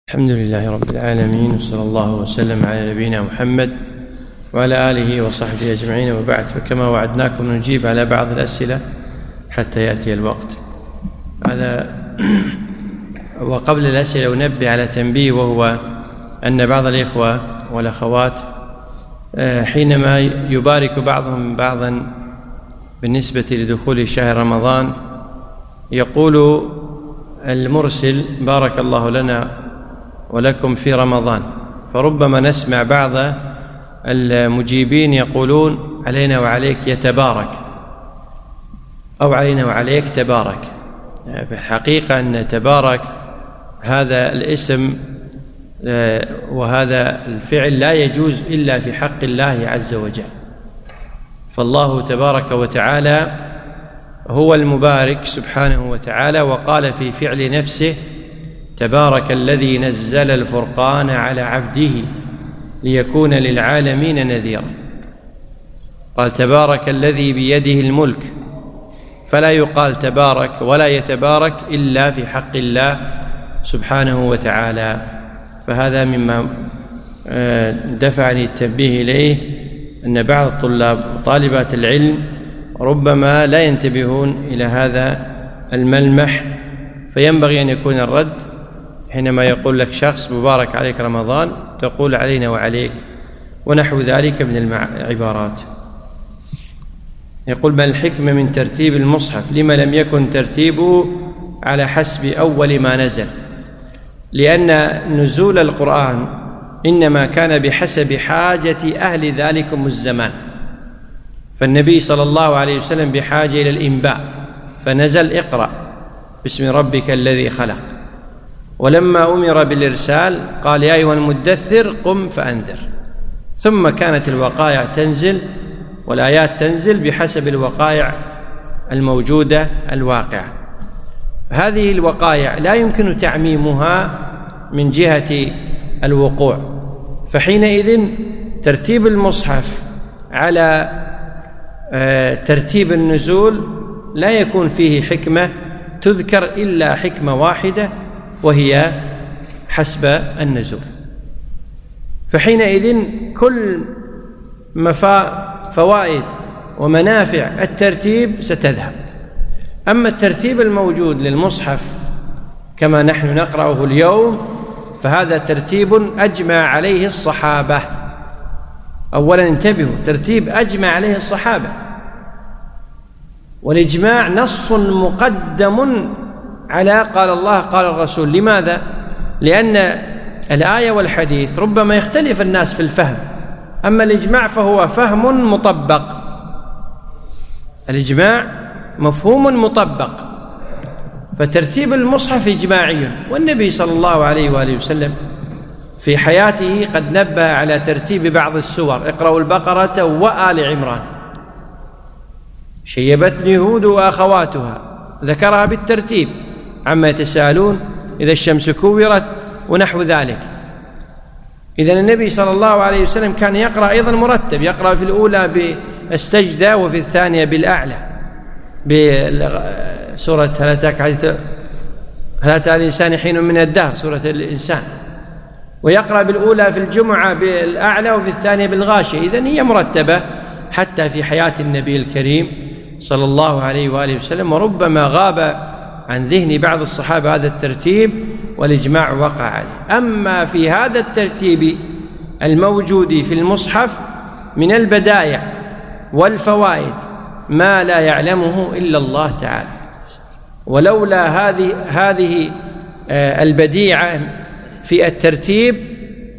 الحمد لله رب العالمين، وصلى الله وسلم على نبينا محمد وعلى آله وصحبه أجمعين، وبعد. فكما وعدناكم نجيب على بعض الأسئلة حتى يأتي الوقت هذا. وقبل الأسئلة أنبه على تنبيه، وهو أن بعض الإخوة والأخوات حينما يبارك بعضهم بعضا بالنسبة لدخول شهر رمضان يقول المرسل: بارك الله لنا ولكم في رمضان. فربما نسمع بعض المجيبين يقولون علينا وعليك يتبارك، أو علينا وعليك تبارك. في الحقيقة أن تبارك هذا الاسم وهذا الفعل لا يجوز إلا في حق الله عز وجل. فالله تبارك وتعالى هو المبارك سبحانه وتعالى، وقال في فعل نفسه: تبارك الذي نزل الفرقان على عبده ليكون للعالمين نذيرا. قال: تبارك الذي بيده الملك، فلا يقال تبارك ولا يتبارك إلا في حق الله سبحانه وتعالى. فهذا مما دفعني التنبيه إليه، أن بعض الطلاب وطالبات العلم ربما لا ينتبهون إلى هذا الملمح، فينبغي أن يكون الرد حينما يقول لك شخص: مبارك عليك رمضان، تقول علينا وعليك، ونحو ذلك من العبارات. يقول: ما الحكمة من ترتيب المصحف؟ لما لم يكن ترتيبه على حسب أول ما نزل؟ لأن نزول القرآن إنما كان بحسب حاجة أهل ذلكم الزمان، فالنبي صلى الله عليه وسلم بحاجة إلى الإنباء، فنزل: اقرأ باسم ربك الذي خلق. ولما أمر بالإرسال قال: يا أيها المدثر قم فأنذر. ثم كانت الوقائع تنزل والآيات تنزل بحسب الوقائع الموجودة الواقعة. هذه الوقائع لا يمكن تعميمها من جهة الوقوع، فحينئذ ترتيب المصحف على ترتيب النزول لا يكون فيه حكمة تذكر إلا حكمة واحدة، وهي حسب النزول. فحينئذ كل فوائد ومنافع الترتيب ستذهب. أما الترتيب الموجود للمصحف كما نحن نقرأه اليوم، فهذا ترتيب أجمع عليه الصحابة. أولا انتبهوا، ترتيب أجمع عليه الصحابة، والإجماع نص مقدم على قال الله قال الرسول. لماذا؟ لأن الآية والحديث ربما يختلف الناس في الفهم، أما الإجماع فهو فهم مطبق. الإجماع مفهوم مطبق، فترتيب المصحف إجماعي. والنبي صلى الله عليه وآله وسلم في حياته قد نبه على ترتيب بعض السور: اقرأوا البقرة وآل عمران، شيبتني هود وأخواتها، ذكرها بالترتيب، عما يتساءلون، إذا الشمس كورت، ونحو ذلك. إذن النبي صلى الله عليه وسلم كان يقرأ أيضا مرتب، يقرأ في الأولى بالسجدة، وفي الثانية بالأعلى بسورة هل أتى الإنسان حين من الدهر، سورة الإنسان، ويقرأ بالأولى في الجمعة بالأعلى، وفي الثانية بالغاشية. إذن هي مرتبة حتى في حياة النبي الكريم صلى الله عليه وآله وسلم، وربما غاب عن ذهن بعض الصحابة هذا الترتيب، والإجماع وقع عليه. أما في هذا الترتيب الموجود في المصحف من البدائع والفوائد ما لا يعلمه إلا الله تعالى. ولولا هذه البديعة في الترتيب،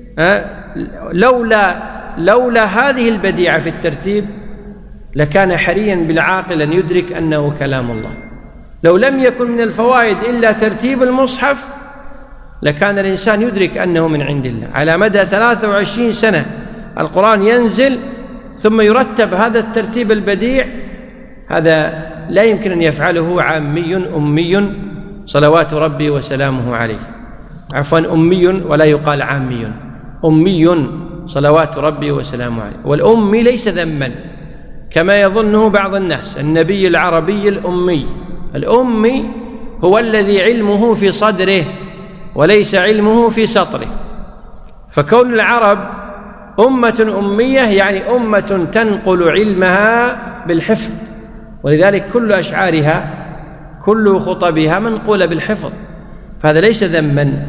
لولا هذه البديعة في الترتيب لكان حريا بالعاقل أن يدرك أنه كلام الله. لو لم يكن من الفوائد إلا ترتيب المصحف لكان الإنسان يدرك أنه من عند الله. على مدى 23 سنة القرآن ينزل ثم يرتب هذا الترتيب البديع، هذا لا يمكن أن يفعله عامي أمي صلوات ربي وسلامه عليه. عفوا، أمي ولا يقال عامي، أمي صلوات ربي وسلامه عليه. والأمي ليس ذما كما يظنه بعض الناس. النبي العربي الأمي، الأمي هو الذي علمه في صدره وليس علمه في سطره. فكون العرب أمة أمية يعني أمة تنقل علمها بالحفظ، ولذلك كل أشعارها كل خطبها منقولة بالحفظ، فهذا ليس ذما.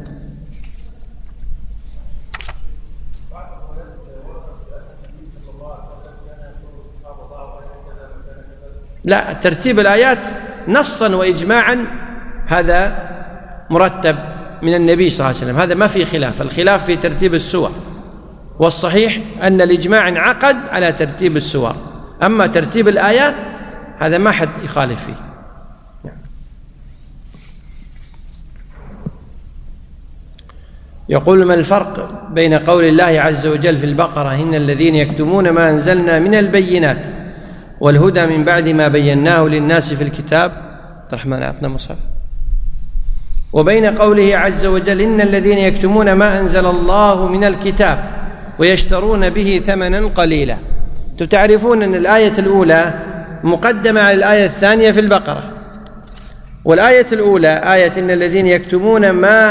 لا، ترتيب الآيات نصا وإجماعا هذا مرتب من النبي صلى الله عليه وسلم، هذا ما في خلاف. الخلاف في ترتيب السور، والصحيح أن الإجماع انعقد على ترتيب السور، أما ترتيب الآيات هذا ما حد يخالف فيه. يقول: ما الفرق بين قول الله عز وجل في البقرة إن الذين يكتمون ما أنزلنا من البينات والهدى من بعد ما بيناه للناس في الكتاب، عبد الرحمن أعطنا مصحف، وبين قوله عز وجل إن الذين يكتمون ما أنزل الله من الكتاب ويشترون به ثمنا قليلا؟ تعرفون أن الآية الأولى مقدمة على الآية الثانية في البقرة، والآية الأولى آية إن الذين يكتمون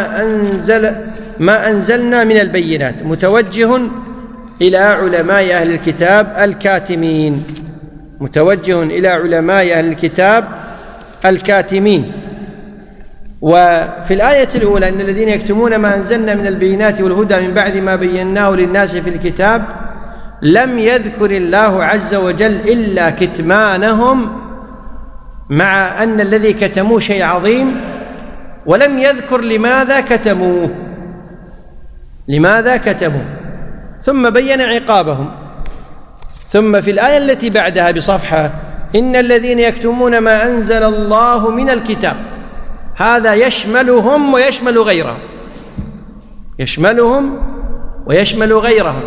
ما أنزلنا من البينات متوجه إلى علماء أهل الكتاب الكاتمين، متوجه إلى علماء أهل الكتاب الكاتمين. وفي الآية الأولى إن الذين يكتمون ما أنزلنا من البينات والهدى من بعد ما بيناه للناس في الكتاب لم يذكر الله عز وجل إلا كتمانهم، مع أن الذي كتموه شيء عظيم، ولم يذكر لماذا كتموه، لماذا كتموه، ثم بين عقابهم. ثم في الآية التي بعدها بصفحة إن الذين يكتمون ما أنزل الله من الكتاب، هذا يشملهم ويشمل غيرهم، يشملهم ويشمل غيرهم،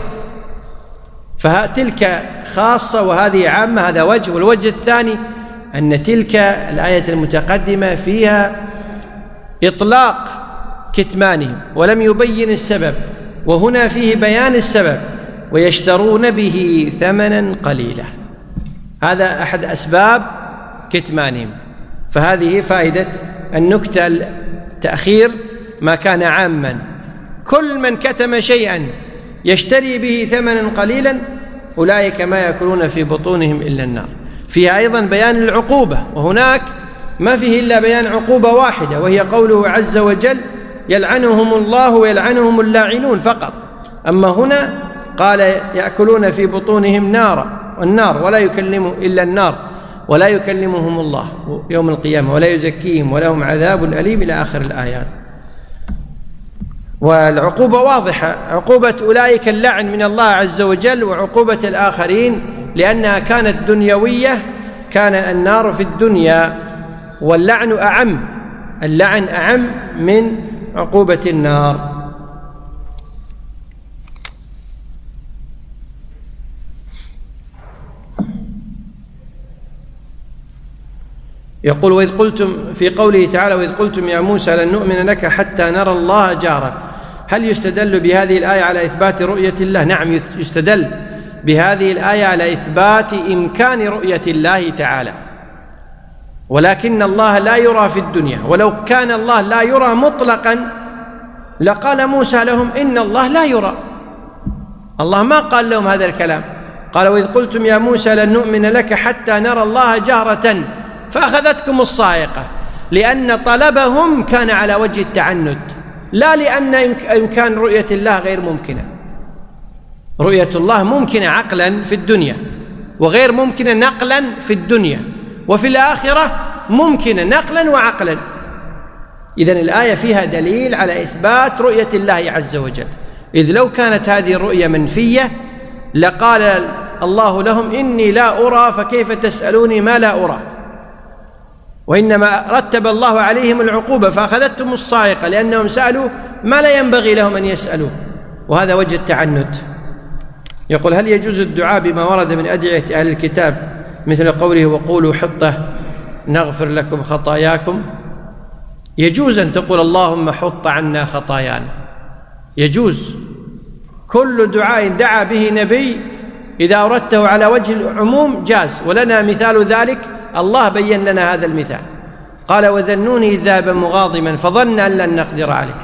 فتلك خاصة وهذه عامة، هذا وجه. والوجه الثاني أن تلك الآية المتقدمة فيها إطلاق كتمانهم ولم يبين السبب، وهنا فيه بيان السبب، ويشترون به ثمنا قليلا، هذا أحد أسباب كتمانهم. فهذه فائدة النكتة، التأخير ما كان عاما، كل من كتم شيئا يشتري به ثمنا قليلا أولئك ما يأكلون في بطونهم إلا النار. فيها أيضا بيان العقوبة، وهناك ما فيه إلا بيان عقوبة واحدة، وهي قوله عز وجل يلعنهم الله ويلعنهم اللاعنون فقط. أما هنا قال يأكلون في بطونهم النار ولا يكلمهم إلا النار، ولا يكلمهم الله يوم القيامة ولا يزكيهم ولهم عذاب أليم إلى آخر الآيات. والعقوبة واضحة، عقوبة أولئك اللعن من الله عز وجل، وعقوبة الآخرين لأنها كانت دنيوية، كان النار في الدنيا، واللعن أعم، اللعن أعم من عقوبة النار. يقول: وإذ قلتم في قوله تعالى وإذ قلتم يا موسى لن نؤمن لك حتى نرى الله جارة، هل يستدل بهذه الآية على إثبات رؤية الله؟ نعم، يستدل بهذه الآية على إثبات إمكان رؤية الله تعالى، ولكن الله لا يرى في الدنيا، ولو كان الله لا يرى مطلقا لقال موسى لهم إن الله لا يرى. الله ما قال لهم هذا الكلام، قال وإذ قلتم يا موسى لن نؤمن لك حتى نرى الله جهرة فأخذتكم الصاعقة، لأن طلبهم كان على وجه التعنت، لا لأن إمكان رؤية الله غير ممكنة. رؤية الله ممكنة عقلا في الدنيا، وغير ممكنة نقلا في الدنيا، وفي الآخرة ممكنة نقلا وعقلا. إذن الآية فيها دليل على إثبات رؤية الله عز وجل، إذ لو كانت هذه الرؤية منفية لقال الله لهم إني لا أرى فكيف تسألوني ما لا أرى، وإنما رتب الله عليهم العقوبة فأخذتهم الصاعقة لأنهم سألوا ما لا ينبغي لهم أن يسألوه، وهذا وجه التعنت. يقول: هل يجوز الدعاء بما ورد من أدعية أهل الكتاب مثل قوله وقولوا حطة نغفر لكم خطاياكم؟ يجوز أن تقول اللهم حط عنا خطايانا، يجوز كل دعاء دعا به نبي إذا أردته على وجه العموم جاز، ولنا مثال ذلك، الله بين لنا هذا المثال، قال وذنوني إذ ذهب مغاضبا فظن أن لن نقدر عليه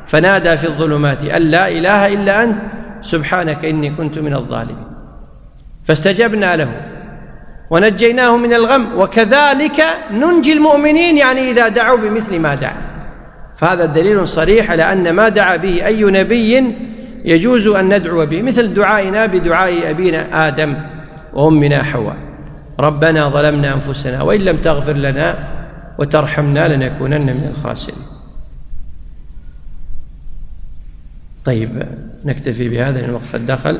فنادى في الظلمات أن لا إله إلا أنت سبحانك إني كنت من الظالمين، فاستجبنا له ونجيناه من الغم وكذلك ننجي المؤمنين، يعني إذا دعوا بمثل ما دعا. فهذا دليل صريح على أن ما دعا به أي نبي يجوز أن ندعو به، مثل دعائنا بدعاء أبينا آدم وأمنا حواء: ربنا ظلمنا أنفسنا وإن لم تغفر لنا وترحمنا لنكونن من الخاسرين. طيب نكتفي بهذا لأن الوقت قد دخل.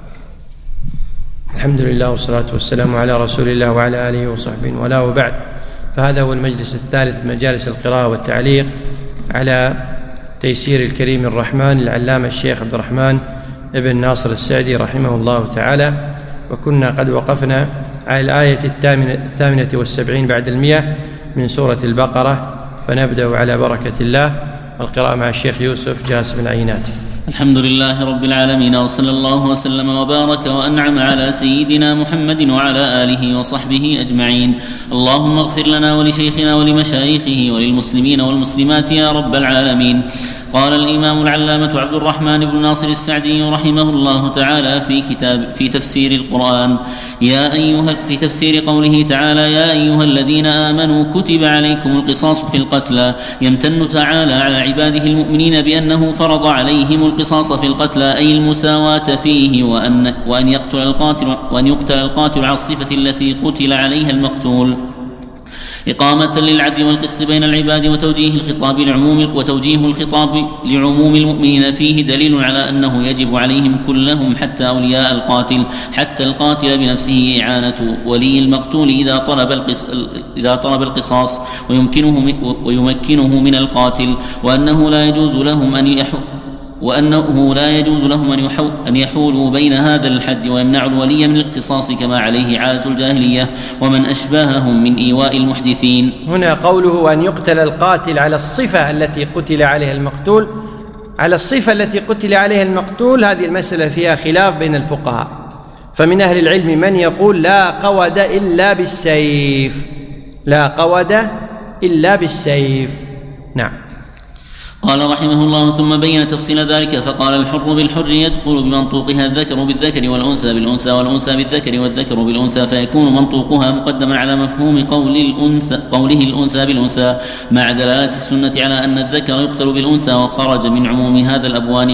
الحمد لله والصلاة والسلام على رسول الله وعلى آله وصحبه ولا وبعد. فهذا هو المجلس الثالث من مجالس القراءة والتعليق على تيسير الكريم الرحمن للعلامة الشيخ عبد الرحمن ابن ناصر السعدي رحمه الله تعالى، وكنا قد وقفنا على الآية 78 بعد 100 من سورة البقرة، فنبدأ على بركة الله والقراءة مع الشيخ يوسف جاسم العيناتي. الحمد لله رب العالمين، وصلى الله وسلم وبارك وأنعم على سيدنا محمد وعلى آله وصحبه أجمعين. اللهم اغفر لنا ولشيخنا ولمشايخه وللمسلمين والمسلمات يا رب العالمين. قال الإمام العلامة عبد الرحمن بن ناصر السعدي رحمه الله تعالى في تفسير القرآن في تفسير قوله تعالى: يا أيها الذين آمنوا كتب عليكم القصاص في القتلى، يمتن تعالى على عباده المؤمنين بأنه فرض عليهم القصاص في القتلى، أي المساواة فيه، وأن يقتل القاتل على الصفة التي قتل عليها المقتول، إقامة للعدل والقسط بين العباد، وتوجيه الخطاب لعموم المؤمنين. فيه دليل على أنه يجب عليهم كلهم حتى أولياء القاتل، حتى القاتل بنفسه إعانة ولي المقتول إذا طلب القصاص ويمكنه من القاتل، وأنه لا يجوز لهم أن يحولوا بين هذا الحد ويمنعوا الولي من الاقتصاص كما عليه عادة الجاهلية ومن أشباههم من إيواء المحدثين. هنا قوله أن يقتل القاتل على الصفة التي قتل عليها المقتول، على الصفة التي قتل عليها المقتول، هذه المسألة فيها خلاف بين الفقهاء، فمن أهل العلم من يقول لا قود إلا بالسيف، لا قود إلا بالسيف. نعم. قال رحمه الله: ثم بين تفصيل ذلك فقال: الحر بالحر يدخل بمنطوقها الذكر بالذكر والأنثى بالأنثى والأنثى بالذكر والذكر بالأنثى، فيكون منطوقها مقدما على مفهوم قوله الأنثى بالأنثى، مع دلالة السنة على أن الذكر يقتل بالأنثى، وخرج من عموم هذا الأبوان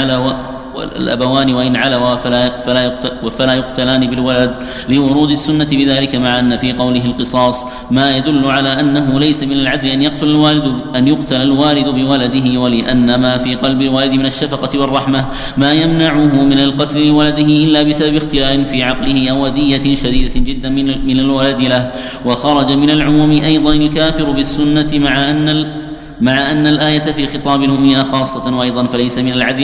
وإن علوا فلا يقتلان بالولد، لورود السنة بذلك، مع أن في قوله القصاص ما يدل على أنه ليس من العدل أن يقتل الوالد بولده، ولأن ما في قلب الوالد من الشفقة والرحمة ما يمنعه من القتل لولده إلا بسبب اختلال في عقله أو أذية شديدة جدا من الولد له. وخرج من العموم أيضا الكافر بالسنة، مع أن الآية في خطاب المؤمنين خاصة، وأيضا فليس من العدل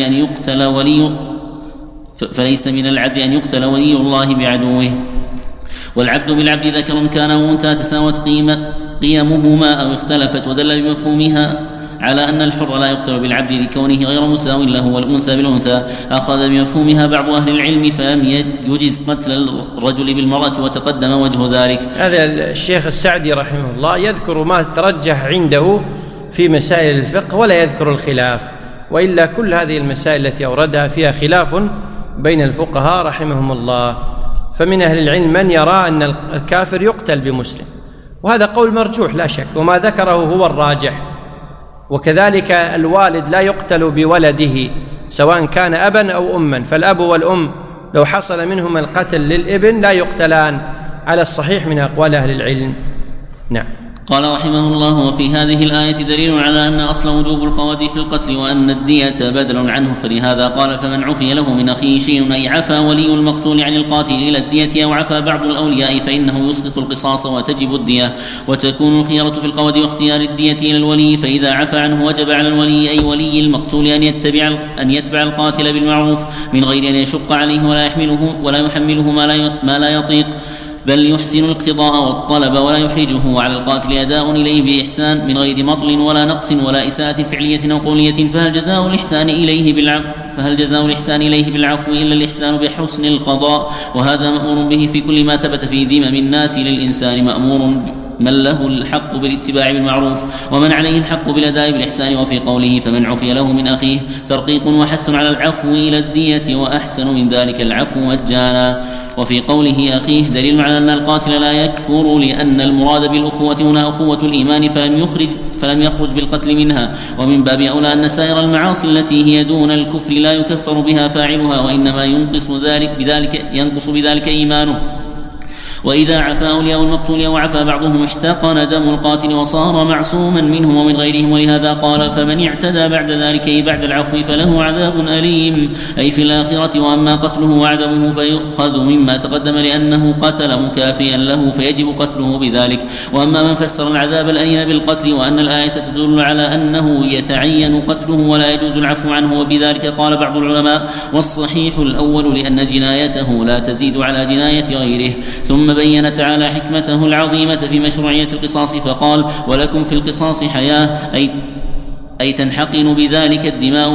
أن يقتل ولي الله بعدوه. والعبد بالعبد ذكر كان أو أنثى تساوت قيمهما أو اختلفت، ودل بمفهومها على أن الحر لا يقتل بالعبد لكونه غير مساو له، والأنثى بالأنثى. أخذ بمفهومها بعض أهل العلم فلم يجز قتل الرجل بالمرأة، وتقدم وجه ذلك. هذا الشيخ السعدي رحمه الله يذكر ما ترجح عنده في مسائل الفقه ولا يذكر الخلاف، وإلا كل هذه المسائل التي أوردها فيها خلاف بين الفقهاء رحمهم الله. فمن أهل العلم من يرى أن الكافر يقتل بمسلم، وهذا قول مرجوح لا شك، وما ذكره هو الراجح. وكذلك الوالد لا يقتل بولده سواء كان أبا أو أما، فالأب والأم لو حصل منهما القتل للابن لا يقتلان على الصحيح من أقوال أهل العلم. نعم. قال رحمه الله: وفي هذه الآية دليل على أن أصل وجوب القود في القتل وأن الدية بدل عنه، فلهذا قال: فمن عفي له من أخيه شيء، أي عفى ولي المقتول عن القاتل إلى الدية أو عفى بعض الأولياء، فإنه يسقط القصاص وتجب الدية، وتكون الخيرة في القود واختيار الدية إلى الولي. فإذا عفى عنه وجب على الولي أي ولي المقتول أن يتبع القاتل بالمعروف من غير أن يشق عليه ولا يحمله ما لا يطيق، بل يحسن الاقتضاء والطلب ولا يحرجه، وعلى القاتل أداء إليه بإحسان من غير مطل ولا نقص ولا إساءة فعلية أو قولية. فهل جزاء الإحسان إليه بالعفو إلا الإحسان بحسن القضاء؟ وهذا مأمور به في كل ما ثبت في ذمم الناس للإنسان، من له الحق بالاتباع بالمعروف ومن عليه الحق بالأداء بالإحسان. وفي قوله فمن عفي له من أخيه ترقيق وحث على العفو إلى الدية وأحسن من ذلك العفو مجانا. وفي قوله أخيه دليل على أن القاتل لا يكفر، لأن المراد بالأخوة هنا أخوة الإيمان فلم يخرج بالقتل منها. ومن باب أولى أن سائر المعاصي التي هي دون الكفر لا يكفر بها فاعلها، وإنما ينقص بذلك إيمانه. وإذا عفا أولياء المقتول وعفا بعضهم احتقن دم القاتل وصار معصوما منهم ومن غيرهم. ولهذا قال فمن اعتدى بعد ذلك أي بعد العفو فله عذاب أليم أي في الآخرة. وأما قتله وعدمه فيؤخذ مما تقدم لأنه قتل مكافئا له فيجب قتله بذلك. وأما من فسر العذاب الأليم بالقتل وأن الآية تدل على أنه يتعين قتله ولا يجوز العفو عنه، وبذلك قال بعض العلماء والصحيح الأول لأن جنايته لا تزيد على جناية غيره. ثم بين تعالى حكمته العظيمة في مشروعية القصاص فقال ولكم في القصاص حياة أي تنحقن بذلك الدماء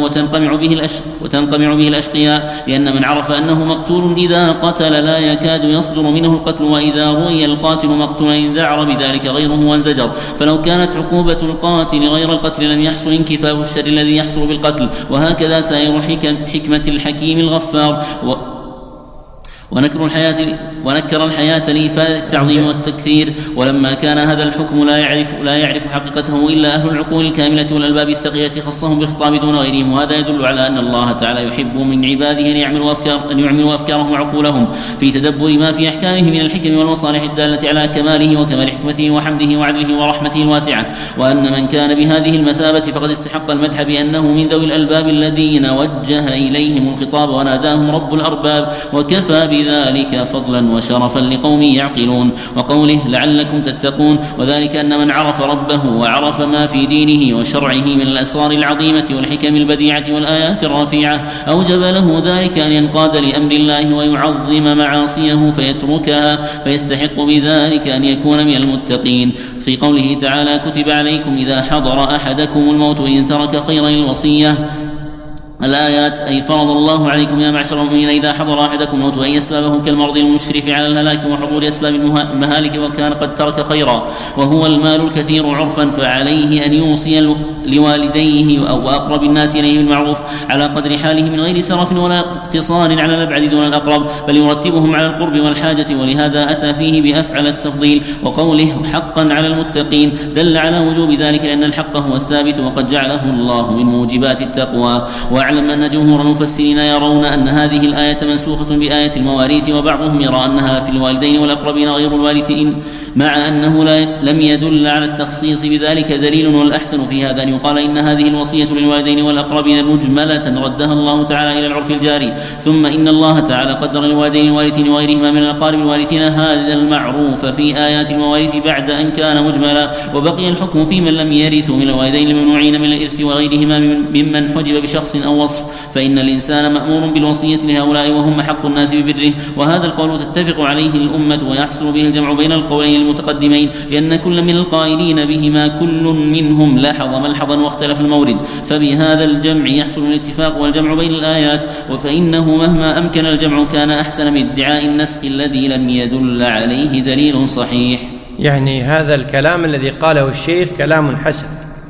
وتنقمع به الأشقياء، لأن من عرف أنه مقتول إذا قتل لا يكاد يصدر منه القتل، وإذا رؤي القاتل مقتولا انذعر بذلك غيره وانزجر. فلو كانت عقوبة القاتل غير القتل لم يحصل انكفاف الشر الذي يحصل بالقتل. وهكذا سائر حكمة الحكيم الغفار ونكر الحياة لإفادة التعظيم والتكثير. ولما كان هذا الحكم لا يعرف حقيقته إلا أهل العقول الكاملة والألباب الثقيلة خصهم بالخطاب دون غيرهم. وهذا يدل على أن الله تعالى يحب من عباده أن يعملوا أفكارهم وعقولهم في تدبر ما في أحكامه من الحكم والمصالح الدالة على كماله وكمال حكمته وحمده وعدله ورحمته الواسعة. وأن من كان بهذه المثابة فقد استحق المدح بأنه من ذوي الألباب الذين وجه إليهم الخطاب وناداهم رب الأرباب، وكفى بذلك فضلا وشرفا لقوم يعقلون. وقوله لعلكم تتقون، وذلك أن من عرف ربه وعرف ما في دينه وشرعه من الأسرار العظيمة والحكم البديعة والآيات الرفيعة أوجب له ذلك أن ينقاد لأمر الله ويعظم معاصيه فيتركها، فيستحق بذلك أن يكون من المتقين. في قوله تعالى كتب عليكم إذا حضر أحدكم الموت إن ترك خيرا الوصية الآيات أي فرض الله عليكم يا معشر المؤمنين إذا حضر أحدكم الموت أي أسبابه كالمرض المشرف على الهلاك وحضور أسباب المهالك وكان قد ترك خيرا وهو المال الكثير عرفا، فعليه أن يوصي لوالديه أو أقرب الناس إليه بالمعروف على قدر حاله من غير سرف ولا اقتصار على الأبعد دون الأقرب، بل يرتبهم على القرب والحاجة. ولهذا أتى فيه بأفعل التفضيل. وقوله حقا على المتقين دل على وجوب ذلك لأن الحق هو الثابت وقد جعله الله من موجبات التقوى. واعلم أن جمهور المفسرين يرون أن هذه الآية منسوخة بآية المواريث، وبعضهم يرى أنها في الوالدين والأقربين غير الوارثين، مع أنه لم يدل على التخصيص بذلك دليل. والأحسن في هذا أن يقال إن هذه الوصية للوالدين والأقربين مجملة ردها الله تعالى إلى العرف الجاري، ثم إن الله تعالى قدر الوالدين الوارثين وغيرهما من الأقارب الوارثين هذا المعروف في آيات المواريث بعد أن كان مجملا، وبقي الحكم في من لم يرثوا من الوالدين الممنوعين من الإرث وغيرهما ممن حجب بشخص أو وصف، فإن الإنسان مأمور بالوصية لهؤلاء وهم حق الناس ببره. وهذا القول تتفق عليه الأمة ويحصل به الجمع بين القولين المتقدمين، لأن كل من القائلين بهما كل منهم لاحظ ملحظا واختلف المورد، فبهذا الجمع يحصل الاتفاق والجمع بين الآيات. فإنه مهما أمكن الجمع كان أحسن من ادعاء النسخ الذي لم يدل عليه دليل صحيح. يعني هذا الكلام الذي قاله الشيخ كلام حسن،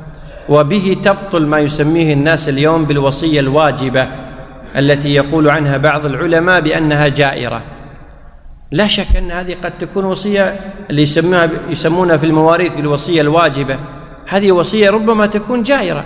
وبه تبطل ما يسميه الناس اليوم بالوصية الواجبة التي يقول عنها بعض العلماء بأنها جائرة. لا شك أن هذه قد تكون وصية اللي يسمونها في المواريث بالوصية الواجبة، هذه وصية ربما تكون جائرة.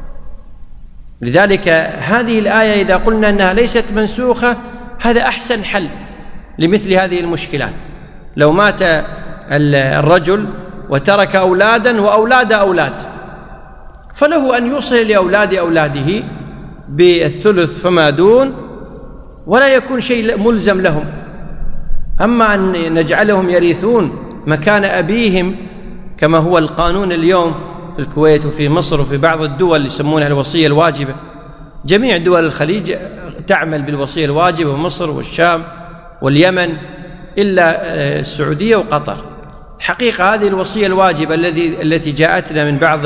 لذلك هذه الآية إذا قلنا أنها ليست منسوخة هذا أحسن حل لمثل هذه المشكلات. لو مات الرجل وترك أولادا وأولاد أولاد فله أن يوصل لأولاد أولاده بالثلث فما دون ولا يكون شيء ملزم لهم. أما أن نجعلهم يرثون مكان أبيهم كما هو القانون اليوم في الكويت وفي مصر وفي بعض الدول اللي يسمونها الوصية الواجبة، جميع دول الخليج تعمل بالوصية الواجبة، ومصر والشام واليمن إلا السعودية وقطر. حقيقة هذه الوصية الواجبة التي جاءتنا من بعض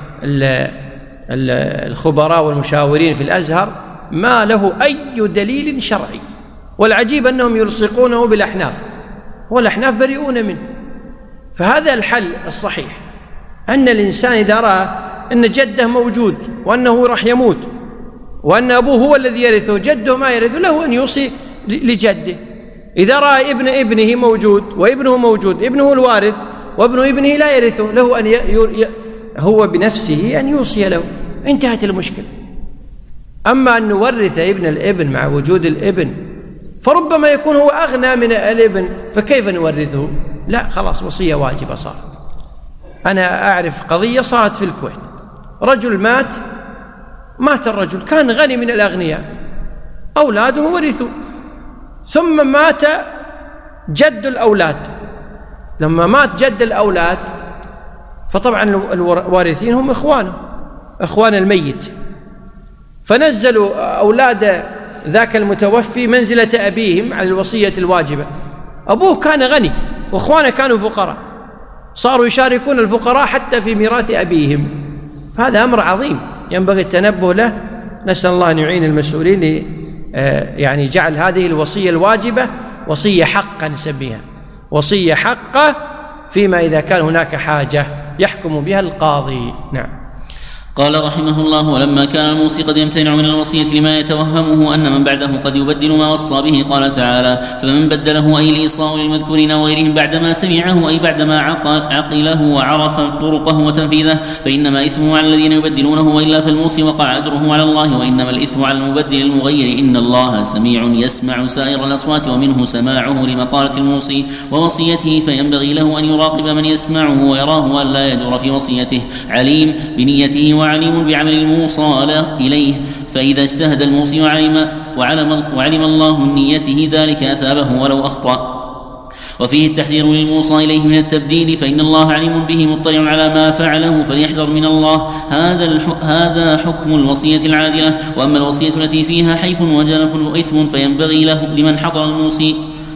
الخبراء والمشاورين في الأزهر ما له أي دليل شرعي، والعجيب أنهم يلصقونه بالأحناف والأحناف بريئون منه. فهذا الحل الصحيح، أن الإنسان إذا رأى أن جده موجود وأنه راح يموت وأن أبوه هو الذي يرثه، جده ما يرثه، له أن يوصي لجده. إذا رأى ابن ابنه موجود وابنه موجود، ابنه الوارث وابن ابنه لا يرثه، له أن هو بنفسه أن يوصي له، انتهت المشكلة. أما أن نورث ابن الابن مع وجود الابن، فربما يكون هو أغنى من الابن، فكيف نورثه؟ لا، خلاص وصية واجبة صارت. أنا أعرف قضية صارت في الكويت، رجل مات الرجل، كان غني من الأغنياء، أولاده ورثوا، ثم مات جد الأولاد. لما مات جد الأولاد فطبعا الوارثين هم إخوان الميت، فنزلوا أولاد ذاك المتوفي منزلة أبيهم على الوصية الواجبة. أبوه كان غني وإخوانه كانوا فقراء، صاروا يشاركون الفقراء حتى في ميراث أبيهم. فهذا أمر عظيم ينبغي التنبه له. نسأل الله أن يعين المسؤولين يعني جعل هذه الوصية الواجبة وصية حقا، نسميها وصية حقة، فيما إذا كان هناك حاجة يحكم بها القاضي. نعم. قال رحمه الله: ولما كان الموصي قد يمتنع من الوصية لما يتوهمه أن من بعده قد يبدل ما وصى به، قال تعالى: فمن بدله أي الإيصاء للمذكورين وغيرهم بعدما سمعه أي بعدما عقله وعرف طرقه وتنفيذه فإنما إثمه على الذين يبدلونه، وإلا فالموصي وقع أجره على الله، وإنما الإثم على المبدل المغير، إن الله سميع يسمع سائر الأصوات، ومنه سماعه لمقالة الموصي ووصيته، فينبغي له أن يراقب من يسمعه ويراه وألا يجر في وصيته، عليم بنيته وعليم بعمل الموصى إليه، فإذا اجتهد الموصي وعلم الله نيته ذلك أثابه ولو أخطأ. وفيه التحذير للموصى إليه من التبديل، فإن الله عليم به مطلع على ما فعله فليحذر من الله. هذا حكم الوصية العادلة. وأما الوصية التي فيها حيف وجنف وإثم فينبغي له لمن حضر الموصي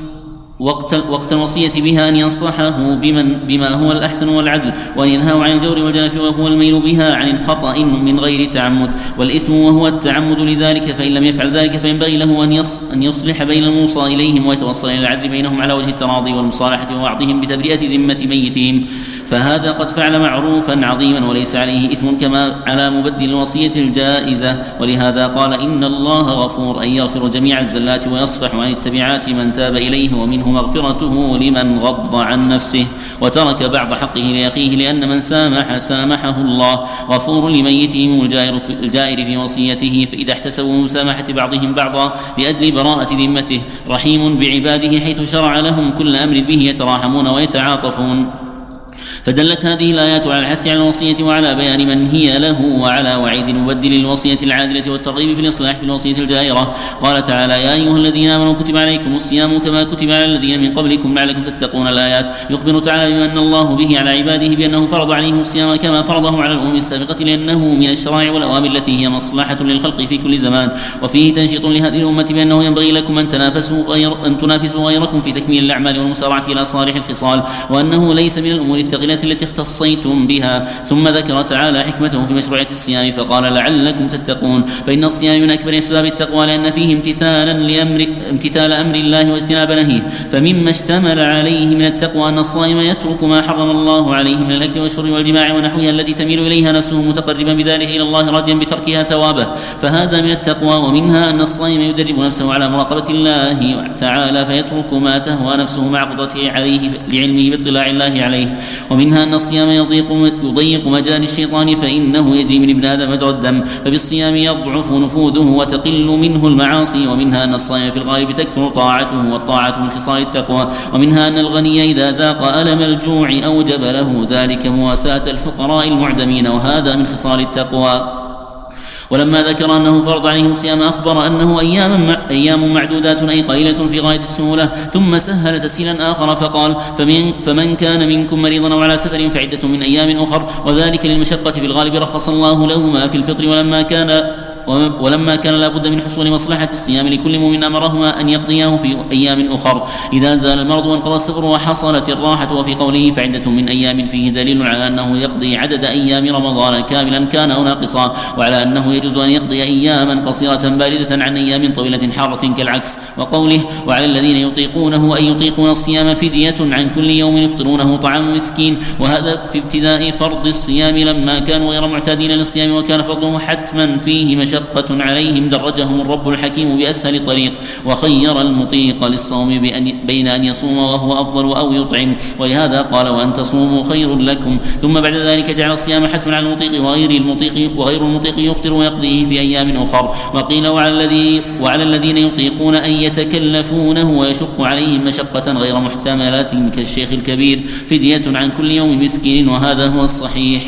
وقت الوصية بها أن ينصحه بما هو الأحسن والعدل، وأن ينهاه عن الجور والجنف وهو الميل بها عن الخطأ من غير تعمد، والإثم وهو التعمد لذلك، فإن لم يفعل ذلك فينبغي له أن يصلح بين الموصى إليهم ويتوصل إلى العدل بينهم على وجه التراضي والمصالحة ووعظهم بتبرئة ذمة ميتهم، فهذا قد فعل معروفا عظيما وليس عليه إثم كما على مبدل الوصية الجائزة. ولهذا قال: إن الله غفور، أي يغفر جميع الزلات ويصفح عن التبعات من تاب إليه، ومنه مغفرته لمن غض عن نفسه وترك بعض حقه لأخيه، لأن من سامحه الله. غفور لميتهم الجائر في وصيته، فإذا احتسبوا مسامحة بعضهم بعضا لأجل براءة ذمته. رحيم بعباده حيث شرع لهم كل أمر به يتراحمون ويتعاطفون. فدلت هذه الآيات على الحث على الوصية وعلى بيان من هي له، وعلى وعيد المبدل الوصية العادلة والترغيب في الإصلاح في الوصية الجائرة. قال تعالى: يا أيها الذين آمنوا كتب عليكم الصيام كما كتب على الذين من قبلكم لعلكم تتقون. الآيات يخبر تعالى بما أن الله به على عباده بأنه فرض عليهم الصيام كما فرضه على الأمم السابقة، لأنه من الشرائع والأوامر التي هي مصلحة للخلق في كل زمان. وفيه تنشيط لهذه الأمة بأنه ينبغي لكم أن تنافسوا غيركم في تكميل الأعمال والمسارعة إلى صالح الخصال، وأنه ليس من الأمور الثقيلة التي اختصيتم بها. ثم ذكر تعالى حكمته في مشروعية الصيام فقال: لعلكم تتقون، فإن الصيام من أكبر أسباب التقوى، لأن فيه امتثال أمر الله واجتناب نهيه. فمما اشتمل عليه من التقوى أن الصائم يترك ما حرم الله عليه من الأكل والشرب والجماع ونحوها التي تميل إليها نفسه متقربا بذلك إلى الله راجيا بتركها ثوابه، فهذا من التقوى. ومنها أن الصائم يدرب نفسه على مراقبة الله تعالى فيترك ما تهوى نفسه مع قدرته عليه لعلمه باطلاع الله عليه. ومنها أن الصيام يضيق مجال الشيطان، فإنه يجري من ابن آدم مجرى الدم، فبالصيام يضعف نفوذه وتقل منه المعاصي. ومنها أن الصائم في الغالب تكثر طاعته، والطاعة من خصال التقوى. ومنها أن الغني إذا ذاق ألم الجوع أوجب له ذلك مواساة الفقراء المعدمين، وهذا من خصال التقوى. ولما ذكر أنه فرض عليهم الصيام أخبر أنه أيام معدودات أي قليلة في غاية السهولة، ثم سهل تسهيلا آخر فقال: فمن كان منكم مريضا أو على سفر فعدة من أيام أخر، وذلك للمشقة في الغالب رخص الله له ما في الفطر. ولما كان لا بد من حصول مصلحة الصيام لكل مؤمن أمرهما أن يقضياه في أيام أخر إذا زال المرض وانقضى السفر وحصلت الراحة. وفي قوله فعدة من أيام فيه دليل على أنه يقضي عدد أيام رمضان كاملا كان أو ناقصا، وعلى أنه يجوز أن يقضي أياما قصيرة باردة عن أيام طويلة حارة كالعكس. وقوله وعلى الذين يطيقونه أن يطيقون الصيام فدية عن كل يوم يفطرونه طعام مسكين. وهذا في ابتداء فرض الصيام لما كانوا غير معتادين للصيام وكان فرضه حتما فيه مشقة عليهم درجهم الرب الحكيم بأسهل طريق وخير المطيق للصوم بين أن يصوم وهو أفضل أو يطعم، ولهذا قال وأن تصوموا خير لكم. ثم بعد ذلك جعل الصيام حتما على المطيق وغير المطيق يفطر ويقضيه في أيام أخر. وقيل وعلى الذين يطيقون أن يتكلفونه ويشق عليهم مشقة غير محتملات كالشيخ الكبير فدية عن كل يوم مسكين، وهذا هو الصحيح.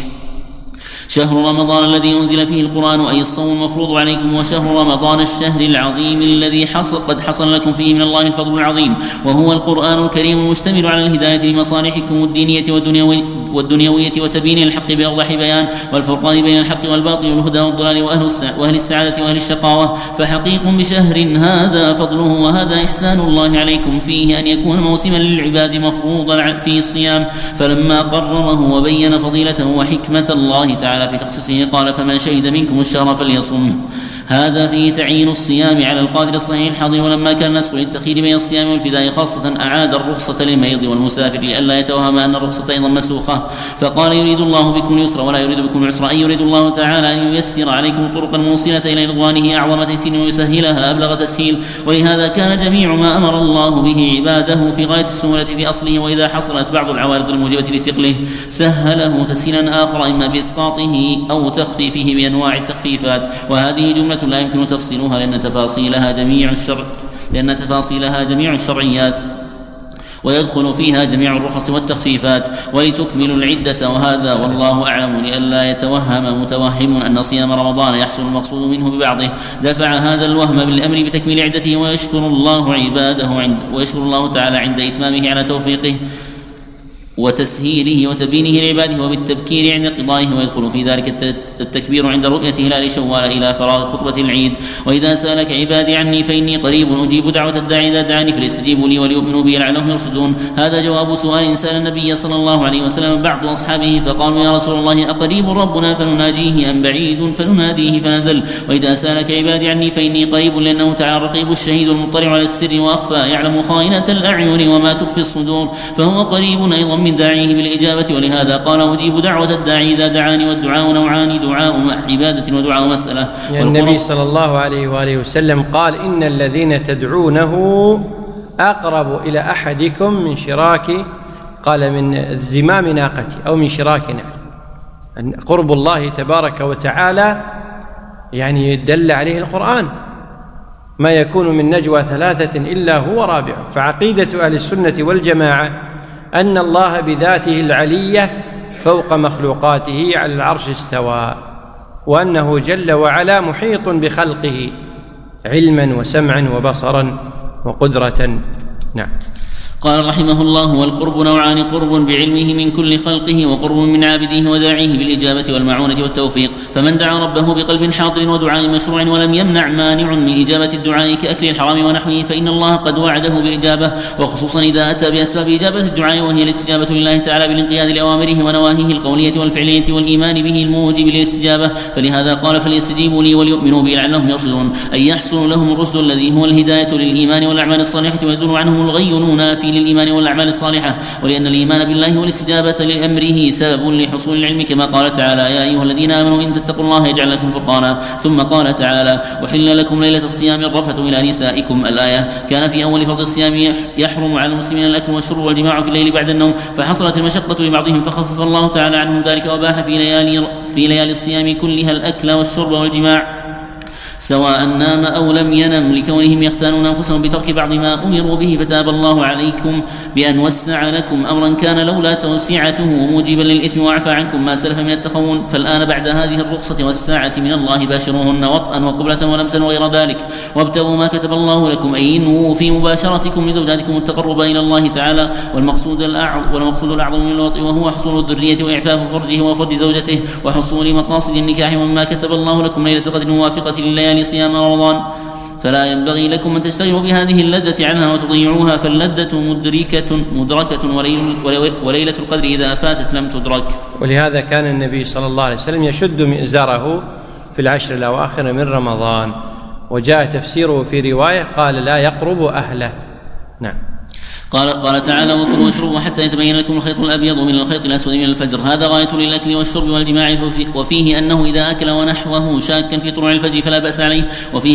شهر رمضان الذي أنزل فيه القرآن أي الصوم المفروض عليكم، وشهر رمضان الشهر العظيم الذي قد حصل لكم فيه من الله الفضل العظيم، وهو القرآن الكريم المشتمل على الهداية لمصالحكم الدينية والدنيوية وتبيين الحق بأوضح بيان والفرقان بين الحق والباطل والهدى والضلال وأهل السعادة وأهل الشقاوة. فحقيق بشهر هذا فضله وهذا إحسان الله عليكم فيه أن يكون موسما للعباد مفروضا فيه الصيام، فلما قرره وبين فضيلته وحكمة الله تعالى في تخصيصه قال فمن شهد منكم الشهر فليصم. هذا فيه تعيين الصيام على القادر الصحيح الحاضر. ولما كان النسخ للتخيير بين الصيام والفداء خاصة أعاد الرخصة للمريض والمسافر لئلا يتوهم أن الرخصة أيضا مسوخة، فقال يريد الله بكم اليسر ولا يريد بكم العسر، أي يريد الله تعالى أن ييسر عليكم الطرق الموصلة إلى رضوانه أعظم تيسير ويسهلها أبلغ تسهيل. ولهذا كان جميع ما أمر الله به عباده في غاية السهولة في أصله، وإذا حصلت بعض العوارض الموجبة لثقله سهله تسهيلا آخر إما بإسقاطه أو تخفيفه بأنواع التخفيفات. وهذه جملة لا يمكن تفصيلها لأن تفاصيلها جميع الشرعيات ويدخل فيها جميع الرخص والتخفيفات ولتكملوا العدة. وهذا والله أعلم لئلا يتوهم متوهم أن صيام رمضان يحصل المقصود منه ببعضه دفع هذا الوهم بالأمر بتكميل عدته، ويشكر الله تعالى عند إتمامه على توفيقه وتسهيله وتبينه لعباده وبالتبكير عند قضائه. ويدخل في ذلك التكبير عند رؤية هلال شوال إلى فراغ خطبة العيد. وإذا سألك عبادي عني فإني قريب أجيب دعوة الداعي إذا دعاني فليستجيبوا لي وليؤمنوا بي لعلهم يرشدون. هذا جواب سؤال سأل النبي صلى الله عليه وسلم بعض أصحابه فقالوا يا رسول الله أقريب ربنا فنناجيه أم بعيد فنناديه فنزل. وإذا سألك عبادي عني فإني قريب لأنه تعالى الرقيب الشهيد المطلع على السر وأخفى يعلم خائنة الأعين وما تخفي الصدور، فهو قريب أيضا من داعيه بالإجابة. ولهذا قال أجيب دعوة الداعي إذا دعاني، والدعاء نوعان دعاء عبادة ودعاء مسألة. يعني النبي صلى الله عليه وآله وسلم قال إن الذين تدعونه أقرب إلى أحدكم من شراك، قال من زمام ناقتي أو من شراك نعل. قرب الله تبارك وتعالى يعني دل عليه القرآن، ما يكون من نجوى ثلاثة إلا هو رابع. فعقيدة أهل السنة والجماعة أن الله بذاته العلية فوق مخلوقاته على العرش استوى، وأنه جل وعلا محيط بخلقه علما وسمعا وبصرا وقدرة. نعم. قال رحمه الله والقرب نوعان: قرب بعلمه من كل خلقه، وقرب من عابده وداعيه بالإجابة والمعونة والتوفيق. فمن دعا ربه بقلب حاضر ودعاء مشروع ولم يمنع مانع من إجابة الدعاء كأكل الحرام ونحوه فإن الله قد وعده بالإجابة، وخصوصا إذا أتى بأسباب إجابة الدعاء وهي الاستجابة لله تعالى بالانقياد لأوامره ونواهيه القولية والفعلية والإيمان به الموجب للاستجابة. فلهذا قال فليستجيبوا لي وليؤمنوا بي لعلهم يرشدون، أي يحصل لهم الرشد الذي هو الهداية للإيمان والأعمال الصالحة ويزول عنهم الغي المنافي للإيمان والأعمال الصالحة. ولأن الإيمان بالله والاستجابة لأمره سبب لحصول العلم، كما قال تعالى يا أيها الذين آمنوا إن تتقوا الله يجعل لكم فرقانا. ثم قال تعالى وحل لكم ليلة الصيام الرفث إلى نسائكم الآية. كان في أول فرض الصيام يحرم على المسلمين الأكل والشرب والجماع في الليل بعد النوم، فحصلت المشقة لبعضهم فخفف الله تعالى عنهم ذلك وباح في ليالي الصيام كلها الأكل والشرب والجماع. سواء نام أو لم ينم، لكونهم يختانون أنفسهم بترك بعض ما أمروا به، فتاب الله عليكم بأن وسع لكم أمرا كان لولا توسعته موجبا للإثم وعفى عنكم ما سلف من التخون. فالآن بعد هذه الرخصة والساعة من الله باشروهن وطئا وقبلة ولمسا وغير ذلك، وابتغوا ما كتب الله لكم، أي انووا في مباشرتكم لزوجاتكم التقرب إلى الله تعالى، والمقصود الأعظم من الوطئ وهو حصول الذرية وإعفاف فرجه وفرج زوجته وحصول مقاصد النكاح، ومما كتب الله لكم ليلة القدر موافقة لليالي صيام رمضان. فلا ينبغي لكم أن تشتغلوا بهذه اللذة عنها وتضيعوها، فاللذة مدركة وليلة القدر إذا فاتت لم تدرك. ولهذا كان النبي صلى الله عليه وسلم يشد مئزره في العشر الأواخر من رمضان، وجاء تفسيره في رواية قال لا يقرب أهله. نعم. قال تعالى: وكلوا واشربوا حتى يتبين لكم الخيط الأبيض من الخيط الأسود من الفجر. هذا غاية للأكل والشرب والجماع، وفيه أنه إذا أكل ونحوه شاكا في طلوع الفجر فلا بأس عليه،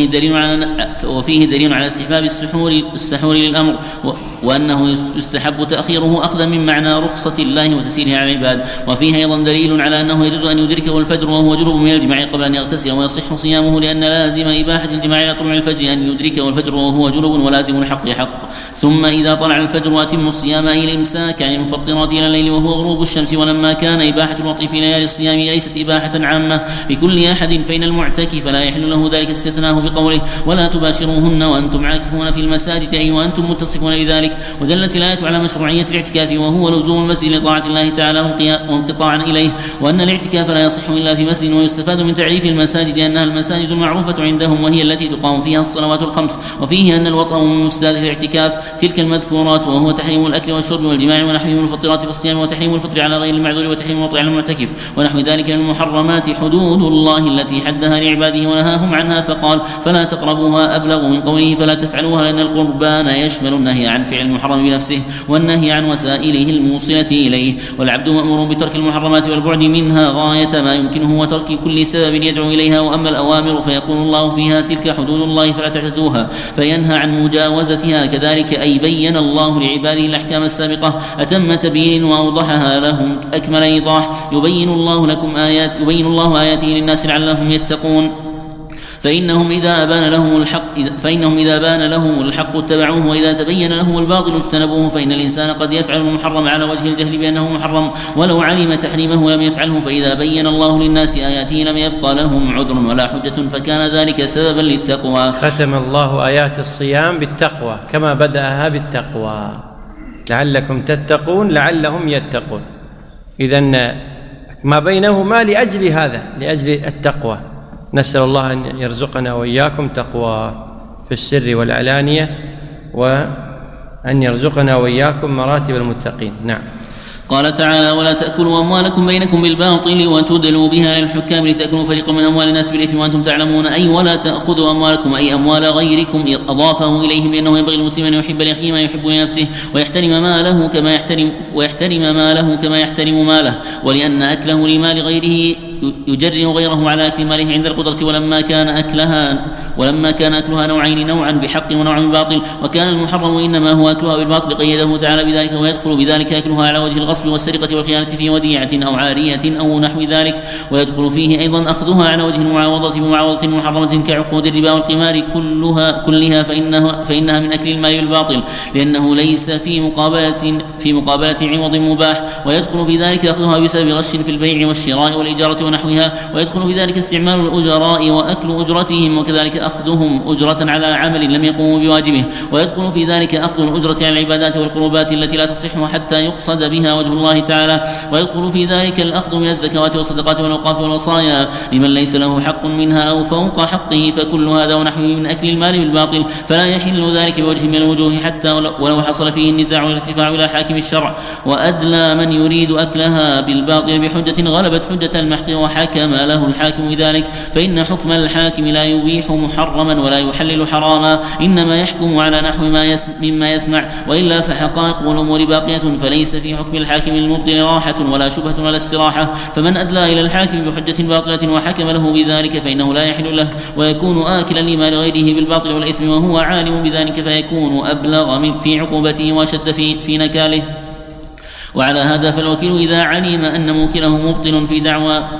وفيه دليل على استحباب السحور للأمر، وأنه يستحب تأخيره أخذا من معنى رخصة الله وتسيره على العباد. وفيه أيضا دليل على أنه يجوز أن يدركه الفجر وهو جنوب من الجماع قبل أن يغتسل ويصح صيامه، لأن لازم إباحة الجماع إلى طلوع الفجر أن يدركه الفجر وهو جنوب، ولازم الحق حق. ثم إذا طلع الفجر وأتم الصيام، أي الإمساك عن المفطرات إلى الليل وهو غروب الشمس. ولما كان إباحة الوطء في ليالي الصيام ليست إباحة عامة لكل أحد، فإن المعتكف لا يحل له ذلك استثناه بقوله: ولا تباشروهن وأنتم عاكفون في المساجد، أي وأنتم متصفون بذلك. ودلت الآية على مشروعية الاعتكاف، وهو لزوم المسجد لطاعة الله تعالى وانقطاعا إليه، وأن الاعتكاف لا يصح إلا في مسجد. ويستفاد من تعريف المساجد أنها المساجد المعروفة عندهم، وهي التي تقام فيها الصلوات الخمس. وفيه أن الوطء من مفسدات الاعتكاف تلك المذكورات، وهو تحريم الأكل والشرب والجماع ونحوه من المفطرات في الصيام، وتحريم الفطر على غير المعذور، وتحريم الوطء على المعتكف، ونحو ذلك من المحرمات حدود الله التي حدها لعباده ونهاهم عنها، فقال: فلا تقربوها، أبلغ من قوله فلا تفعلوها، لأن القربان يشمل النهي عن فعل المحرم بنفسه والنهي عن وسائله الموصلة إليه. والعبد مأمور بترك المحرمات والبعد منها غاية ما يمكنه، وترك كل سبب يدعو إليها. وأما الأوامر فيقول الله فيها: تلك حدود الله فلا تعتدوها، فينهى عن مجاوزتها كذلك، أي بين الله لعباده الأحكام السابقة أتم تبيين وأوضحها لهم أكمل إيضاح. يبين الله آياته للناس لعلهم يتقون. فإنهم إذا بان لهم الحق اتبعوه، وإذا تبين لهم الباطل اجتنبوه. فإن الإنسان قد يفعل المحرم على وجه الجهل بأنه محرم، ولو علم تحريمه لم يفعله، فإذا بين الله للناس آياته لم يبق لهم عذر ولا حجة، فكان ذلك سببا للتقوى. ختم الله آيات الصيام بالتقوى كما بدأها بالتقوى، لعلكم تتقون، لعلهم يتقون. إذن ما بينهما لأجل هذا، لأجل التقوى. نسأل الله أن يرزقنا وإياكم تقوى في السر والعلانية، وأن يرزقنا وإياكم مراتب المتقين. نعم. قال تعالى: ولا تأكلوا أموالكم بينكم بالباطل وتدلوا بها للحكام لتأكلوا فريقا من أموال الناس بالإثم وأنتم تعلمون. أي ولا تأخذوا أموالكم، أي أموال غيركم، أضافه إليهم، لأنه ينبغي المسلم أن يحب لأخيه ما يحب لنفسه، ويحترم ماله كما يحترم ماله، ولأن أكله لمال غيره يجرم غيره على أكل ماله عند القدرة. ولما كان أكلها نوعين، نوعا بحق ونوعا بباطل، وكان المحرم إنما هو أكلها بالباطل قيده تعالى بذلك، ويدخل بذلك أكلها على وجه الغصب والسرقة والخيانة في وديعة أو عارية أو نحو ذلك، ويدخل فيه أيضا أخذها على وجه المعاوضة بمعاوضة محرمة كعقود الربا والقمار كلها فإنها من أكل المال بالباطل، لأنه ليس في مقابلة عوض مباح. ويدخل في ذلك أخذها بسبب غش في البيع والشراء والإجارة ونحوها، ويدخل في ذلك استعمال الأجراء وأكل أجرتهم، وكذلك أخذهم أجرة على عمل لم يقوموا بواجبه. ويدخل في ذلك أخذ الأجرة على العبادات والقربات التي لا تصح حتى يقصد بها وجه الله تعالى. ويدخل في ذلك الأخذ من الزكوات والصدقات والأوقاف والوصايا لمن ليس له حق منها أو فوق حقه، فكل هذا ونحوه من أكل المال بالباطل، فلا يحل ذلك بوجه من الوجوه حتى ولو حصل فيه النزاع والارتفاع إلى حاكم الشرع. وأدلى من يريد أكلها بالباطل بحجة غلبت حجة المحق وحكم له الحاكم بذلك، فإن حكم الحاكم لا يبيح محرما ولا يحلل حراما، إنما يحكم على نحو مما يسمع، وإلا فحقائق الأمور باقية، فليس في حكم الحاكم المبطل راحة ولا شبهة ولا استراحة. فمن أدلى إلى الحاكم بحجة باطلة وحكم له بذلك فإنه لا يحل له، ويكون آكلا لمال غيره بالباطل والإثم وهو عالم بذلك، فيكون أبلغ في عقوبته وأشد في نكاله. وعلى هذا فالوكيل إذا علم أن موكله مبطل في دعوى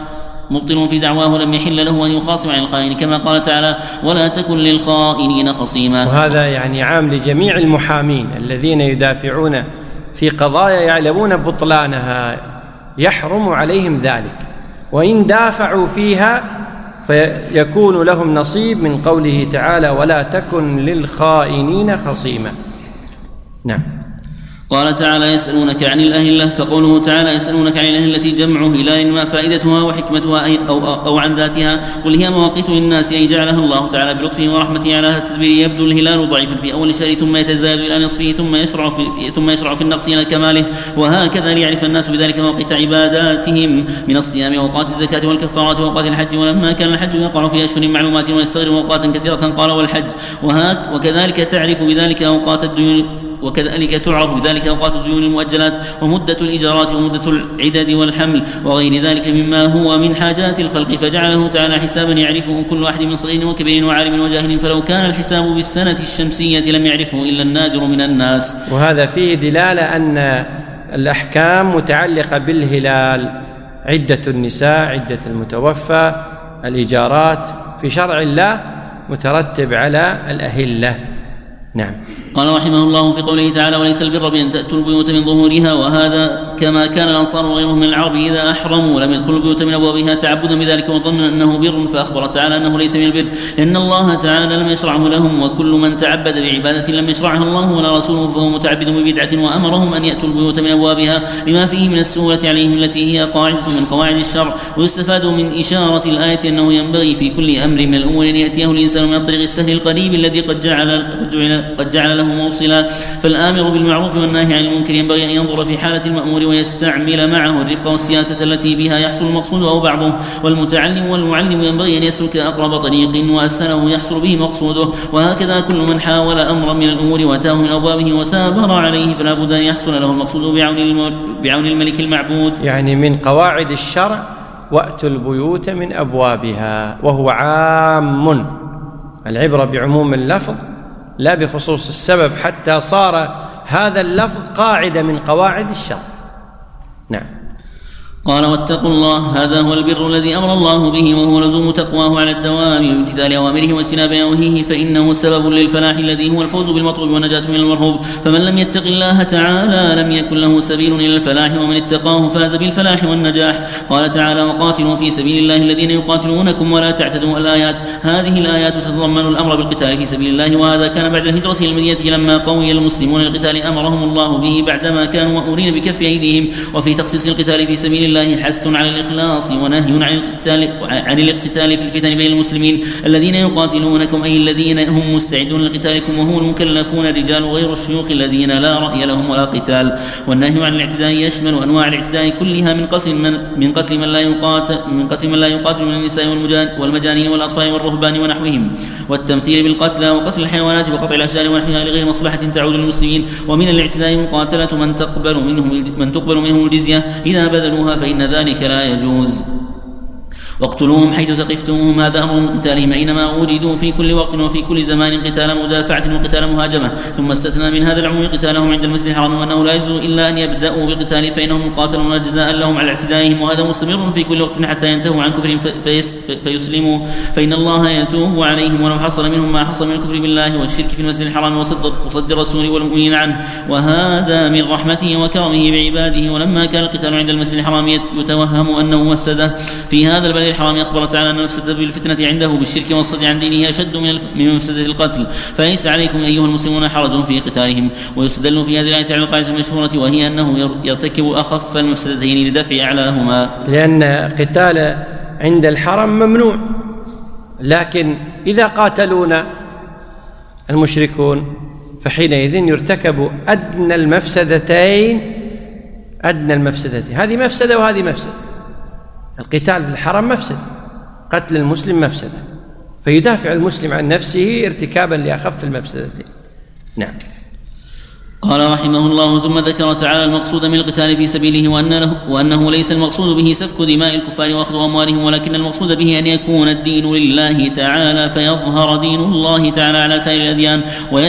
مبطل في دعواه لم يحل له أن يخاصم عن الخائن، كما قال تعالى: ولا تكن للخائنين خصيما. وهذا يعني عام لجميع المحامين الذين يدافعون في قضايا يعلمون بطلانها، يحرم عليهم ذلك، وإن دافعوا فيها فيكون لهم نصيب من قوله تعالى: ولا تكن للخائنين خصيما. نعم. قال تعالى: يسألونك عن الأهلة، فقوله تعالى: يسألونك عن الأهلة التي جمع هلال، ما فائدتها وحكمتها أو عن ذاتها؟ قل هي مواقيت للناس، أي جعلها الله تعالى بلطفه ورحمته على هذا التدبير. يبدو الهلال ضعيفا في أول الشهر ثم يتزايد إلى نصفه ثم يشرع في النقص إلى كماله، وهكذا ليعرف الناس بذلك مواقيت عباداتهم من الصيام وأوقات الزكاة والكفارات وأوقات الحج. ولما كان الحج يقع في أشهر معلومات ويستغرق أوقاتا كثيرة قال: والحج. وكذلك تعرف بذلك أوقات الديون، وكذلك تعرف بذلك أوقات الديون المؤجلات، ومدة الإجارات، ومدة العدد والحمل، وغير ذلك مما هو من حاجات الخلق، فجعله تعالى حسابا يعرفه كل واحد من صغير وكبير وعالم وجاهل. فلو كان الحساب بالسنة الشمسية لم يعرفه إلا النادر من الناس. وهذا فيه دلالة أن الأحكام متعلقة بالهلال، عدة النساء، عدة المتوفى، الإجارات في شرع الله مترتب على الأهلة. نعم. قال رحمه الله في قوله تعالى: وليس البر بأن تأتوا البيوت من ظهورها، وهذا كما كان الأنصار وغيرهم من العرب إذا أحرموا لم يدخلوا البيوت من أبوابها تعبدا بذلك وظنا أنه بر، فأخبر تعالى أنه ليس من البر لأن الله تعالى لم يشرعه لهم، وكل من تعبد بعبادة لم يشرعها الله ولا رسوله فهو متعبد ببدعة، وأمرهم أن يأتوا البيوت من أبوابها لما فيه من السهولة عليهم التي هي قاعدة من قواعد الشرع. ويستفاد من إشارة الآية أنه ينبغي في كل أمر من الأمور أن يأتيه الإنسان من الطريق السهل القريب الذي قد جعل له موصلا. فالآمر بالمعروف والناهي عن المنكر ينبغي أن ينظر في حالة المأمور ويستعمل معه الرفق والسياسة التي بها يحصل المقصود أو بعضه، والمتعلم والمعلم ينبغي أن يسلك أقرب طريق وأسهله يحصل به مقصوده. وهكذا كل من حاول أمرا من الأمور وأتاه من أبوابه وثابر عليه فلا بد أن يحصل له المقصود بعون الملك المعبود. يعني من قواعد الشرع: وأتوا البيوت من أبوابها، وهو عام، العبرة بعموم اللفظ لا بخصوص السبب، حتى صار هذا اللفظ قاعدة من قواعد الشرع. نعم. قال: واتقوا الله، هذا هو البر الذي أمر الله به، وهو لزوم تقواه على الدوام وامتثال أوامره واجتناب نواهيه، فإنه سبب للفلاح الذي هو الفوز بالمطلوب والنجاة من المرهوب. فمن لم يتق الله تعالى لم يكن له سبيل إلى الفلاح، ومن اتقاه فاز بالفلاح والنجاح. قال تعالى: وقاتلوا في سبيل الله الذين يقاتلونكم ولا تعتدوا. الآيات. هذه الآيات تتضمن الأمر بالقتال في سبيل الله، وهذا كان بعد الهجرة إلى المدينة لما قوي المسلمون للقتال أمرهم الله به بعدما كانوا مأمورين بكف أيديهم. وفي تخصيص القتال في سبيل الله حث على الإخلاص ونهي عن الاقتتال في الفتن بين المسلمين الذين يقاتلونكم، أي الذين هم مستعدون لقتالكم، وهم المكلفون الرجال غير الشيوخ الذين لا رأي لهم ولا قتال. والنهي عن الاعتداء يشمل أنواع الاعتداء كلها من قتل من لا يقاتل من النساء والمجانين والأطفال والرهبان ونحوهم، والتمثيل بالقتلى وقتل الحيوانات وقطع الأشجار ونحوها لغير مصلحة تعود للمسلمين. ومن الاعتداء مقاتلة من تقبل منهم الجزية إذا بذلوها، فإن ذلك لا يجوز. واقتلوهم حيث ثقفتموهم، هذا أمر من قتالهم أينما وجدوا في كل وقت وفي كل زمان، قتال مدافعة وقتال مهاجمة. ثم استثنى من هذا العموم قتالهم عند المسجد الحرام، وأنه لا يجوز إلا أن يبدأوا بالقتال فإنهم مقاتلون جزاء لهم على اعتدائهم، وهذا مستمر في كل وقت حتى ينتهوا عن كفرهم فيسلموا، فإن الله يتوب عليهم ولو حصل منهم ما حصل من الكفر بالله والشرك في المسجد الحرام وصد الرسول والمؤمنين عنه، وهذا من رحمته وكرمه بعباده. ولما كان القتال عند المسجد الحرام يتوهم أنه مفسده في هذا البلد الحرام، أخبر تعالى أن المفسدة بالفتنة عنده بالشرك والصد عن دينه أشد من مفسدة القتل، فليس عليكم أيها المسلمون حرج في قتالهم. ويستدل في هذه الآية على القاعدة المشهورة، وهي أنه يرتكب أخف المفسدتين لدفع أعلاهما، لأن قتال عند الحرم ممنوع، لكن إذا قاتلونا المشركون فحينئذ يرتكب أدنى المفسدتين. هذه مفسدة وهذه مفسدة. القتال في الحرم مفسدة، قتل المسلم مفسدة، فيدافع المسلم عن نفسه ارتكابا لأخف المفسدتين. نعم. قال رحمه الله: ثم ذكر تعالى المقصود من القتال في سبيله وأنه ليس المقصود به سفك دماء الكفار وأخذ أموالهم، ولكن المقصود به أن يكون الدين لله تعالى فيظهر دين الله تعالى على سائر الأديان،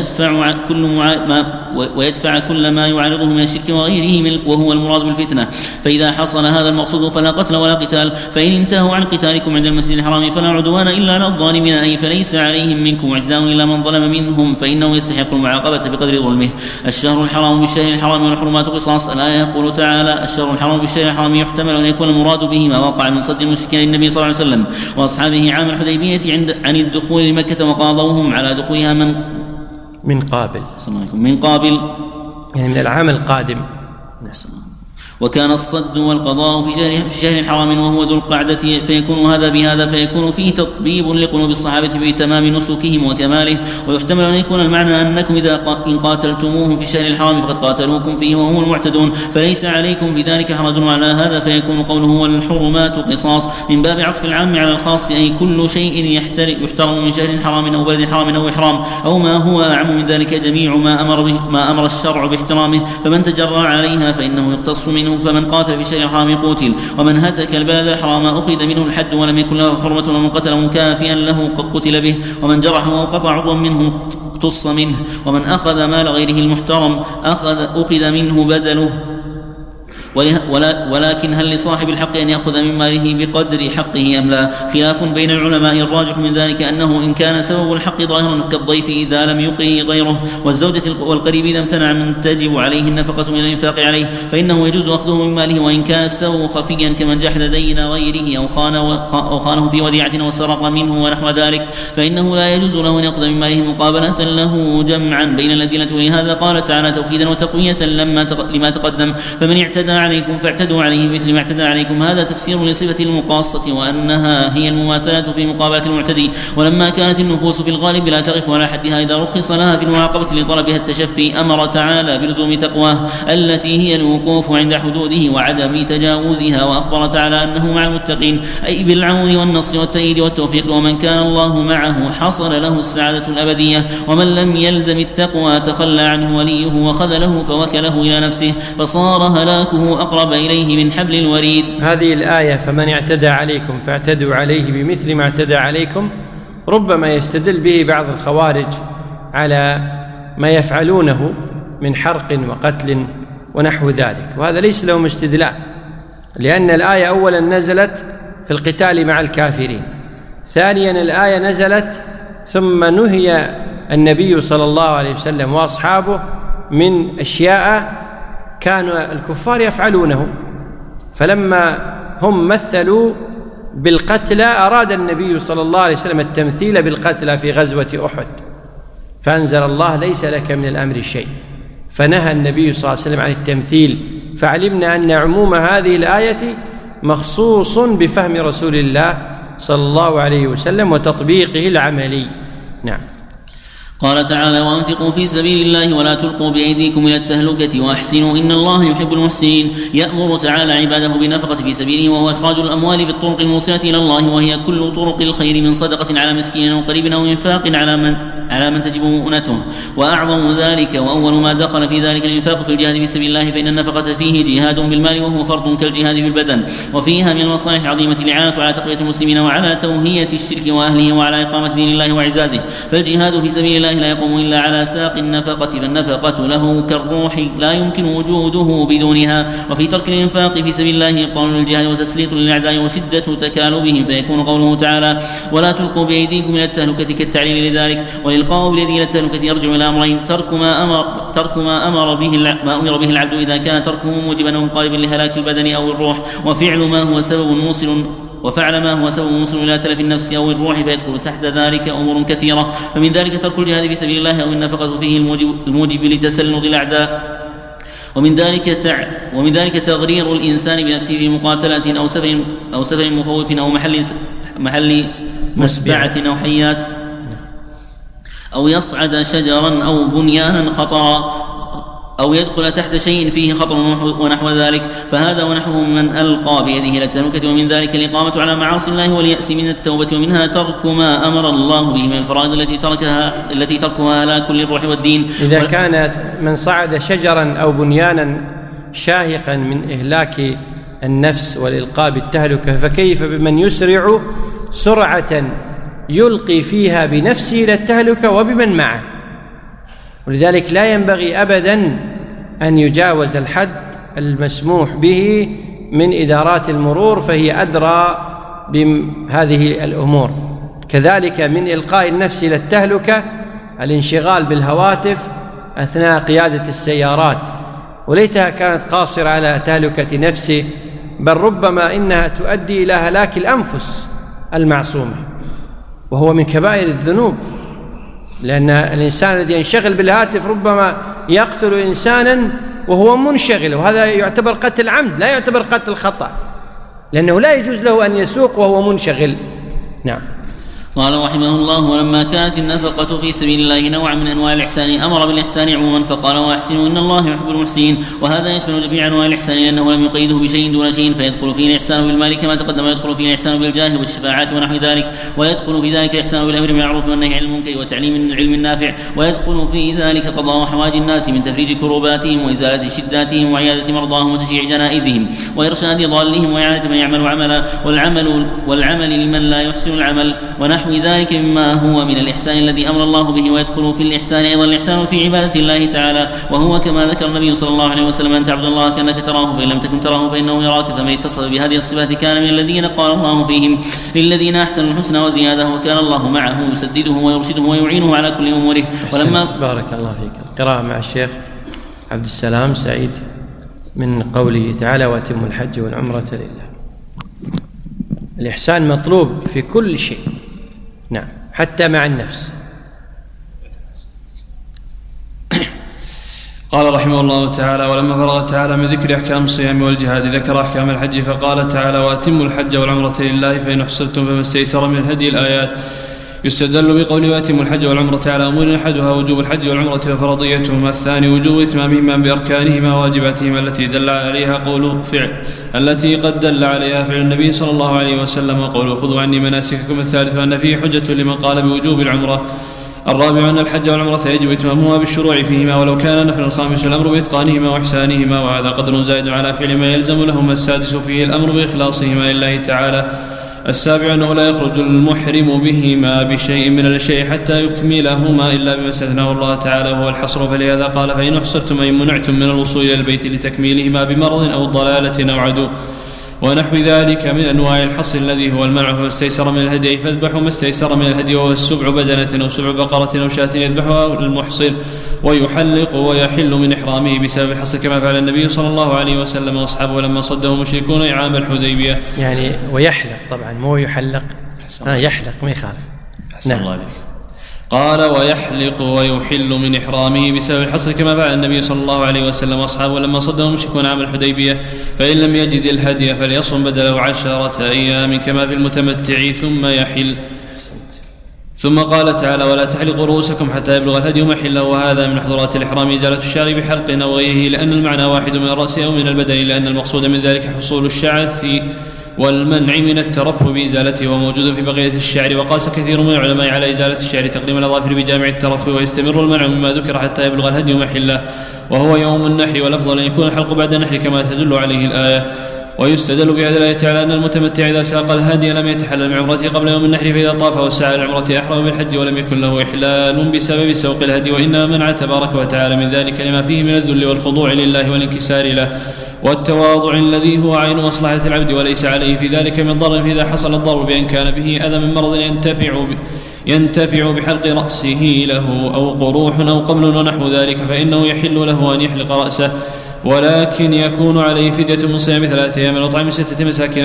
ويدفع كل ما يعارضه من الشرك وغيره وهو المراد بالفتنة. فإذا حصل هذا المقصود فلا قتل ولا قتال. فإن انتهوا عن قتالكم عند المسجد الحرام فلا عدوان إلا على الظالمين، أي فليس عليهم منكم اعتداء إلا من ظلم منهم فإنه يستحق المعاقبة بقدر ظلمه. الشهر الحرام بالشهر الحرام والحرمات قصاص. الآية يقول تعالى: الشهر الحرام بالشهر الحرام، يحتمل أن يكون المراد به ما وقع من صد المشركين للنبي صلى الله عليه وسلم وأصحابه عام الحديبية عن الدخول لمكة، وقاضوهم على دخولها من قابل يعني من العام القادم. وكان الصد والقضاء في شهر حرام وهو ذو القعدة، فيكون هذا بهذا، فيكون فيه تطبيب لقلوب الصحابة بتمام نسكهم وكماله. ويحتمل أن يكون المعنى أنكم إن قاتلتموهم في الشهر الحرام فقد قاتلوكم فيه وهم المعتدون، فليس عليكم في ذلك حرج على هذا، فيكون قوله والحرمات قصاص من باب عطف العام على الخاص، أي كل شيء يحترم من شهر حرام أو بلد حرام أو إحرام أو ما هو أعم من ذلك جميع ما أمر الشرع باحترامه، فمن تجرى عليها فإنه يقتص منه. فمن قاتل في الشهر الحرام قتل، ومن هتك البلد الحرام أخذ منه الحد ولم يكن له حرمة، ومن قتل مكافئا له قتل به، ومن جرحه أو قطع عضوا منه اقتص منه، ومن أخذ مال غيره المحترم أخذ منه بدله. ولكن هل لصاحب الحق أن يأخذ من ماله بقدر حقه أم لا؟ خلاف بين العلماء، الراجح من ذلك أنه إن كان سبب الحق ظاهرا كالضيف إذا لم يقره غيره، والزوجة والقريب إذا امتنع من تجب عليه النفقة من الإنفاق عليه فإنه يجوز أخذه من ماله، وإن كان السبب خفيا كمن جحد دين غيره أو خانه في وديعة وسرق منه ونحو ذلك فإنه لا يجوز له أن يأخذ من ماله مقابلة له جمعا بين الأدلة. ولهذا قال تعالى توكيدا وتقوية لما تقدم: فمن اعتدى عليكم فاعتدوا عليه مثل ما اعتدى عليكم. هذا تفسير لصفة المقاصة، وأنها هي المماثلة في مقابلة المعتدي. ولما كانت النفوس في الغالب لا تقف على حدها إذا رخص لها في المعاقبة لطلبها التشفي، أمر تعالى بلزوم تقواه التي هي الوقوف عند حدوده وعدم تجاوزها. وأخبر تعالى أنه مع المتقين، أي بالعون والنصر والتأييد والتوفيق، ومن كان الله معه حصل له السعادة الأبدية. ومن لم يلزم التقوى تخلى عنه وليه وخذله فوكله إلى نفسه، فصار هلاكه أقرب إليه من حبل الوريد. هذه الآية فمن اعتدى عليكم فاعتدوا عليه بمثل ما اعتدى عليكم، ربما يستدل به بعض الخوارج على ما يفعلونه من حرق وقتل ونحو ذلك، وهذا ليس لهم استدلال، لأن الآية أولا نزلت في القتال مع الكافرين، ثانيا الآية نزلت ثم نهي النبي صلى الله عليه وسلم وأصحابه من أشياء كان الكفار يفعلونه، فلما هم مثلوا بالقتلى أراد النبي صلى الله عليه وسلم التمثيل بالقتلى في غزوة أحد، فأنزل الله ليس لك من الأمر شيء، فنهى النبي صلى الله عليه وسلم عن التمثيل. فعلمنا أن عموم هذه الآية مخصوص بفهم رسول الله صلى الله عليه وسلم وتطبيقه العملي. نعم. قال تعالى: وأنفقوا في سبيل الله ولا تلقوا بأيديكم إلى التهلكة وأحسنوا إن الله يحب المحسنين. يأمر تعالى عباده بالنفقة في سبيله، وهو إخراج الأموال في الطرق الموصلة إلى الله، وهي كل طرق الخير من صدقة على مسكين أو قريب أو إنفاق على من تجب مؤنته. وأعظم ذلك وأول ما دخل في ذلك الإنفاق في الجهاد في سبيل الله، فإن النفقة فيه جهاد بالمال وهو فرض كالجهاد بالبدن، وفيها من المصالح العظيمة الإعانة على تقوية المسلمين وعلى توهية الشرك وأهله وعلى إقامة دين الله وإعزازه. فالجهاد في سبيل الله لا يقوم إلا على ساق النفقة، فالنفقة له كالروح لا يمكن وجوده بدونها. وفي ترك الإنفاق في سبيل الله إبطال للجهاد وتسليط للأعداء وشدة تكالبهم، فيكون قوله تعالى: ولا تلقوا بأيديكم إلى التهلكة كالتعليل لذلك. والإلقاء باليد إلى التهلكة يرجع إلى أمرين: ترك ما أمر به العبد إذا كان تركه موجبا أو مقاربا لهلاك البدن أو الروح، وفعل ما هو سبب موصل إلى تلف النفس أو الروح، فيدخل تحت ذلك أمور كثيرة. فمن ذلك ترك الجهاد في سبيل الله أو النفقة فيه الموجب لتسلط الأعداء. ومن ذلك تغرير الإنسان بنفسه في مقاتلة أو سفر مخوف أو محل مسبعة أو حيات، أو يصعد شجرا أو بنيانا خطرا، أو يدخل تحت شيء فيه خطر ونحو ذلك، فهذا ونحوه من ألقى بيده إلى التهلكة. ومن ذلك الإقامة على معاصي الله واليأس من التوبة، ومنها ترك ما أمر الله به من الفرائض التي تركها هلاك للروح والدين. إذا كانت من صعد شجرا أو بنيانا شاهقا من إهلاك النفس والإلقاء بالتهلكة، فكيف بمن يسرع سرعة يلقي فيها بنفسه إلى التهلكة وبمن معه؟ ولذلك لا ينبغي أبدا أن يجاوز الحد المسموح به من إدارات المرور، فهي أدرى بهذه الأمور. كذلك من إلقاء النفس إلى التهلكة الانشغال بالهواتف أثناء قيادة السيارات، وليتها كانت قاصرة على تهلكة نفسه، بل ربما إنها تؤدي إلى هلاك الأنفس المعصومة، وهو من كبائر الذنوب، لأن الإنسان الذي ينشغل بالهاتف ربما يقتل إنسانا وهو منشغل، وهذا يعتبر قتل عمد، لا يعتبر قتل خطأ، لأنه لا يجوز له أن يسوق وهو منشغل. نعم. قال رحمه الله: ولما كانت النفقة في سبيل الله نوعا من أنواع الإحسان أمر بالإحسان عموما فقال: وأحسنوا إن الله يحب المحسنين. وهذا يشمل جميع أنواع الإحسان لأنه لم يقيده بشيء دون شيء، فيدخل فيه الإحسان بالمال كما تقدم، ويدخل فيه الإحسان بالجاه والشفاعات ونحو ذلك، ويدخل في ذلك الإحسان بالأمر بالمعروف والنهي عن المنكر وتعليم العلم النافع، ويدخل في ذلك قضاء حوائج الناس من تفريج كروباتهم وإزالة شداتهم وعيادة مرضاهم وتشييع جنائزهم وإرشاد ضالهم وإعانة من يعمل عملا والعمل لمن لا يحسن العمل ونحو ذلك مما هو من الإحسان الذي أمر الله به. ويدخل في الإحسان أيضا الإحسان في عبادة الله تعالى، وهو كما ذكر النبي صلى الله عليه وسلم: أن تعبد الله كأنك تراه فإن لم تكن تراه فإنه يراك. فمن اتصف بهذه الصفات كان من الذين قال الله فيهم: للذين أحسنوا الحسنى وزيادة، وكان الله معه يسدده ويرشده ويعينه على كل أموره. ولما بارك الله فيك. قراءة مع الشيخ عبد السلام سعيد من قوله تعالى: وأتموا الحج والعمرة لله. الإحسان مطلوب في كل شيء، نعم، حتى مع النفس. قال رحمه الله تعالى: ولما فرغ تعالى من ذكر أحكام الصيام والجهاد ذكر أحكام الحج فقال تعالى: وأتموا الحج والعمرة لله فإن أحصرتم فما استيسر من الهدي. الآيات. يستدل بقول وأتموا الحج والعمرة على أمور أحدها وجوب الحج والعمرة وفرضيتهما، الثاني وجوب إتمامهما بأركانهما وواجباتهما التي دل عليها قول فعل التي قد دل عليها فعل النبي صلى الله عليه وسلم وقوله: خذوا عني مناسككم. الثالث أن فيه حجة لمن قال بوجوب العمرة. الرابع أن الحج والعمرة يجب إتمامهما بالشروع فيهما ولو كان نفل. الخامس الأمر بإتقانهما وإحسانهما، وهذا قدر زائد على فعل ما يلزم لهما. السادس فيه الأمر بإخلاصهما لله تعالى. السابع أنه لا يخرج المحرم بهما بشيء من الشيء حتى يكملهما إلا بما استثناه الله تعالى وهو الحصر، فلهذا قال: فإن أحصرتم أي منعتم من الوصول إلى البيت لتكميلهما بمرض أو ضلالة أو عدو ونحو ذلك من أنواع الحصر الذي هو المنع. فما استيسر من الهدي فاذبحوا ما استيسر من الهدي، وهو السبع بدنة أو سبع بقرة أو شاة يذبحها المحصر، ويحلق ويحل من إحرامه بسبب الحصر كما فعل النبي صلى الله عليه وسلم وأصحابه لما صده المشركون إعام الحديبية. يعني ويحلق طبعا مو يحلق، يحلق ما يخالف. نعم. الله عليك. قال: ويحلق ويحل من إحرامه بسبب الحصر كما فعل النبي صلى الله عليه وسلم وأصحابه لما صدهم المشركون عام الحديبية. فإن لم يجد الهدي فليصم بدله 10 أيام كما في المتمتع ثم يحل. ثم قال تعالى: ولا تحلقوا رؤوسكم حتى يبلغ الهدي محله. وهذا من محظورات الإحرام إزالة الشعر بحلق أو غيره، لأن المعنى واحد من الرأس أو من البدن، لأن المقصود من ذلك حصول الشعث والمنع من الترف بإزالته، وموجود في بقية الشعر. وقاس كثير من العلماء على إزالة الشعر تقديم الأظافر بجامع الترف، ويستمر المنع مما ذكر حتى يبلغ الهدي محله وهو يوم النحر، والأفضل أن يكون الحلق بعد النحر كما تدل عليه الآية. ويستدل بهذه الآية على أن المتمتع إذا ساق الهدي لم يتحلل من عمرته قبل يوم النحر، فإذا طاف وسعى العمرة أحرم بالحج ولم يكن له إحلال بسبب سوق الهدي، وإنما منع تبارك وتعالى من ذلك لما فيه من الذل والخضوع لله والانكسار له والتواضع الذي هو عين مصلحة العبد، وليس عليه في ذلك من ضرر. فإذا حصل الضرر بأن كان به أذى من مرض ينتفع بحلق رأسه له أو قروح أو قبل ونحو ذلك، فإنه يحل له أن يحلق رأسه، ولكن يكون عليه فدية من صيام 3 أيام وطعام 6 مساكين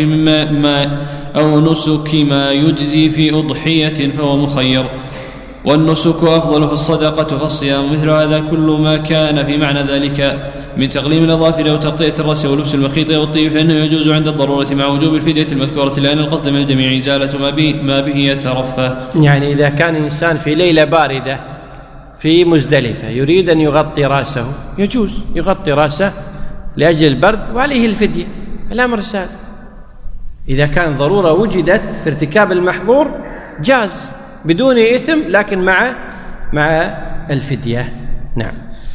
أو نسك ما يجزي في أضحية فهو مخير. والنسك أفضل في الصدقة فالصيام مثل هذا كل ما كان في معنى ذلك من تقليم الأظافر أو تغطية الرأس ولبس المخيط والطيب، فإنه يجوز عند الضرورة مع وجوب الفدية المذكورة، لأن القصد من الجميع إزالة ما به يترفه. يعني إذا كان الإنسان في ليلة باردة في مزدلفة يريد أن يغطي رأسه يجوز يغطي رأسه لأجل البرد وعليه الفدية، الأمر سهل. إذا كان ضرورة وجدت في ارتكاب المحظور جاز بدون إثم، لكن مع الفدية. نعم.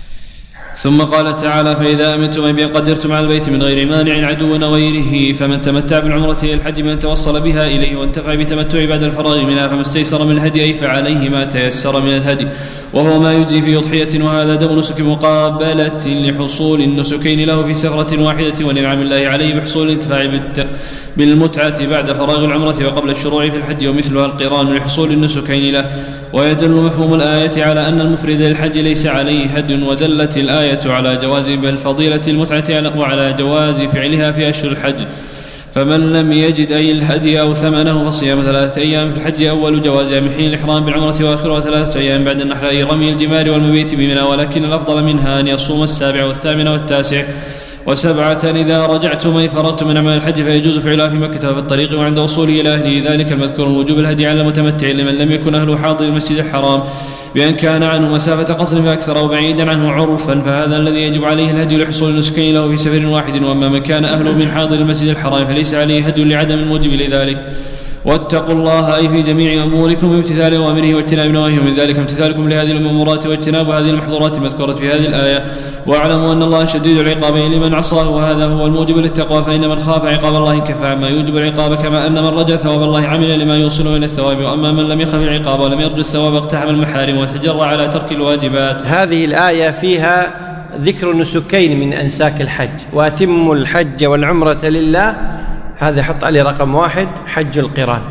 ثم قال تعالى: فإذا أمنتم أي قدرتم على البيت من غير مانع عدو غيره، فمن تمتع بالعمرة إلى الحج من توصل بها إليه وانتفع بتمتع بعد الفراغ منها فما استيسر من الهدي أي فعليه ما تيسر من الهدي، وهو ما يجزي في أضحية، وهذا دم نسك مقابلة لحصول النسكين له في سفرة واحدة، ولنعم الله عليه بحصول الانتفاع بالمتعة بعد فراغ العمرة وقبل الشروع في الحج، ومثلها القران لحصول النسكين له. ويدل مفهوم الآية على أن المفرد للحج ليس عليه هدي، ودلت الآية على جواز بل فضيلة المتعة وعلى جواز فعلها في أشهر الحج. فمن لم يجد أي الهدي أو ثمنه فصيام 3 أيام في الحج، أول جوازها من حين الإحرام بالعمرة، وآخرها 3 أيام بعد النحر، أي رمي الجمار والمبيت بمنى، ولكن الأفضل منها أن يصوم 7 و8 و9 و7 إذا رجعتم أي فرغتم من أعمال الحج، فيجوز فعلها في مكة وفي الطريق وعند وصوله إلى أهله. ذلك المذكور من وجوب الهدي على المتمتع لمن لم يكن أهله حاضر المسجد الحرام، بأن كان عنه مسافة قصر فأكثر أو بعيدا عنه عرفا، فهذا الذي يجب عليه الهدي لحصول النسكين له في سفر واحد. وأما من كان أهله من حاضر المسجد الحرام فليس عليه هدي لعدم الموجب لذلك. واتقوا الله أي في جميع أموركم بامتثال أوامره واجتناب نواهيه، من ذلك امتثالكم لهذه المأمورات واجتناب هذه المحظورات المذكورة في هذه الآية. واعلموا أن الله شديد العقاب لمن عصاه، وهذا هو الموجب للتقوى، فإن من خاف عقاب الله انكف عما يوجب العقاب، كما أن من رجا ثواب الله عمل لما يوصله إلى الثواب. وأما من لم يخف العقاب ولم يرجو الثواب اقتحم المحارم وتجرى على ترك الواجبات. هذه الآية فيها ذكر نسكين من أنساك الحج: وأتموا الحج والعمرة لله، هذا حط عليه رقم 1 حج القران.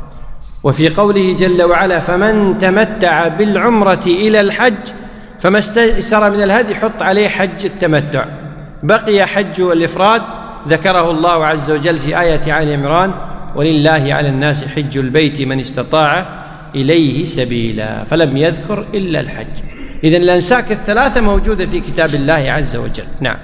وفي قوله جل وعلا: فمن تمتع بالعمرة إلى الحج فما استيسر من الهدي، حط عليه حج التمتع. بقي حج الإفراد ذكره الله عز وجل في آية آل عمران: ولله على الناس حج البيت من استطاع إليه سبيلا، فلم يذكر إلا الحج. إذن الأنساك 3 موجودة في كتاب الله عز وجل. نعم.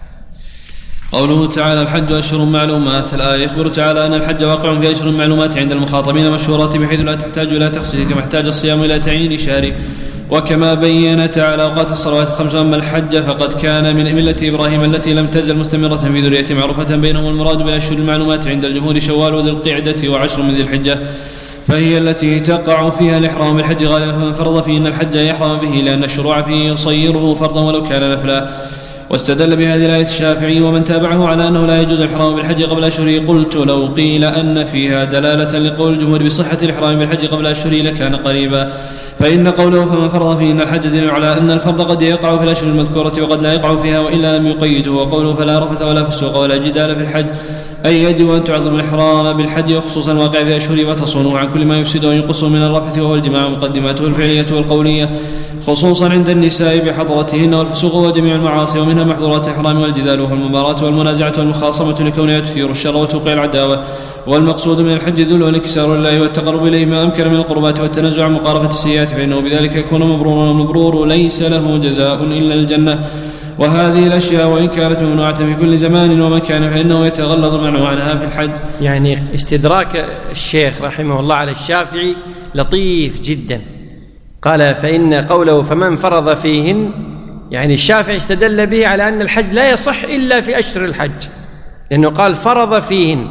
قوله تعالى: الحج أشهر معلومات. الآية يخبر تعالى أن الحج واقع في أشهر معلومات عند المخاطبين مشهورات، بحيث لا تحتاج إلى تخصيص كما احتاج الصيام إلى تعيين شهر. وكما بين تعالى أوقات الصلوات ال5. أما الحج فقد كان من ملة إبراهيم التي لم تزل مستمرة في ذرية معروفة بينهم. المراد بالأشهر المعلومات عند الجمهور شوال وذي القعدة و10 من ذي الحجة، فهي التي تقع فيها الإحرام بالحج غالبا، فمن فرض فيه أن الحج يحرم به، لأن الشروع فيه يصيره فرضا ولو كان نفلا. واستدل بهذه الآية الشافعي ومن تابعه على أنه لا يجوز الإحرام بالحج قبل أشهره. قلت: لو قيل أن فيها دلالة لقول الجمهور بصحة الإحرام بالحج قبل أشهره لكان قريبا، فإن قوله فمن فرض فيه أن الحج دليل على أن الفرض قد يقع في الأشهر المذكورة وقد لا يقع فيها وإلا لم يقيده. وقوله فلا رفث ولا فسوق ولا جدال في الحج، أي يجب أن تعظم الإحرام بالحج، وخصوصا واقع في أشهره، وتصونه عن كل ما يفسد وينقصه من الرفث، وهو الجماع مقدماته الفعلية والقولية، خصوصا عند النساء بحضرتهن، والفسوق وجميع المعاصي، ومنها محظورات الإحرام والجدال وهو المباراة والمنازعة والمخاصمة لكونها تثير الشر وتوقع العداوة. والمقصود من الحج ذل والانكسار لله والتقرب إليه ما أمكن من القربات والتنزع عن مقارفة السيئات، فإنه بذلك يكون مبرورا، والمبرور ليس له جزاء إلا الجنة. وهذه الأشياء وإن كانت ممنوعة في كل زمان ومكان فإنه يتغلظ المنع عنها في الحج. يعني استدراك الشيخ رحمه الله على الشافعي لطيف جدا. قال: فإن قوله فمن فرض فيهن، يعني الشافعي استدل به على أن الحج لا يصح إلا في أشهر الحج، لأنه قال فرض فيهن.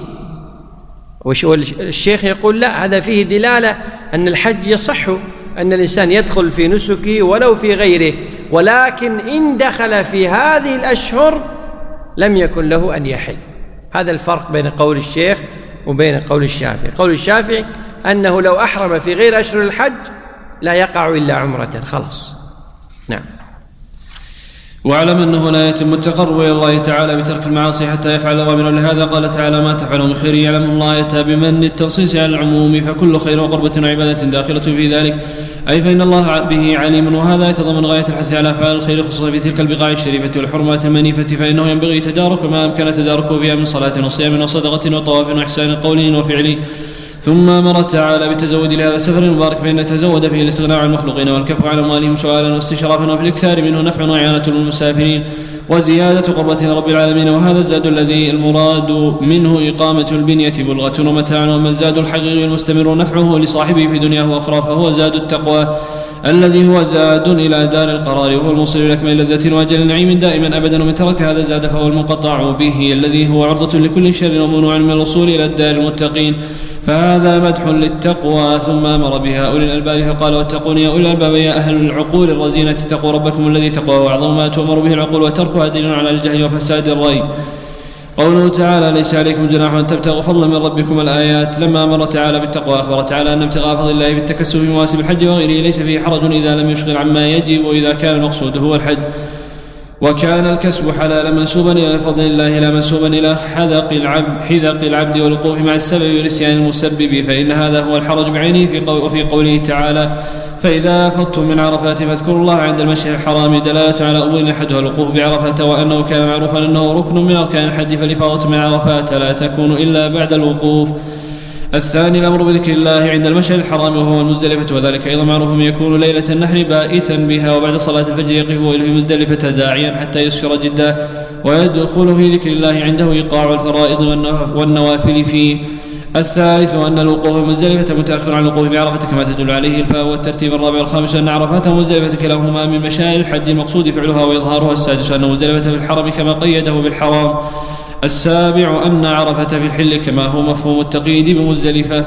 والشيخ يقول لا، هذا فيه دلالة أن الحج يصح أن الإنسان يدخل في نسكه ولو في غيره، ولكن إن دخل في هذه الأشهر لم يكن له أن يحل. هذا الفرق بين قول الشيخ وبين قول الشافعي. قول الشافعي أنه لو أحرم في غير أشهر الحج لا يقع إلا عمرة، خلاص. نعم. واعلم أنه لا يتم التقرب إلى الله تعالى بترك المعاصي حتى يفعل الأوامر، لهذا قال تعالى: ما تفعلوا من خير يعلمه الله. يأتى بمن التنصيص على العموم، فكل خير وقربة وعبادة داخلة في ذلك، أي فإن الله به عليم. وهذا يتضمن غاية الحث على أفعال الخير، خصوصا في تلك البقاع الشريفة والحرمات المنيفة، فإنه ينبغي تدارك ما أمكن تداركه فيها من صلاة وصيام وصدقة وطواف وإحسان قول وفعل. ثم أمر تعالى بالتزود لهذا السفر المبارك، فإن تزود فيه الاستغناء عن المخلوقين والكف عن أموالهم سؤالا واستشرافا، وفي الإكثار منه نفع وإعانة للمسافرين وزيادة قربة رب العالمين. وهذا الزاد الذي المراد منه إقامة البنية بلغة ومتاع، وما الزاد الحقيقي المستمر نفعه لصاحبه في دنياه وأخرى، فهو زاد التقوى الذي هو زاد إلى دار القرار وهو الموصل إلى أكمل لذة وأجل نعيم دائما أبدا، ومن ترك هذا زاد فهو المنقطع به الذي هو عرضة لكل شر ومنوع من الوصول إلى الدار المتقين. فهذا مدح للتقوى، ثم أمر بها أولي الألباب فقال واتقون يا أولي الألباب يا أهل العقول الرزينة اتقوا ربكم الذي تقوى وأعظم ما تؤمر به العقول وتركها دليل على الجهل وفساد الرأي. قوله تعالى ليس عليكم جناح أن تبتغوا فضلا من ربكم الآيات. لما أمر تعالى بالتقوى أخبر تعالى أن ابتغاء فضل الله بالتكسب في مواسم الحج وغيره ليس فيه حرج إذا لم يشغل عما يجب وإذا كان المقصود هو الحج، وكان الكسب حلالا منسوبا إلى فضل الله لا منسوبا إلى حذق العبد والوقوف مع السبب ونسيان المسبب، فإن هذا هو الحرج بعينه. وفي قوله تعالى فإذا أفضتم من عرفات فاذكروا الله عند المشعر الحرام دلالة على أمور أحدها الوقوف بعرفة، وأنه كان معروفا أنه ركن من أركان الحج، فالإفاضة من عرفات لا تكون إلا بعد الوقوف. الثاني الأمر بذكر الله عند المشعر الحرام وهو المزدلفة، وذلك أيضا معروف يكون ليلة النحر بائتا بها، وبعد صلاة الفجر يقف في مزدلفة داعيا حتى يسفر جدا، ويدخل في ذكر الله عنده إيقاع الفرائض والنوافل فيه. الثالث أن الوقوف بمزدلفة متأخر عن الوقوف بعرفة كما تدل عليه الفاء. والترتيب الرابع والخامس أن عرفات ومزدلفة كلاهما من مشاعر الحج المقصود فعلها وإظهارها. السادس أن مزدلفة في الحرم كما قيده بالحرام. السابع أن عرفة في الحل كما هو مفهوم التقييد بمزدلفة.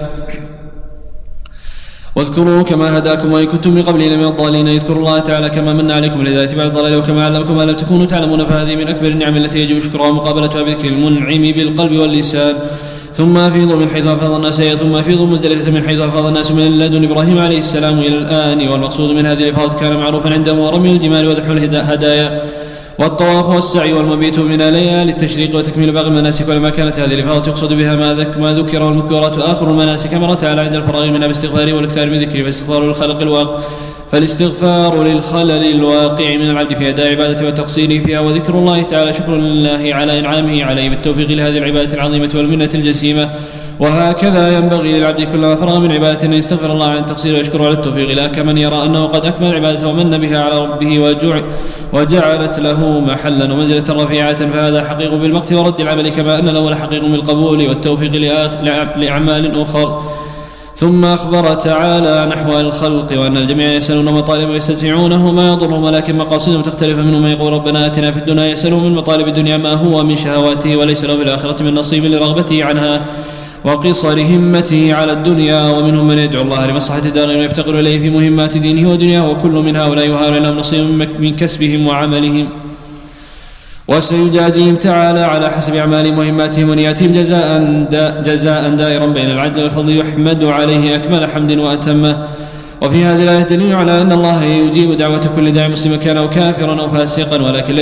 واذكروا كما هداكم وإن كنتم من قبله لمن الضالين. يذكر الله تعالى كما من عليكم لذلك بعد الضلال وكما علمكم ما لم تكونوا تعلمون، فهذه من أكبر النعم التي يجب شكرها ومقابلتها بذكر المنعم بالقلب واللسان. ثم أفيضوا من حيث أفاض الناس، ثم أفيضوا مزدلفة من حيث أفاض الناس من لدن إبراهيم عليه السلام إلى الآن. والمقصود من هذه الإفاضة كان معروفا عندهم ورمي الجمال وذبح الهدايا والطواف والسعي والمبيت من ليالي التشريق وتكميل باقي المناسك. ولما كانت هذه الإفاضة يقصد بها ما ذكر والمذكورات آخر المناسك أمر تعالى عند الفراغ منها باستغفاره والإكثار من ذكره، فالاستغفار للخلل الواقع من العبد في أداء عبادته والتقصير فيها، وذكر الله تعالى شكر لله على إنعامه عليه بالتوفيق لهذه العبادة العظيمة والمنة الجسيمة. وهكذا ينبغي للعبد كلما فرغ من عبادة أن يستغفر الله عن التقصير ويشكر على التوفيق، لا كمن يرى أنه قد أكمل العبادة ومن بها على ربه وجعلت له محلا ومنزلة رفيعة، فهذا حقيق بالمقت ورد العمل، كما أن الأول حقيق بالقبول والتوفيق لأعمال أخرى. ثم أخبر تعالى عن أحوال الخلق وأن الجميع يسألون مطالب ويستدفعونه ما يضرهم، ولكن مقاصدهم تختلف، منهم من يقول ربنا آتنا في الدنيا يسأل من مطالب الدنيا ما هو من شهواته وليس له في الآخرة من نصيب لرغبته عنها وقصر همته على الدنيا، ومنهم من يدعو الله لمصلحة داره ويفتقر إليه في مهمات دينه ودنياه، وكل من هؤلاء يهار لهم نصيب من كسبهم وعملهم، وسيجازيهم تعالى على حسب أعمال مهماتهم ونياتهم جزاء دائرا بين العدل والفضل يحمد عليه أكمل حمد وأتمه. وفي هذه الآية دليل على أن الله يجيب دعوة كل داعي مسلم كان أو كافرا أو فاسقا، ولكن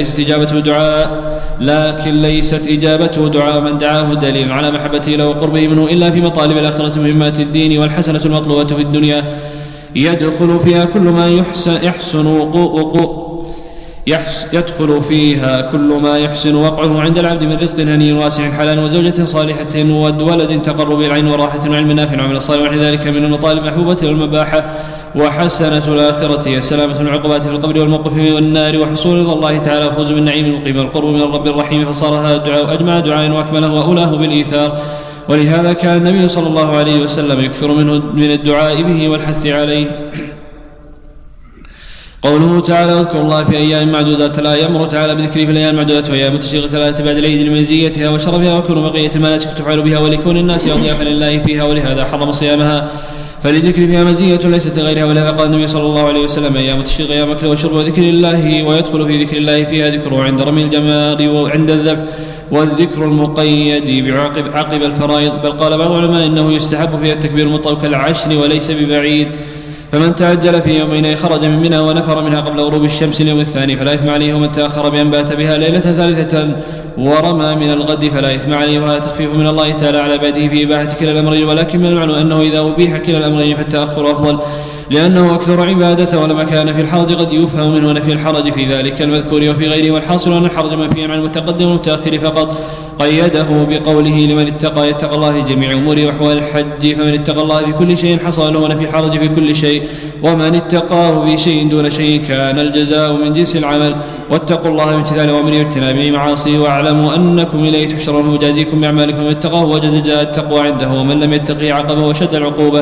ليست إجابته دعاء من دعاه دليل على محبته له وقربه منه إلا في مطالب الآخرة مهمات الدين والحسنة المطلوبة في الدنيا يدخل فيها كل ما يحسن وقعه عند العبد من رزق هني واسع حلال وزوجة صالحة وولد تقر به العين وراحة وعلم نافع وعمل صالح ونحو ذلك من المطالب المحبوبة والمباحة. وحسنة الآخرة هي سلامة العقوبات في القبر والموقف والنار وحصول رضا الله تعالى وفوز بالنعيم المقيم والقرب من الرب الرحيم، فصار هذا الدعاء أجمع دعاء وأكمله وأولاه بالإيثار. ولهذا كان النبي صلى الله عليه وسلم يكثر من الدعاء به والحث عليه. قوله تعالى اذكر الله في أيام معدودات، لا يأمر تعالى بذكره في الأيام المعدودات وأيام التشريق ثلاثة بعد العيد لمزيتها وشرفها وكون بقية المناسك تفعل بها ولكون الناس أضيافا لله فيها، ولهذا حرم صيامها فلذكر فيها مزية ليست لغيرها. ولهذا قال النبي صلى الله عليه وسلم أيام التشريق أيام أكل وشرب وذكر الله، ويدخل في ذكر الله فيها ذكره عند رمي الجمار وعند الذبح، والذكر المقيد بعقب الفرائض. بل قال بعض العلماء إنه يستحب فيها التكبير المطلق كالعشر وليس ببعيد، فمن تعجل في يومين خرج من منى ونفر منها قبل غروب الشمس اليوم الثاني فلا إثم عليه، ومن تأخر بأن بات بها ليلة ثالثة ورمى من الغد فلا إثم عليه، وهذا تخفيف من الله تعالى على عباده في إباحة كلا الأمرين. ولكن من المعنى أنه إذا أبيح كلا الأمرين فالتأخر أفضل لأنه أكثر عبادة، ولما كان في الحرج قد يفهم منه نفي الحرج في ذلك المذكور وفي غيره، والحاصل أن الحرج منفي عن المتقدم والمتأخر فقط. قيده بقوله لمن اتقى يتقى الله في جميع أموره وأحوال الحج، فمن اتقى الله في كل شيء حصل له نفي الحرج في كل شيء، ومن اتقاه في شيء دون شيء كان الجزاء من جنس العمل. واتقوا الله بامتثال أمره واجتناب معاصيه، واعلموا أنكم إليه تحشرون ويجازيكم بأعمالكم، واتقاه وجد جزاء التقوى عنده، ومن لم يتقه عقبه وشد العقوبة.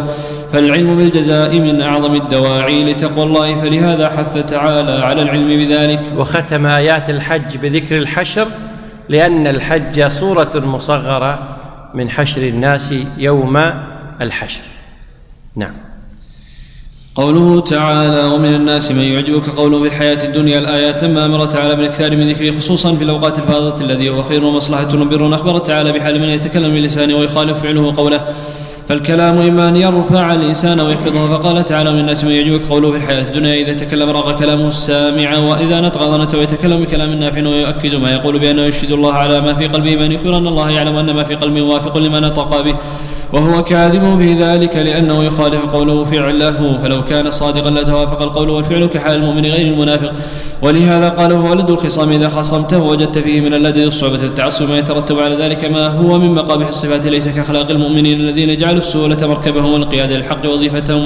فالعلم بالجزاء من أعظم الدواعي لتقوى الله، فلهذا حث تعالى على العلم بذلك. وختم آيات الحج بذكر الحشر، لأن الحج صورة مصغرة من حشر الناس يوم الحشر. نعم. قوله تعالى: ومن الناس من يعجبك قوله في الحياة الدنيا. الآيات لما أمر تعالى بالإكثار من ذكره خصوصا في الأوقات الفاضلة الذي هو خير ومصلحة وبر، أخبر تعالى بحال من يتكلم بلسانه ويخالف فعله قوله، فالكلام إما أن يرفع الإنسان ويخفضه، فقال تعالى: من الناس من يعجبك قوله في الحياة الدنيا إذا تكلم رغى كلامه السامع، وإذا نطق ظنت ويتكلم بكلام نافع ويؤكد ما يقول بأنه يشهد الله على ما في قلبه، من يخبر أن الله يعلم أن ما في قلبه موافق لما نطق به، وهو كاذب في ذلك لأنه يخالف قوله فعله، فلو كان صادقا لتوافق القول والفعل كحال المؤمن غير المنافق. ولهذا قال: هو ولد الخصام إذا خاصمته وجدت فيه من اللدد الصعوبة التعصب ما يترتب على ذلك ما هو من مقابح الصفات، ليس كأخلاق المؤمنين الذين جعلوا السهولة مركبهم والقيادة للحق وظيفتهم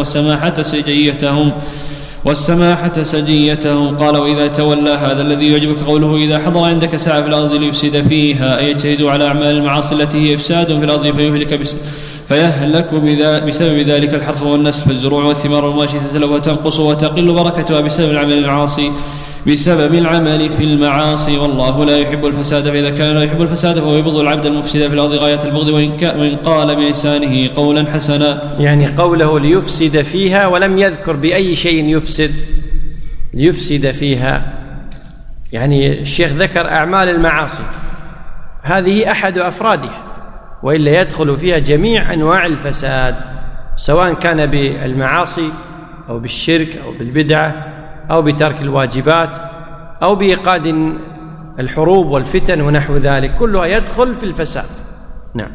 والسماحة سجيتهم. قال: وإذا تولى هذا الذي يعجبك قوله إذا حضر عندك ساعة في الأرض ليفسد فيها، أي يجتهد على أعمال المعاصي التي هي إفساد في الأرض فيهلك بسبب ذلك الحرث والنسل، فالزروع والثمار والمواشي تتلف وتنقص وتقل بركتها بسبب العمل في المعاصي، والله لا يحب الفساد، فإذا كان لا يحب الفساد فهو يبغض العبد المفسد في الأرض غاية البغض، وإن قال بلسانه قولا حسنا. يعني قوله ليفسد فيها ولم يذكر بأي شيء ليفسد فيها، يعني الشيخ ذكر أعمال المعاصي، هذه أحد أفرادها، وإلا يدخل فيها جميع أنواع الفساد، سواء كان بالمعاصي أو بالشرك أو بالبدعة أو بترك الواجبات أو بإيقاد الحروب والفتن ونحو ذلك، كلها يدخل في الفساد. نعم.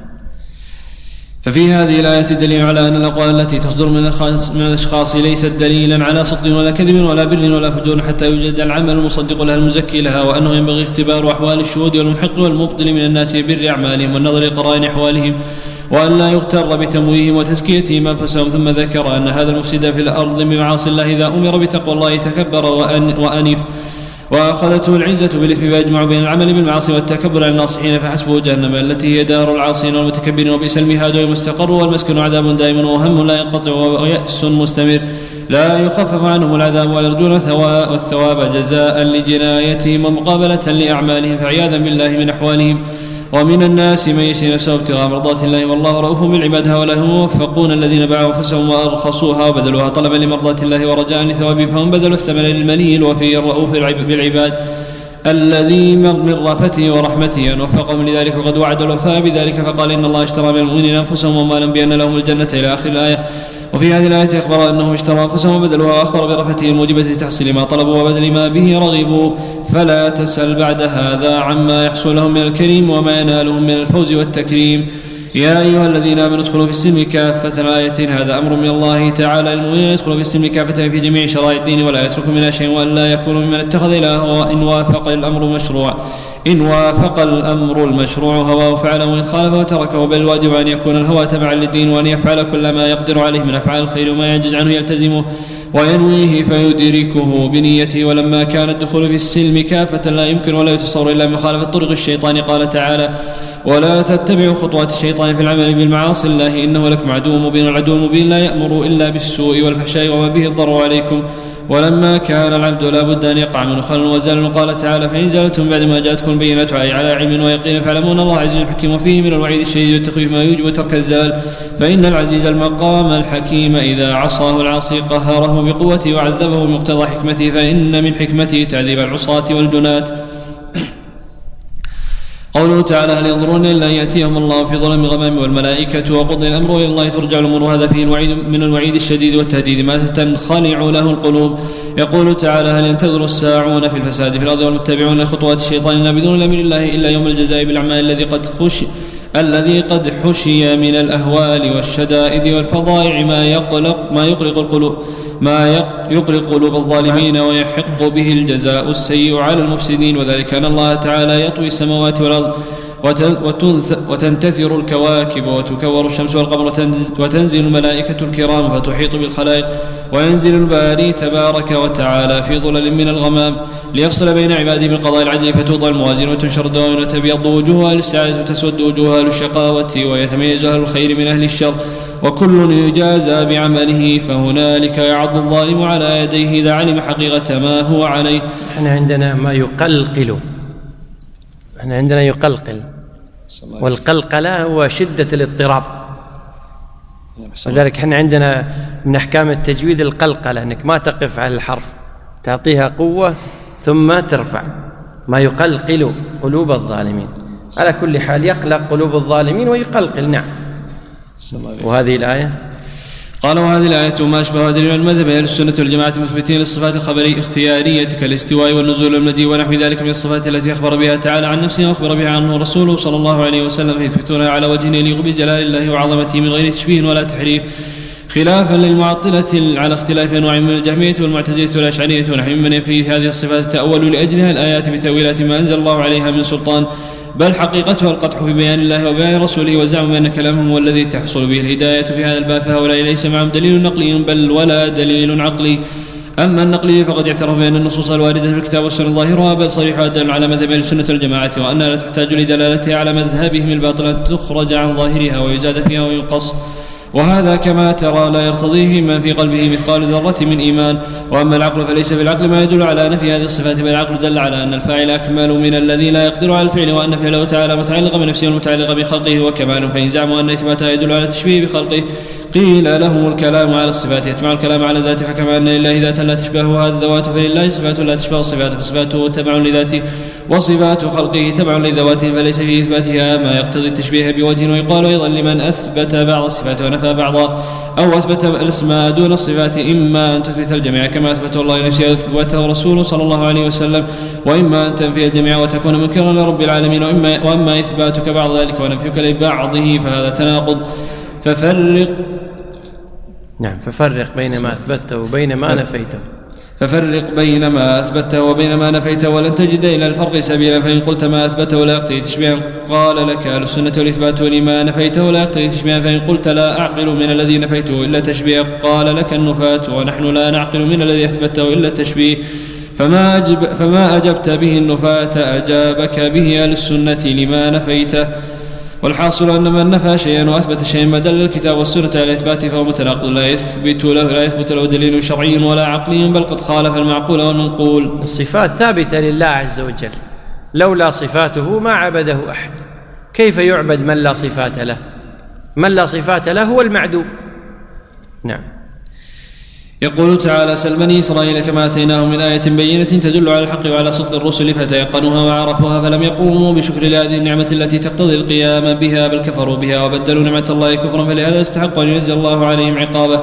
ففي هذه الآية دليل على أن الأقوال التي تصدر من الأشخاص ليست دليلا على صدق ولا كذب ولا بر ولا فجور حتى يوجد العمل المصدق لها المزكي لها، وأنه ينبغي اختبار أحوال الشهود والمحق والمبطل من الناس ببر أعمالهم والنظر لقرائن أحوالهم، وأن لا يغتر بتمويهم وتزكيتهم أنفسهم. ثم ذكر أن هذا المفسد في الأرض بمعاصي الله إذا أمر بتقوى الله تكبر وأنف، وأخذته العزة بالإثم فيجمع بين العمل بالمعاصي والتكبر على الناصحين، فحسبه جهنم التي هي دار العاصين والمتكبرين، وبئس المهاد والمستقر والمسكن، عذاب دائم وهم لا ينقطع ويأس مستمر لا يخفف عنهم العذاب، ويرجون والثواب جزاء لجنايتهم ومقابلة لأعمالهم، فعياذا بالله من أحوالهم. ومن الناس من يشري نفسه ابتغاء مرضات الله والله رؤوف بالعباد، هؤلاء هم الموفقون الذين باعوا أنفسهم وأرخصوها وبذلوها طلبا لمرضات الله ورجاء لثوابه، فهم بذلوا الثمن للمني الوفي الرؤوف بالعباد الذي من رافته ورحمته أن وفقهم لذلك، وقد وعد الوفاء بذلك فقال: إن الله اشترى من المؤمنين أنفسهم وأموالهم بأن لهم الجنة إلى آخر الآية. وفي هذه الآية أخبر أنهم اشتروا أنفسهم وبذلوها، وأخبر برفته الموجبة لتحصيل ما طلبوا وبذل ما به رغبوا، فلا تسأل بعد هذا عما يحصل لهم من الكريم وما ينالهم من الفوز والتكريم. يا أيها الذين آمنوا ادخلوا في السلم كافة. الآيتين هذا أمر من الله تعالى المؤمنين يدخلوا في السلم كافة في جميع شرائع الدين ولا يتركوا منها شيء، وأن لا يكونوا ممن اتخذ إلهه إن وافق الأمر المشروع هواه فعله، وإن خالفه وتركه، بل الواجب أن يكون الهوى تبعا للدين، وأن يفعل كل ما يقدر عليه من أفعال الخير، وما يعجز عنه يلتزمه وينويه فيدركه بنيته. ولما كان الدخول في السلم كافة لا يمكن ولا يتصور إلا مخالفة طرق الشيطان، قال تعالى: ولا تتبعوا خطوات الشيطان في العمل بالمعاصي الله إنه لكم عدو مبين، والعدو المبين لا يأمر إلا بالسوء والفحشاء وما به الضرر عليكم. ولما كان العبد لا بد أن يقع منه خلل وزال، قال تعالى: فإن زالتم بعد ما جاءتكم البينات على علم ويقين فاعلمون الله عزيز حكيم، وفيه من الوعيد الشديد والتخويف ما يوجب ترك الزلل، فإن العزيز المقام الحكيم إذا عصاه العاصي قهره بقوته وعذبه بمقتضى حكمته، فإن من حكمته تعذيب العصاة والجنات. قوله تعالى: هل ينظرون إلا أن يأتيهم الله في ظلم غمام والملائكة وقضي الأمر إلى الله ترجع الأمور، هذا فيه من الوعيد الشديد والتهديد ما تنخلع له القلوب. يقول تعالى: هل ينتظر الساعون في الفساد في الأرض والمتبعون لخطوات الشيطان النابذون لأمر الله إلا يوم الجزاء بالأعمال الذي قد حشي من الأهوال والشدائد والفضائع ما يقلق قلوب الظالمين ويحق به الجزاء السيء على المفسدين، وذلك أن الله تعالى يطوي السماوات والأرض وتنتثر الكواكب وتكور الشمس والقمر وتنزل الملائكة الكرام فتحيط بالخلائق، وينزل الباري تبارك وتعالى في ظلل من الغمام ليفصل بين عباده بالقضاء العدل، فتوضع الموازين وتنشر الدواوين وتبيض وجوه أهل السعادة وتسود وجوه أهل الشقاوة ويتميز أهل الخير من أهل الشر، وكل يجازى بعمله، فهنالك يعض الظالم على يديه إذا علم حقيقة ما هو عليه. احنا عندنا ما يقلقل، احنا عندنا يقلقل، والقلقلة هو شدة الاضطراب، ولذلك احنا عندنا من أحكام التجويد القلقلة، أنك ما تقف على الحرف، تعطيها قوة ثم ترفع. ما يقلقل قلوب الظالمين. على كل حال يقلق قلوب الظالمين ويقلقل. نعم. وهذه الآية قال: وهذه الآية ما أشبه دليل المذهب أهل السنة والجماعة مثبتين للصفات الخبرية اختيارية كالاستواء والنزول والمجيء ونحو ذلك من الصفات التي أخبر بها تعالى عن نفسه وأخبر بها عنه رسوله صلى الله عليه وسلم، فيثبتونها على وجه يليق بجلال الله وعظمته من غير تشبيه ولا تحريف، خلافا للمعطلة على اختلاف أنواع من الجهمية والمعتزلة والأشعرية ونحو من ينفي هذه الصفات تأولوا لأجلها الآيات بتأويلات ما أنزل الله عليها من سلطان، بل حقيقتها القدح في بيان الله وبيان رسوله، وزعموا أن كلامهم هو الذي تحصل به الهداية في هذا الباب، فهؤلاء ليس معهم دليل نقلي بل ولا دليل عقلي. أما النقلي فقد اعترف بأن النصوص الواردة في الكتاب والسنة ظاهرها بل صريحها دل على مذهب السنة والجماعة، وأنها لا تحتاج لدلالتها على مذهبهم الباطل أن تخرج عن ظاهرها ويزاد فيها وينقص، وهذا كما ترى لا يرتضيه من في قلبه مثقال ذرة من إيمان. وأما العقل فليس في العقل ما يدل على نفي هذه الصفات، بل العقل دل على أن الفاعل أكمل من الذي لا يقدر على الفعل، وأن فعله تعالى متعلق بنفسه والمتعلق بخلقه وكمال، فإن زعموا أن إثباتها يدل على تشبيه بخلقه قيل لهم الكلام على الصفات يتبع الكلام على ذاته، فكما أن لله ذاتا لا تشبهها الذوات فلله صفات لا تشبه الصفات، فصفاته تبع لذاته وصفات خلقه تبع لذواته، فليس في إثباتها ما يقتضي التشبيه بوجه. ويقال أيضا لمن أثبت بعض الصفات ونفى بعضا أو أثبت الاسماء دون الصفات إما أن تثبت الجميع كما أثبته الله نفسه وأثبته رسوله صلى الله عليه وسلم، وإما أن تنفي الجميع وتكون منكرا لرب العالمين، وأما إثباتك بعض ذلك ونفيك لبعضه فهذا تناقض. ففرق بين ما أثبته وبين ما نفيته. ففرق بين ما أثبته وبين ما نفيته ولن تجد إلى الفرق سبيلا، فإن قلت ما أثبته لا يقتضي تشبيها قال لك أهل السنة والإثبات، ولما نفيته لا يقتضي تشبيها، فإن قلت لا أعقل من الذي نفيته إلا تشبيه قال لك النفاة، ونحن لا نعقل من الذي أثبته إلا التشبيه، فما أجبت به النفاة أجابك به أهل السنة لما نفيته. والحاصل أن من نفى شيئا وأثبت شيئا ما دل الكتاب والسنة على إثباته فهو متناقض لا يثبت له دليل شرعي ولا عقلي، بل قد خالف المعقول والمنقول. الصفات ثابتة لله عز وجل، لولا صفاته ما عبده أحد. كيف يعبد من لا صفات له؟ من لا صفات له هو المعدوم. نعم. يقول تعالى: سل بني إسرائيل كما آتيناهم من آية بينة تدل على الحق وعلى صدق الرسل فتيقنوها وعرفوها فلم يقوموا بشكر لهذه النعمة التي تقتضي القيام بها، بل كفروا بها وبدلوا نعمة الله كفرا، فلهذا استحقوا أن ينزل الله عليهم عقابه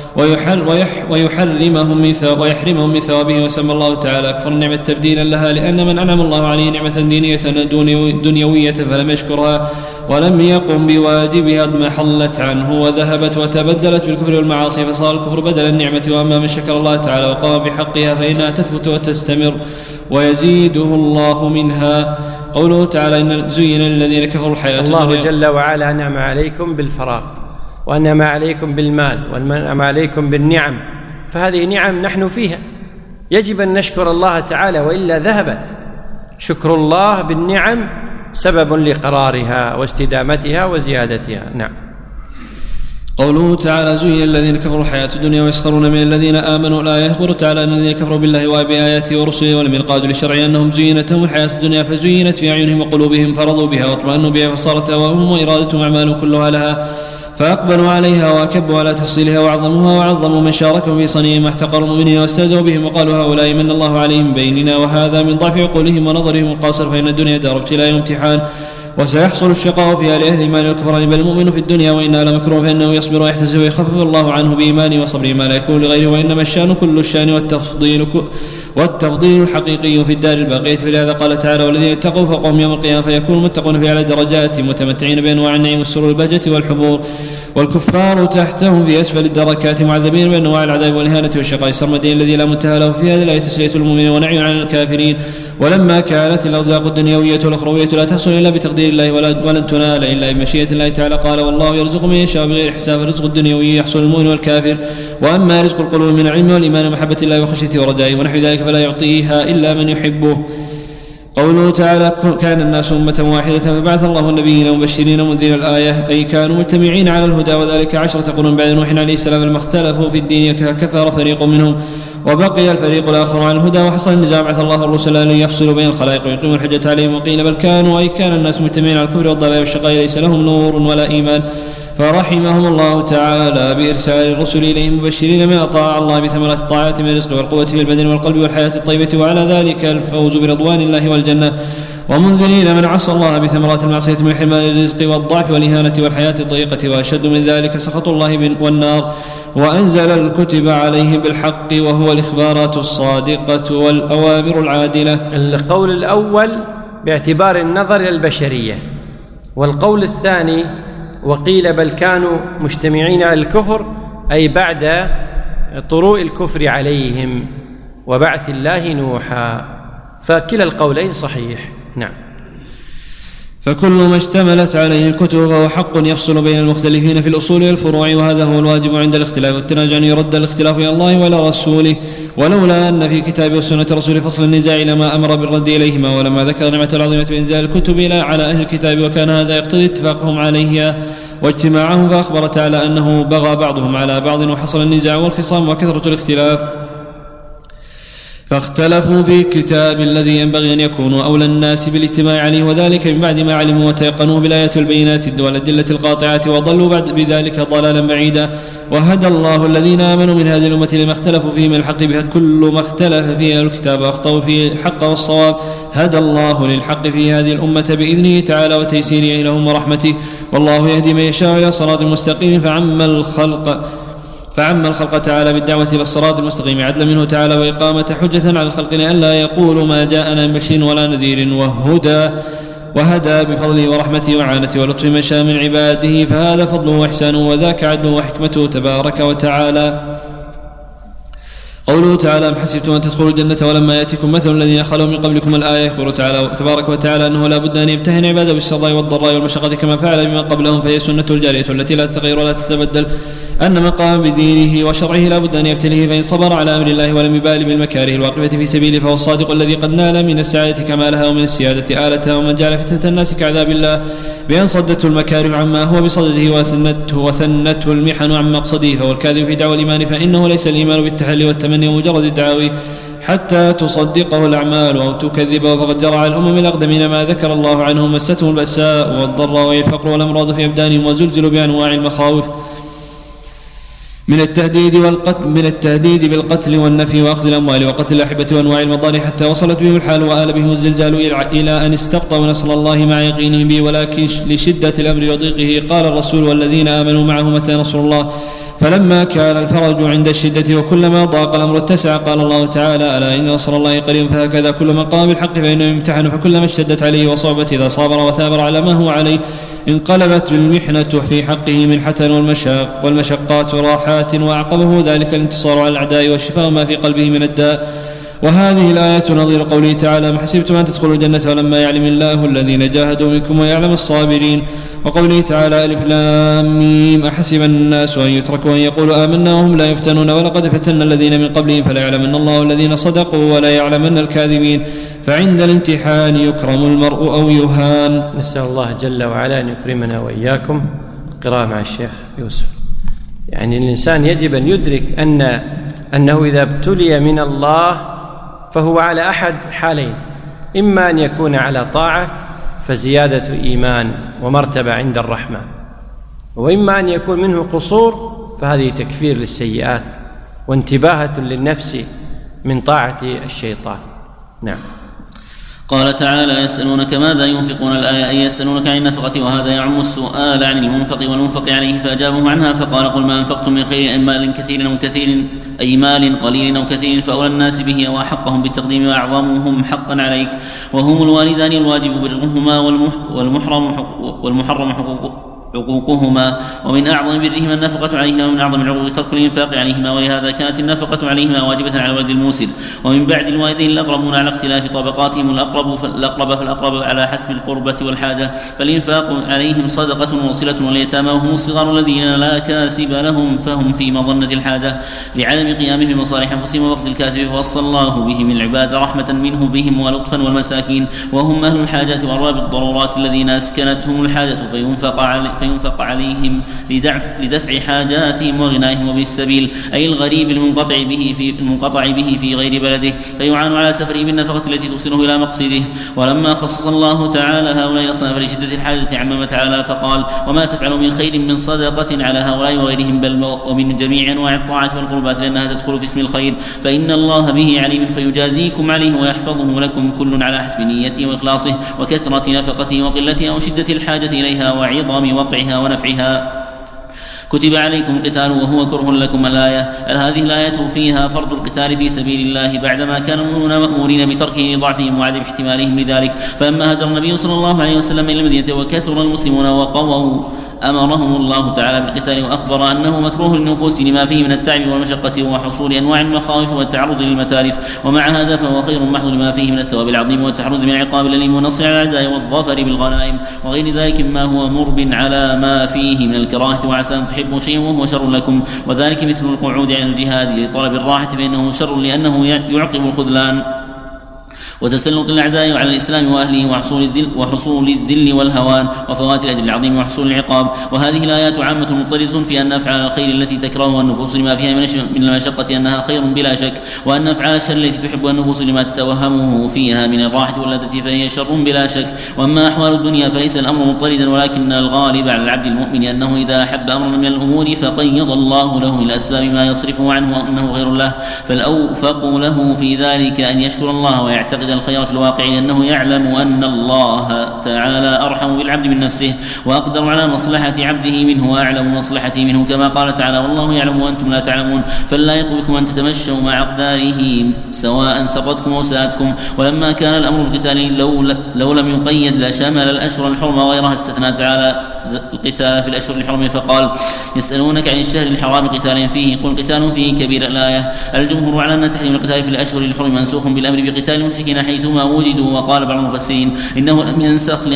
ويحرمهم من ثوابه. وسمى الله تعالى أكفر النعمة تبديلا لها، لأن من أنعم الله عليه نعمة دنيوية فلم يشكرها ولم يقم بواجبها اضمحلت عنه وذهبت وتبدلت بالكفر والمعاصي، فصار الكفر بدل النعمة. وأما من شكر الله تعالى وقام بحقها فإنها تثبت وتستمر ويزيده الله منها. قوله تعالى: إن زين للذين كفروا الحياة الدنيا. الله جل وعلا أنعم عليكم بالفراغ، وأنعم عليكم بالمال، وأنعم عليكم بالنعم، فهذه نعم نحن فيها، يجب أن نشكر الله تعالى وإلا ذهبت. شكر الله بالنعم سبب لقرارها واستدامتها وزيادتها. نعم. قوله تعالى: زين الذين كفروا الحياة الدنيا ويسخرون من الذين آمنوا. لا يخبر تعالى أن الذين كفروا بالله وبآياته ورسله ولم ينقادوا للشرع أنهم زينتهم الحياة الدنيا فزينت في أعينهم وقلوبهم فرضوا بها واطمأنوا بها فصارت هواهم وإرادتهم أعمالهم كلها لها، فأقبلوا عليها وأكبوا على تحصيلها وعظموها وعظموا من شاركهم في صنيعهم واحتقروا المؤمنين واستهزأوا بهم وقالوا هؤلاء من الله عليهم بيننا، وهذا من ضعف عقولهم ونظرهم القاصر، فإن الدنيا دار ابتلاء وامتحان وسيحصل الشقاء فيها لأهل الإيمان والكفران، بل المؤمن في الدنيا وإنها لمكروه فإنه يصبر ويحتسب ويخفف الله عنه بإيمانه وصبره ما لا يكون لغيره، وإنما الشأن كل الشأن والتفضيل الحقيقي في الدار الباقية. فلهذا قال تعالى: والذين اتقوا فوقهم يوم القيامة فيكون المتقون في أعلى درجات متمتعين بأنواع النعيم والسرور والبهجة والحبور، والكفار تحتهم في أسفل الدركات معذبين بأنواع العذاب والإهانة والشقاء السرمدين الذي لا منتهى له. في هذه الآية تسلية المؤمنين ونعي عن الكافرين. ولما كانت الأرزاق الدنيوية والأخروية لا تحصل إلا بتقدير الله ولن تنال إلا بمشيئة الله تعالى، قال: والله يرزق من يشاء بغير حساب. الرزق الدنيوي يحصل المؤمن والكافر، وأما رزق القلوب من العلم والإيمان ومحبة الله وخشيته ورجائه ونحو ذلك فلا يعطيها إلا من يحبه. قوله تعالى كان الناس أمة واحدة فبعث الله النبيين مبشرين ومنذرين الآية أي كانوا مجتمعين على الهدى وذلك 10 قرون بعد نوح عليه السلام لما اختلفوا في الدين كفر فريق منهم وبقي الفريق الآخر عن الهدى وحصل النزاع بعث الله الرسل ليفصلوا بين الخلائق ويقيموا الحجة عليهم وقيل بل كانوا أي كان الناس مجتمعين على الكفر والضلال والشقاء ليس لهم نور ولا إيمان فرحمهم الله تعالى بإرسال الرسل إليهم مبشرين من أطاع الله بثمرات الطاعات من الرزق والقوة في البدن والقلب والحياة الطيبة وعلى ذلك الفوز برضوان الله والجنة ومنذرين من عصى الله بثمرات المعصية من حرمان الرزق والضعف والإهانة والحياة الضيقة وأشد من ذلك سخط الله والنار وأنزل الكتب عليهم بالحق وهو الإخبارات الصادقة والأوامر العادلة. القول الأول باعتبار النظر إلى البشرية، والقول الثاني وقيل بل كانوا مجتمعين على الكفر أي بعد طروء الكفر عليهم وبعث الله نوحا، فكلا القولين صحيح. نعم. فكل ما اشتملت عليه الكتب فهو حق يفصل بين المختلفين في الأصول والفروع وهذا هو الواجب عند الاختلاف والتنازع أن يرد الاختلاف إلى الله وإلى رسوله ولولا أن في كتاب والسنة رسول فصل النزاع لما أمر بالرد إليهما ولما ذكر نعمة العظيمة بإنزال الكتب على أهل الكتاب وكان هذا يقتضي اتفاقهم عليها واجتماعهم فأخبر تعالى أنه بغى بعضهم على بعض وحصل النزاع والخصام وكثرة الاختلاف فاختلفوا في الكتاب الذي ينبغي أن يكونوا أولى الناس بالاجتماع عليه وذلك من بعد ما علموا وتيقنوه بالآيات والبينات والأدلة القاطعات وضلوا بعد بذلك ضلالا بعيدا وهدى الله الذين آمنوا من هذه الأمة لما اختلفوا فيه من الحق بها كل ما اختلف فيه الكتاب أخطأوا فيه الحق والصواب هدى الله للحق في هذه الأمة بإذنه تعالى وتيسيره لهم ورحمته والله يهدي من يشاء إلى صراط مستقيم فعم الخلق تعالى بالدعوة إلى الصراط المستقيم عدلا منه تعالى وإقامة حجة على الخلق لئلا يقولوا ما جاءنا من بشير ولا نذير وهدى بفضله ورحمته وعانته ولطفه من شاء من عباده فهذا فضله وإحسانه وذاك عدله وحكمته تبارك وتعالى. قوله تعالى أم حسبتم أن تدخلوا الجنة ولما يأتكم مثل الذين خلوا من قبلكم الآية يخبر تعالى تبارك وتعالى أنه لا بد أن يمتهن عباده بالسراء والضراء والمشقة كما فعل بمن قبلهم فهي سنة الجارية التي لا تتغير ولا تتبدل أن من قام بدينه وشرعه لا بد أن يبتليه فإن صبر على أمر الله ولم يبال بالمكاره الواقفة في سبيله فهو الصادق الذي قد نال من السعادة كمالها ومن السيادة آلتها ومن جعل فتنة الناس كعذاب الله بأن صدته المكاره عما هو بصدده وثنته المحن عن مقصده فهو الكاذب في دعوى الإيمان فإنه ليس الإيمان بالتحلي والتمني ومجرد الدعاوي حتى تصدقه الأعمال أو تكذبه فقد جرى على الأمم الأقدمين ما ذكر الله عنهم مستهم البأساء والضراء والفقر والأمراض في أبدانهم وزلزلوا بأنواع المخاوف من التهديد بالقتل والنفي وأخذ الأموال وقتل الأحبة وأنواع المضار حتى وصلت بهم الحال وآل بهم الزلزال إلى أن استبطوا نصر الله مع يقينهم به ولكن لشدة الأمر وضيقه قال الرسول والذين آمنوا معه متى نصر الله فلما كان الفرج عند الشدة وكلما ضاق الأمر اتسع قال الله تعالى ألا إن نصر الله قريب فهكذا كل من قام بالحق فإنه يمتحن فكلما اشتدت عليه وصعبت إذا صابر وثابر على ما هو عليه انقلبت بالمحنة في حقه منحة والمشقات راحات وأعقبه ذلك الانتصار على الأعداء والشفاء ما في قلبه من الداء. وهذه الآية نظير قوله تعالى أم حسبتم أن تدخلوا الجنة ولما يعلم الله الذين جاهدوا منكم ويعلم الصابرين وقوله تعالى ألف لام ميم أحسب الناس أن يتركوا أن يقولوا آمنا وهم لا يفتنون ولقد فتنا الذين من قبلهم فلا يعلمن الله الذين صدقوا ولا يعلمن الكاذبين فعند الامتحان يكرم المرء أو يهان. نسأل الله جل وعلا أن يكرمنا وإياكم. قراءة مع الشيخ يوسف. يعني الإنسان يجب أن يدرك أنه إذا ابتلي من الله فهو على أحد حالين، إما أن يكون على طاعة فزيادة إيمان ومرتبة عند الرحمن، وإما أن يكون منه قصور فهذه تكفير للسيئات وانتباهة للنفس من طاعة الشيطان. نعم. قال تعالى يسألونك ماذا ينفقون الآية أي يسألونك عن النفقة وهذا يعم السؤال عن المنفق والمنفق عليه فأجابه عنها فقال قل ما أنفقتم من خير مال كثير أو كثير أي مال قليل أو كثير فأولى الناس به وأحقهم بالتقديم وأعظمهم حقا عليك وهم الوالدان الواجب برهما والمحرم عقوقهما، ومن أعظم برهما النفقة عليهما، ومن أعظم العقوق ترك الإنفاق عليهما، ولهذا كانت النفقة عليهما واجبة على الولد الموسر. ومن بعد الوالدين الأقربون على اختلاف طبقاتهم الأقرب فالأقرب على حسب القربة والحاجة، فالإنفاق عليهم صدقة وصلة، واليتامى وهم الصغار الذين لا كاسب لهم فهم في مظنة الحاجة لعدم قيامهم بمصالح أنفسهم ووقت الكاسب، فوصى الله بهم العباد رحمة منه بهم ولطفا، والمساكين وهم أهل الحاجة وأرباب الضرورات الذين أسكنتهم الحاجة فينفق عليهم لدفع حاجاتهم وغنائهم، وابن السبيل أي الغريب المنقطع به في غير بلده، فيعان على سفره بالنفقة التي توصله إلى مقصده. ولما خصص الله تعالى هؤلاء الأصناف لشدة الحاجة عمم تعالى فقال: وما تفعلوا من خير من صدقة على هؤلاء وغيرهم بل ومن جميع أنواع الطاعات والقربات، لأنها تدخل في اسم الخير، فإن الله به عليم فيجازيكم عليه ويحفظه لكم كل على حسب نيته وإخلاصه وكثرة نفقته وقلتها وشدة الحاجة إليها وعظم وقعها ونفعها. كتب عليكم القتال وهو كره لكم. الآية. هذه الآية فيها فرض القتال في سبيل الله بعدما كانوا مأمورين بتركه لضعفهم وعدم احتمالهم لذلك، فلما هاجر النبي صلى الله عليه وسلم إلى المدينة وكثر المسلمون وقووا أمرهم الله تعالى بالقتال، وأخبر أنه مكروه للنفوس لما فيه من التعب والمشقة وحصول أنواع المخاوف والتعرض للمتالف، ومع هذا فهو خير محض لما فيه من الثواب العظيم والتحرز من العقاب الأليم والنصر على الأعداء والظفر بالغنائم وغير ذلك مما هو مرب على ما فيه من الكراهة، وعسى أن تحبوا شيئا وهو شر لكم، وذلك مثل القعود عن الجهاد لطلب الراحة فإنه شر لأنه يعقب الخذلان وتسلط الأعداء على الإسلام وأهله وحصول الذل والهوان وفوات الأجر العظيم وحصول العقاب. وهذه الآيات عامة مضطردة في أن أفعال الخير التي تكرهها النفوس لما فيها من المشقة أنها خير بلا شك، وأن أفعال الشر التي تحبها النفوس لما تتوهمه فيها من الراحة واللذة فهي شر بلا شك. وأما أحوال الدنيا فليس الأمر مضطردا، ولكن الغالب على العبد المؤمن أنه إذا أحب أمرا من الأمور فقيض الله له من الأسباب ما يصرفه عنه وأنه خير له، فالأوفق له في ذلك أن يشكر الله ويعتقد الخير في الواقع، لأنه يعلم أن الله تعالى أرحم بالعبد من نفسه وأقدر على مصلحة عبده منه وأعلم مصلحته منه، كما قال تعالى: والله يعلم وأنتم لا تعلمون، فلا يقل بكم أن تتمشوا مع أقداره سواء سرتكم أو ساءتكم. ولما كان الأمر بالقتال لو لم يقيد لشمل الأشهر الحرم وغيرها، استثنى تعالى القتال في الأشهر الحرم فقال: يسألونك عن الشهر الحرام قتال فيه قل قتال فيه كبير. الآية. الجمهور على أن تحريم القتال في الأشهر الحرم منسوخ بالأمر بقتال المشركين حيثما وجدوا، وقال بعض المفسرين إنه لم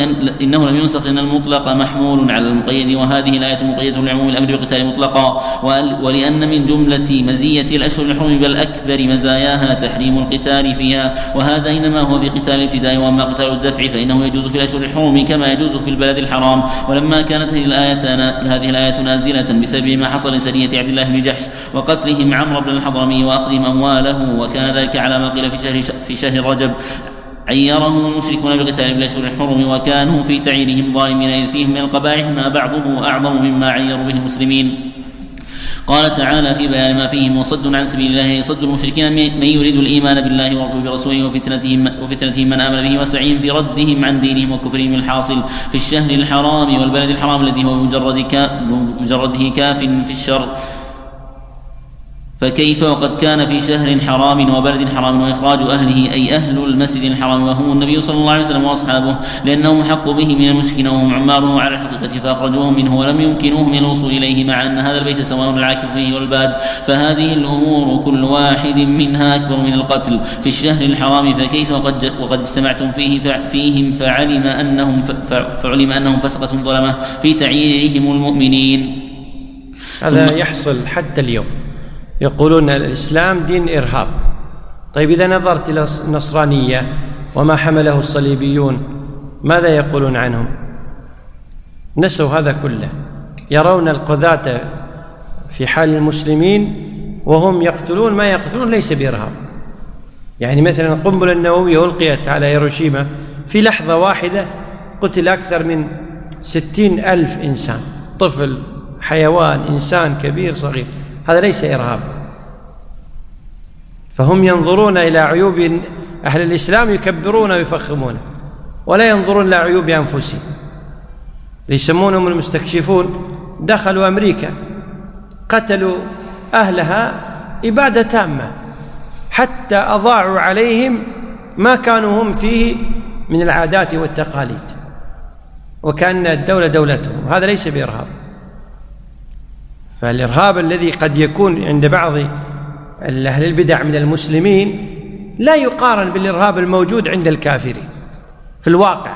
ينسخ لأن المطلق محمول على المقيد، وهذه الآية مقيدة لعموم الأمر بقتال مطلقا، ولأن من جملة مزية الأشهر الحرم بل أكبر مزاياها تحريم القتال فيها، وهذا إنما هو في قتال الابتداء، وأما قتال الدفع فإنه يجوز في الأشهر الحرم كما يجوز في البلد الحرام. ولما كانت هذه الآية نازلة بسبب ما حصل لسرية عبد الله بن جحش وقتلهم عمرو بن الحضرمي وأخذهم أمواله، وكان ذلك على ما قيل في شهر رجب، عيرهم المشركون بقتال بالأشهر الحرم وكانوا في تعييرهم ظالمين، إذ فيهم من القبائح ما بعضه أعظم مما عيروا به المسلمين. قال تعالى في بيان ما فيهم وصد عن سبيل الله يصد المشركين من يريد الإيمان بالله وبرسوله وفتنتهم من آمن به وسعيهم في ردهم عن دينهم وكفرهم الحاصل في الشهر الحرام والبلد الحرام الذي هو مجرده كاف في الشر، فكيف وقد كان في شهر حرام وبلد حرام وإخراج أهله أي أهل المسجد الحرام وهم النبي صلى الله عليه وسلم وأصحابه، لأنهم حق به من المشركين وهم عماره على الحقيقة فأخرجوهم منه ولم يمكنوه من الوصول إليه، مع أن هذا البيت سواء العاكف فيه والباد، فهذه الأمور كل واحد منها أكبر من القتل في الشهر الحرام، فكيف وقد اجتمعتم فيهم فعلم أنهم فسقة ظلمة في تعييرهم المؤمنين. هذا يحصل حتى اليوم، يقولون الإسلام دين إرهاب. طيب إذا نظرت إلى النصرانية وما حمله الصليبيون ماذا يقولون عنهم؟ نسوا هذا كله، يرون القذاة في حال المسلمين وهم يقتلون ما يقتلون ليس بإرهاب. يعني مثلا القنبلة النووية ألقيت على هيروشيما في لحظة واحدة قتل أكثر من 60,000 إنسان، طفل، حيوان، إنسان كبير صغير، هذا ليس إرهاب. فهم ينظرون إلى عيوب أهل الإسلام يكبرون ويفخمون، ولا ينظرون إلى عيوب أنفسهم. يسمونهم المستكشفون، دخلوا أمريكا قتلوا أهلها إبادة تامة حتى أضاعوا عليهم ما كانوا هم فيه من العادات والتقاليد. وكأن الدولة دولتهم، وهذا ليس بإرهاب. فالإرهاب الذي قد يكون عند بعض أهل البدع من المسلمين لا يقارن بالإرهاب الموجود عند الكافرين في الواقع،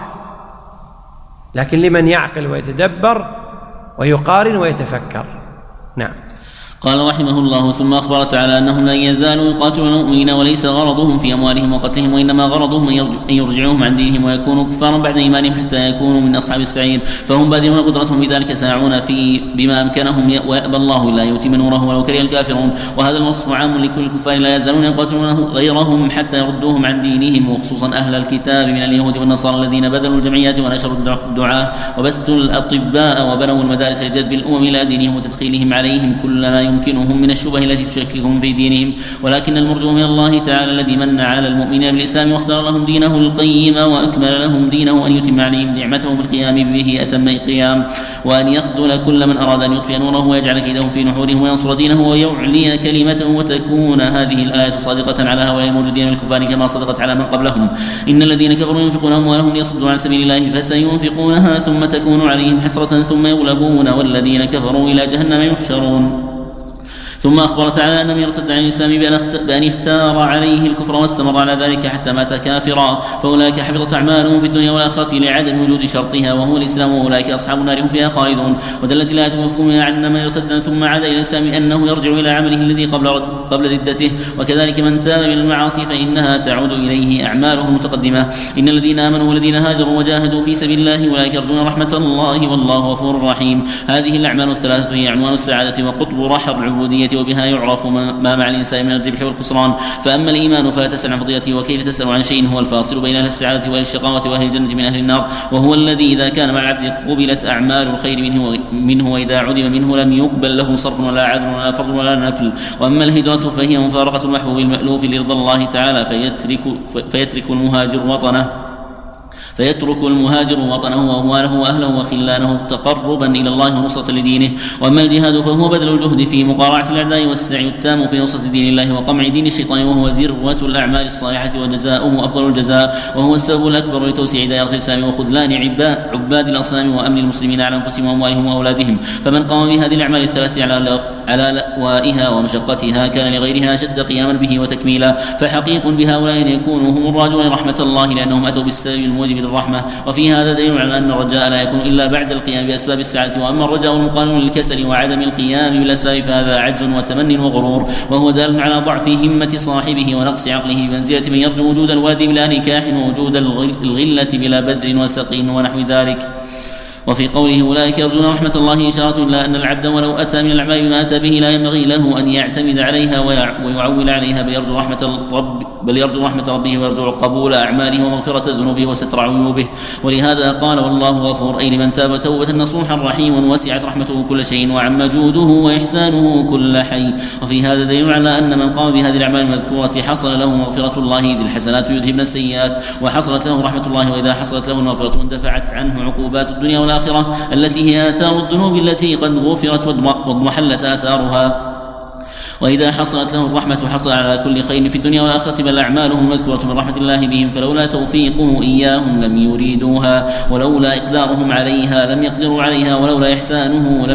لكن لمن يعقل ويتدبر ويقارن ويتفكر. نعم. قال رحمه الله: ثم أخبر تعالى أنهم لن يزالوا يقاتلون المؤمنين وليس غرضهم في أموالهم وقتلهم، وإنما غرضهم أن يرجعوهم عن دينهم ويكونوا كفارا بعد إيمانهم حتى يكونوا من أصحاب السعير، فهم باذلون قدرتهم في ذلك ساعون بما أمكنهم، ويأبى الله إلا يتم نوره ولو كره الكافرون. وهذا الوصف عام لكل الكفار لا يزالون يقاتلون غيرهم حتى يردوهم عن دينهم، وخصوصا أهل الكتاب من اليهود والنصارى الذين بذلوا الجمعيات ونشروا الدعاء وبثوا الأطباء وبنوا المدارس لجذب الأمم إلى دينهم وتدخيلهم عليهم كل ما يمكنهم من الشبه التي تشككهم في دينهم. ولكن المرجو من الله تعالى الذي من على المؤمنين بالإسلام واختار لهم دينه القيم وأكمل لهم دينه أن يتم عليهم نعمته بالقيام به أتم القيام، وأن يخذل كل من أراد أن يطفئ نوره ويجعل كيدهم في نحورهم وينصر دينه ويعلي كلمته، وتكون هذه الآية صادقة على هؤلاء الموجودين من الكفار كما صدقت على من قبلهم: إن الذين كفروا ينفقون أموالهم ليصدوا عن سبيل الله فسينفقونها ثم تكون عليهم حسرة ثم يغلبون والذين كفروا إلى جهنم يحشرون. ثم أخبر تعالى أن من يرتد عن الإسلام بأن اختار عليه الكفر واستمر على ذلك حتى مات كافرا فأولئك حبطت أعمالهم في الدنيا والآخرة لعدم وجود شرطها وهو الإسلام، وأولئك أصحاب النار هم فيها خالدون. ودلت الآية مفهومها عن من يرتد ثم عاد إلى الإسلام أنه يرجع إلى عمله الذي قبل ردته، وكذلك من تاب من المعاصي فإنها تعود إليه أعماله المتقدمة. إن الذين آمنوا والذين هاجروا وجاهدوا في سبيل الله أولئك يرجون رحمة الله والله غفور رحيم. هذه الأعمال الثلاثة هي عنوان السعادة وقطب رحب العبودية، وبها يعرف ما مع الإنسان من الربح والخسران. فأما الإيمان فلا تسأل عن فضيلته، وكيف تسأل عن شيء هو الفاصل بين أهل السعادة وأهل الشقاوة وأهل الجنة من أهل النار، وهو الذي إذا كان مع العبد قبلت أعمال الخير منه وإذا عدم منه لم يقبل له صرف ولا عدل ولا فرض ولا نفل. وأما الهجرة فهي مفارقة المحبوب المألوف لرضا الله تعالى فيترك المهاجر وطنه وأمواله وأهله وخلانه تقربا إلى الله ونصرة لدينه. وأما الجهاد فهو بذل الجهد في مقارعة الأعداء والسعي التام في نصرة دين الله وقمع دين الشيطان، وهو ذروة الأعمال الصالحة وجزاؤه أفضل الجزاء، وهو السبب الأكبر لتوسيع دائرة الإسلام وخذلان عباد الأصنام وأمن المسلمين على أنفسهم وأموالهم وأولادهم. فمن قام بهذه الأعمال الثلاثة على لوائها ومشقتها كان لغيرها أشد قياما به وتكميلا. فحقيق بهؤلاء أن يكونوا هم الراجون رحمة الله لأنهم أتوا بالسبب الموجب للرحمة. وفي هذا دليل على أن الرجاء لا يكون إلا بعد القيام بأسباب السعادة. وأما الرجاء المقارن للكسل وعدم القيام بالأسباب فهذا عجز وتمن وغرور، وهو دال على ضعف همة صاحبه ونقص عقله بمنزلة من يرجو وجود الولد بلا نكاح ووجود الغلة بلا بذل وسقي ونحو ذلك. وفي قوله أولئك يرجون رحمة الله إشارة إلى أن العبد ولو أتى من الأعمال ما أتى به لا ينبغي له أن يعتمد عليها ويعول عليها، بل يرجو رحمة ربه ويرجو قبول أعماله ومغفرة ذنوبه وستر عيوبه. ولهذا قال والله غفور، أي لمن تاب توبة نصوحا رحيم وسعت رحمته كل شيء وعم جوده وإحسانه كل حي. وفي هذا دليل على أن من قام بهذه الأعمال المذكورة حصل له مغفرة الله إذ الحسنات يذهبن السيئات، وحصلت له رحمة الله، وإذا حصلت له المغفرة اندفعت عنه عقوبات الدنيا والآخرة التي هي آثار الذنوب التي قد غفرت واضمحلت آثارها. وإذا حصلت له الرحمة حصل على كل خير في الدنيا والآخرة، بل أعمالهم مذكورة من رحمة الله بهم، فلولا توفيقه إياهم لم يريدوها، ولولا إقدارهم عليها لم يقدروا عليها، ولولا إحسانه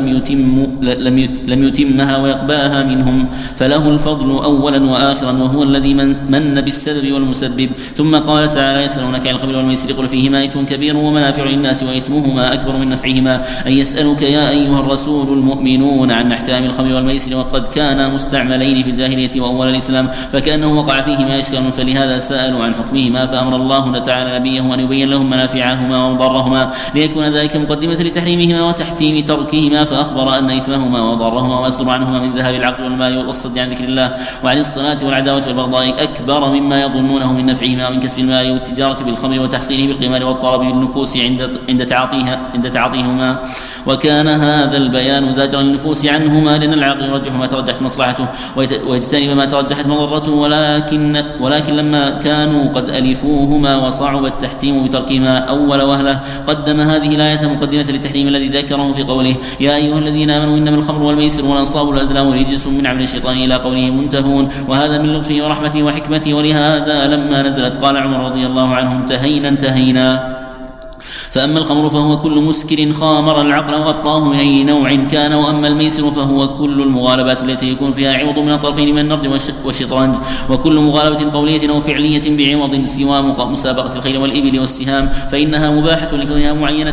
لم يتمها ويقباها منهم. فله الفضل أولا وآخرا، وهو الذي من بالسبب والمسبب. ثم قال تعالى يسألونك عن الخمر والميسر قل فيهما إثم كبير ومنافع للناس وإثمهما أكبر من نفعهما. أن يسألك يا أيها الرسول المؤمنون عن أحكام الخمر والميسر، وقد كان مستعملين في الجاهلية وأول الإسلام فكأنه وقع فيهما إشكال، فلهذا سألوا عن حكمهما، فأمر الله تعالى نبيه أن يبين لهم منافعهما ومضرهما ليكون ذلك مقدمة لتحريمهما وتحتيم تركهما، فأخبر أن إثمهما وضرهما ويصدر عنهما من ذهاب العقل والمال والصد عن ذكر الله وعن الصلاة والعداوة والبغضاء أكبر مما يظنونه من نفعهما من كسب المال والتجارة بالخمر وتحصيله بالقمار والطرب بالنفوس عند تعاطيهما. وكان هذا البيان زاجرا للنفوس عنهما، لأن العقل يرجح ما ترجحت مصلحته ويجتنب ما ترجحت مضرته، ولكن لما كانوا قد ألفوهما وصعب التحتيم بتركهما أول وهلة قدم هذه الآية مقدمة للتحريم الذي ذكره في قوله يا أيها الذين آمنوا إنما الخمر والميسر والأنصاب والأزلام رجس من عمل الشيطان إلى قوله منتهون. وهذا من لطفه ورحمته وحكمته، ولهذا لما نزلت قال عمر رضي الله عنه انتهينا. فأما الخمر فهو كل مسكر خامر العقل وغطاه من أي نوع كان، وأما الميسر فهو كل المغالبات التي يكون فيها عوض من الطرفين من النرد والشطرنج، وكل مغالبة قولية أو فعلية بعوض سوى مسابقة الخيل والإبل والسهام فإنها مباحة لكونها معينة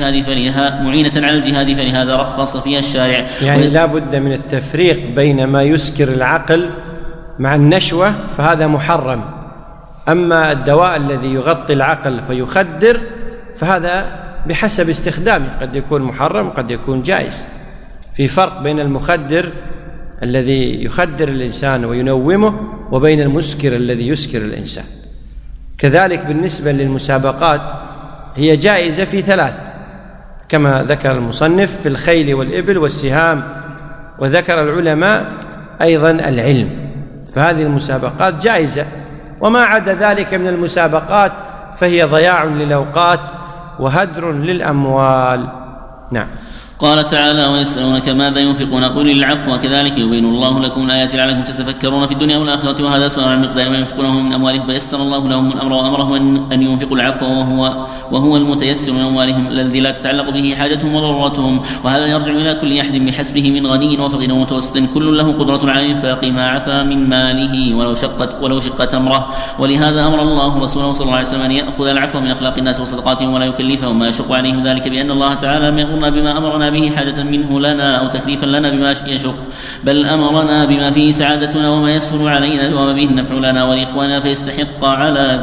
على الجهاد فلهذا رخص فيها الشارع. يعني لا بد من التفريق بين ما يسكر العقل مع النشوة فهذا محرم، أما الدواء الذي يغطي العقل فيخدر فهذا بحسب استخدامه، قد يكون محرم قد يكون جائز. في فرق بين المخدر الذي يخدر الإنسان وينومه وبين المسكر الذي يسكر الإنسان. كذلك بالنسبة للمسابقات هي جائزة في 3 كما ذكر المصنف في الخيل والإبل والسهام، وذكر العلماء أيضا العلم، فهذه المسابقات جائزة. وما عدا ذلك من المسابقات فهي ضياع للأوقات وهدر للأموال. نعم. قال تعالى: ويسألونك ماذا ينفقون قل العفو وكذلك يبين الله لكم الآيات لعلكم تتفكرون في الدنيا والآخرة. وهذا سؤال عن مقدار ما ينفقونه من أموالهم فيسر الله لهم الأمر وأمرهم أن ينفقوا العفو وهو المتيسر من أموالهم الذي لا تتعلق به حاجتهم وضرورتهم. وهذا يرجع إلى كل أحد بحسبه من غني وفقير ومتوسط كل له قدرة على الإنفاق ما عفا من ماله ولو شق تمرة. ولهذا أمر الله رسوله صلى الله عليه وسلم أن يأخذ العفو من أخلاق الناس وصدقاتهم ولا يكلفهم ما يشق عليهم، ذلك بأن الله تعالى لم يأمرنا بما أمرنا به حاجة منه لنا أو تكليفا لنا بما يشق، بل أمرنا بما فيه سعادتنا وما يسهل علينا وما به النفع لنا ولإخواننا فيستحق على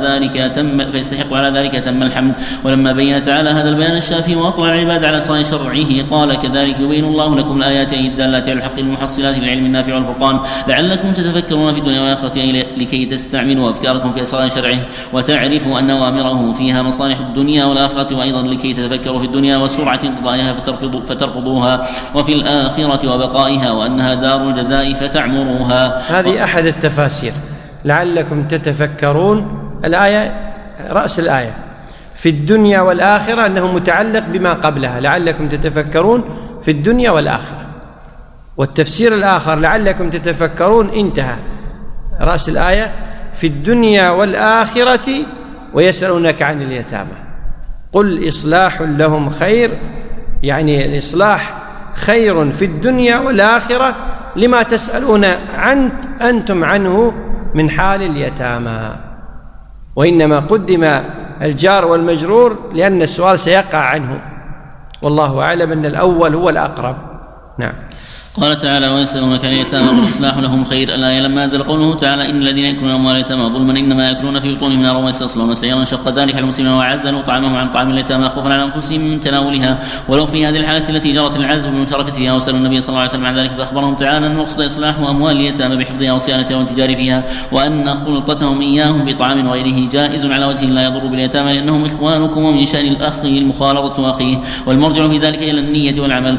ذلك تم الحمد. ولما بين تعالى هذا البيان الشافي وأطلع العباد على صلاح شرعه قال: كذلك يبين الله لكم الآيات الدالات على الحق المحصلات للعلم النافع والفرقان لعلكم تتفكرون في الدنيا والآخرة لكي تستعملوا أفكاركم في أسرار شرعه وتعرفوا أن أوامره فيها مصالح الدنيا والآخرة، وأيضا لكي تتفكروا في الدنيا وسرعة انقضائها فترفضوها وفي الآخرة وبقائها وأنها دار الجزاء فتعمروها. هذه أحد التفاسير لعلكم تتفكرون. الآية رأس الآية في الدنيا والآخرة أنه متعلق بما قبلها، لعلكم تتفكرون في الدنيا والآخرة. والتفسير الآخر لعلكم تتفكرون انتهى رأس الآية في الدنيا والآخرة ويسألونك عن اليتامى قل إصلاح لهم خير، يعني الإصلاح خير في الدنيا والآخرة لما تسألون أنتم عنه من حال اليتامى. وإنما قدم الجار والمجرور لأن السؤال سيقع عنه، والله أعلم أن الأول هو الأقرب. نعم. قال تعالى: ويسألونك عن اليتامى قل إصلاح لهم خير. الآية لما نزل قوله تعالى: إن الذين يأكلون أموال اليتامى ظلما إنما يأكلون في بطونهم نارا وسيصلون سعيرا شق ذلك على المسلمين وعزلوا طعامهم عن طعام اليتامى خوفا على أنفسهم من تناولها. ولو في هذه الحالة التي جرت العزل بمشاركة فيها وسألوا النبي صلى الله عليه وسلم عن ذلك فأخبرهم تعالى أن المقصود إصلاح أموال اليتامى بحفظها وصيانتها والتجار فيها، وأن خلطتهم إياهم في طعام وغيره جائز على وجه لا يضر باليتامى لأنهم إخوانكم ومن شأن الأخ المخالطة أخيه، والمرجع في ذلك إلى النية والعمل.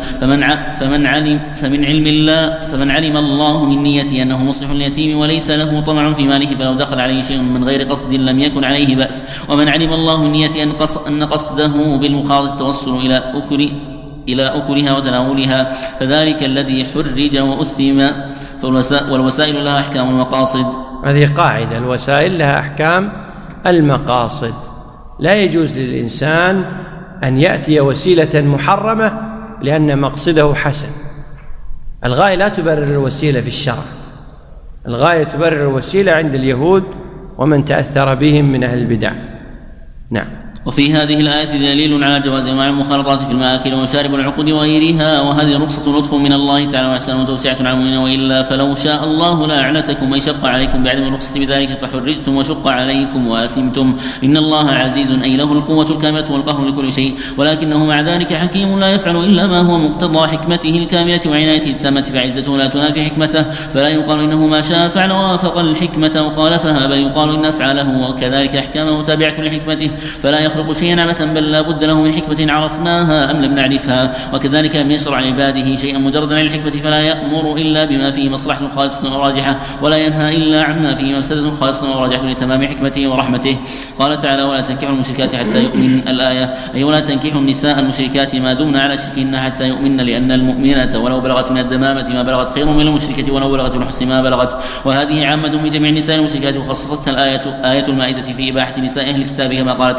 فمن علم الله من نيته أنه مصلح اليتيم وليس له طمع في ماله فلو دخل عليه شيء من غير قصد لم يكن عليه بأس. ومن علم الله من نيته أن قصده بالمخاض التوصل إلى أكلها وتناولها فذلك الذي حرج وأثم. والوسائل لها أحكام المقاصد. هذه قاعدة، الوسائل لها أحكام المقاصد. لا يجوز للإنسان أن يأتي وسيلة محرمة لأن مقصده حسن. الغاية لا تبرر الوسيلة في الشرع، الغاية تبرر الوسيلة عند اليهود ومن تأثر بهم من أهل البدع. نعم. وفي هذه الآية دليل على جواز أنواع المخالطات في المآكل ومشارب العقود وغيرها، وهذه رخصة لطف من الله تعالى وإحسان وتوسعة على المؤمنين، وإلا فلو شاء الله لأعنتكم ويشق عليكم بعدم الرخصة بذلك فحرجتم وشق عليكم وآثمتم. إن الله عزيز أي له القوة الكاملة والقهر لكل شيء، ولكنه مع ذلك حكيم لا يفعل إلا ما هو مقتضى حكمته الكاملة وعنايته التامة، فعزته لا تنافي حكمته، فلا يقال إنه ما شاء فعل ووافق الحكمة وخالفها، بل يقال إن أفعاله وكذلك أحكامه تابعة لحكمته، فلا يخلق شيئا عبثا بل لا بد له من حكمة عرفناها أم لم نعرفها. وكذلك لم يشرع لعباده شيئا مجردا عن الحكمة، فلا يأمر إلا بما فيه مصلحة خالصة وراجحة، ولا ينهى إلا عما فيه مفسدة خالصة وراجحة لتمام حكمته ورحمته. قال تعالى: ولا تنكحوا المشركات حتى يؤمن. الآية أي ولا تنكحوا النساء المشركات ما دمنا على شركهن حتى يؤمن، لأن المؤمنة ولو بلغت من الدمامة ما بلغت خير من المشركة ولو بلغت من الحسن ما بلغت. وهذه عامة من جميع النساء المشركات، وخصصتها آية المائدة في إباحة نساء أهل الكتاب كما قال تعالى: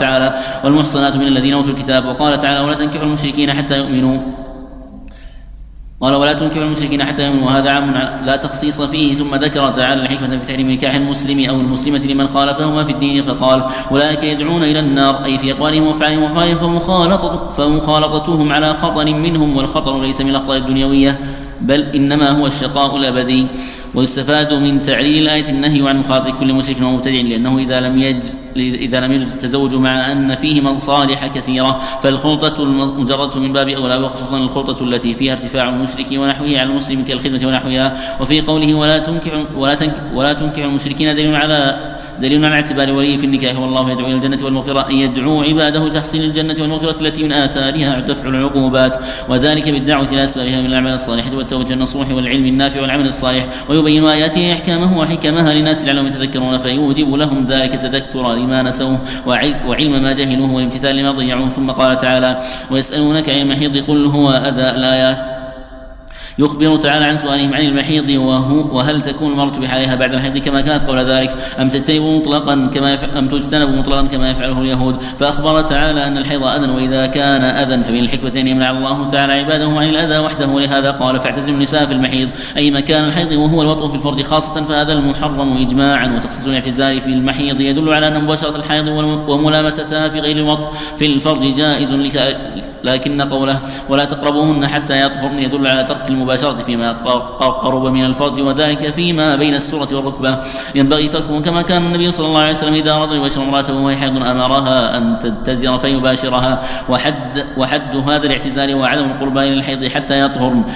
والمحصنات من الذين أوتوا الكتاب. وقال تعالى ولا تنكحوا المشركين حتى يؤمنوا، قال ولا تنكحوا المشركين حتى يؤمنوا، وهذا عام لا تخصيص فيه. ثم ذكر تعالى الحكمة في تحريم نكاح المسلم أو المسلمة لمن خالفهما في الدين، فقال أولئك يدعون إلى النار، أي في أقوالهم وأفعالهم وأحوالهم، فمخالطتهم على خطر منهم، والخطر ليس من الأخطار الدنيوية بل إنما هو الشقاء الأبدي. ويستفاد من تعليل الآية النهي عن مخاطرة كل مشرك ومبتدع، لأنه إذا لم يجز التزوج مع أن فيه مصالح كثيرة فالخلطة مجرد من باب أولى، وخصوصا الخلطة التي فيها ارتفاع المشرك ونحوه على المسلم كالخدمة ونحوها. وفي قوله ولا تنكحوا المشركين دليل على اعتبار ولي في النكاح، والله يدعو إلى الجنة والمغفرة، أن يدعو عباده لتحصيل الجنة والمغفرة التي من آثارها دفع العقوبات، وذلك بالدعوة إلى أسبابها من الأعمال الصالحة والتوبة والنصوح والعلم النافع والعمل الصالح. ويبين آياته أحكامه وحكمها للناس لعلهم يتذكرون، فيوجب لهم ذلك التذكر لما نسوه وعلم ما جهلوه والامتثال لما ضيعوه. ثم قال تعالى ويسألونك عن المحيض قل هو أذى، الآيات. يخبر تعالى عن سؤالهم عن المحيض وهل تكون المرأة بحالها بعد الحيض كما كانت قبل ذلك أم تجتنب مطلقا كما يفعله اليهود. فأخبر تعالى أن الحيض أذى، وإذا كان أذى فمن الحكمة أن يمنع الله تعالى عباده عن الأذى وحده، ولهذا قال فاعتزلوا النساء في المحيض أي مكان الحيض، وهو الوطء في الفرج خاصة، فهذا المحرم إجماعا. وتخصيص الاعتزال في المحيض يدل على أن مباشرة الحيض وملامستها في غير الوطء في الفرج جائز، لكن قوله ولا تقربوهن حتى يطهرن يدل على ترك المباشرة فيما قرب من الفرج، وذلك فيما بين السرة والركبة ينبغي تركه، كما كان النبي صلى الله عليه وسلم إذا أراد يباشر امرأته وهي حيض أمرها أن تتزر فيباشرها. وحد هذا الاعتزال وعدم القربان للحيض حتى يطهرن،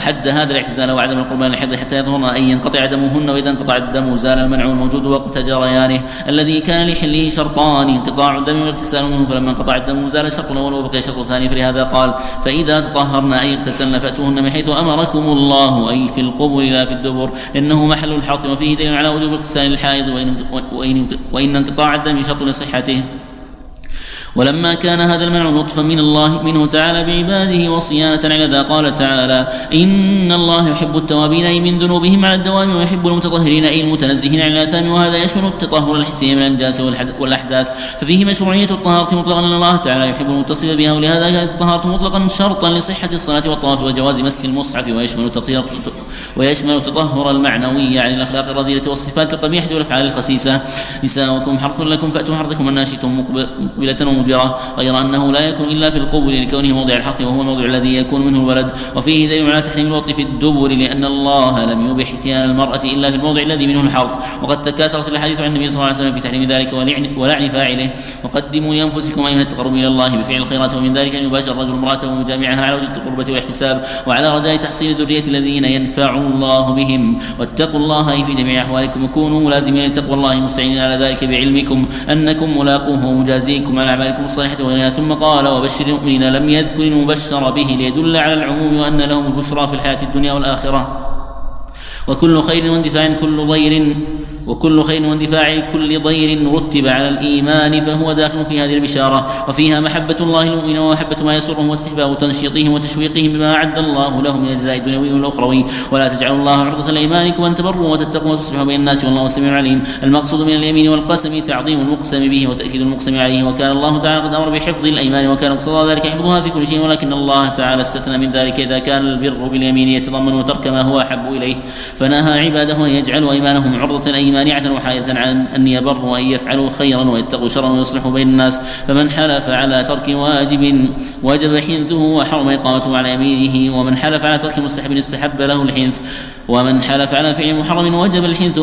أن ينقطع دمهن، وإذا انقطع الدم زال المنع الموجود وقت جريانه الذي كان لحله شرطان انقطاع الدم واغتسال منه، فلما انقطع الدم زال الشرط الأول وبقي الشرط الثاني، فلهذا قال فإذا تطهرن أي اغتسلن فأتوهن من حيث أمركم الله، أي في القبل لا في الدبر، إنه محل الحرث، وفيه دليل على وجوب اغتسال الحائض وإن انقطاع الدم شرط لصحته. ولما كان هذا المنع لطفا من الله منه تعالى بعباده وصيانة على ذا قال تعالى إن الله يحب التوابين أي من ذنوبهم على الدوام، ويحب المتطهرين أي المتنزهين عن الآثام، وهذا يشمل التطهر الحسي من الأنجاس والأحداث، ففيه مشروعية الطهارة مطلقا لأن الله تعالى يحب المتصف بها، ولهذا كانت الطهارة مطلقا شرطا لصحة الصلاة والطواف وجواز مس المصحف، ويشمل التطهر المعنوي عن الأخلاق الرذيلة والصفات القبيحة والأفعال الخسيسة. نساؤكم حرث لكم فأتوا حرثكم أن شئتم مقبلة غير أنه لا يكون إلا في القبل لكونه موضع الحرث، وهو الموضع الذي يكون منه الولد. وفيه دليل على تحريم الوطء في الدبر، لأن الله لم يبح اتيان المرأة إلا في الموضع الذي منه الحرث، وقد تكاثرت الحديث عن النبي صلى الله عليه وسلم في تحريم ذلك ولعن فاعله. وقدموا لأنفسكم أي من التقرب إلى الله بفعل الخيرات، ومن ذلك أن يباشر الرجل امرأته ويجامعها على وجه القربة والاحتساب، وعلى رجاء تحصيل الذرية الذين ينفع الله بهم. واتقوا الله في جميع أحوالكم، وكونوا ملازمين لتقوى الله مستعينين على ذلك بعلمكم أنكم ملاقوه ومجازيكم على أعمالكم الصالحة وغيرها. ثم قال وبشر المؤمنين لم يذكر المبشر به ليدل على العموم وأن لهم البشرى في الحياة الدنيا والآخرة. وكل خير واندفاع كل ضير رتب على الإيمان فهو داخل في هذه البشارة، وفيها محبة الله المؤمن ومحبة ما يسرهم واستحباب تنشيطهم وتشويقهم بما أعد الله لهم من الجزاء الدنيوي والأخروي. ولا تجعلوا الله عرضة لأيمانكم وأن تبروا وتتقوا وتصلحوا بين الناس والله سميع عليم. المقصود من اليمين والقسم تعظيم المقسم به وتأكيد المقسم عليه، وكان الله تعالى قد أمر بحفظ الأيمان وكان مقتضى ذلك حفظها في كل شيء، ولكن الله تعالى استثنى من ذلك إذا كان البر باليمين يتضمن ترك ما هو أحب إليه، فنهى عباده أن يجعلوا أيمانهم عرضة أي مانعة وحائلة عن أن يبروا وأن يفعلوا خيرا ويتقوا شرا ويصلحوا بين الناس. فمن حلف على ترك واجب وجب حنثه وحرم إقامته على يمينه، ومن حلف على ترك مستحب استحب له الحنث، ومن حلف على فعل محرم وجب الحنث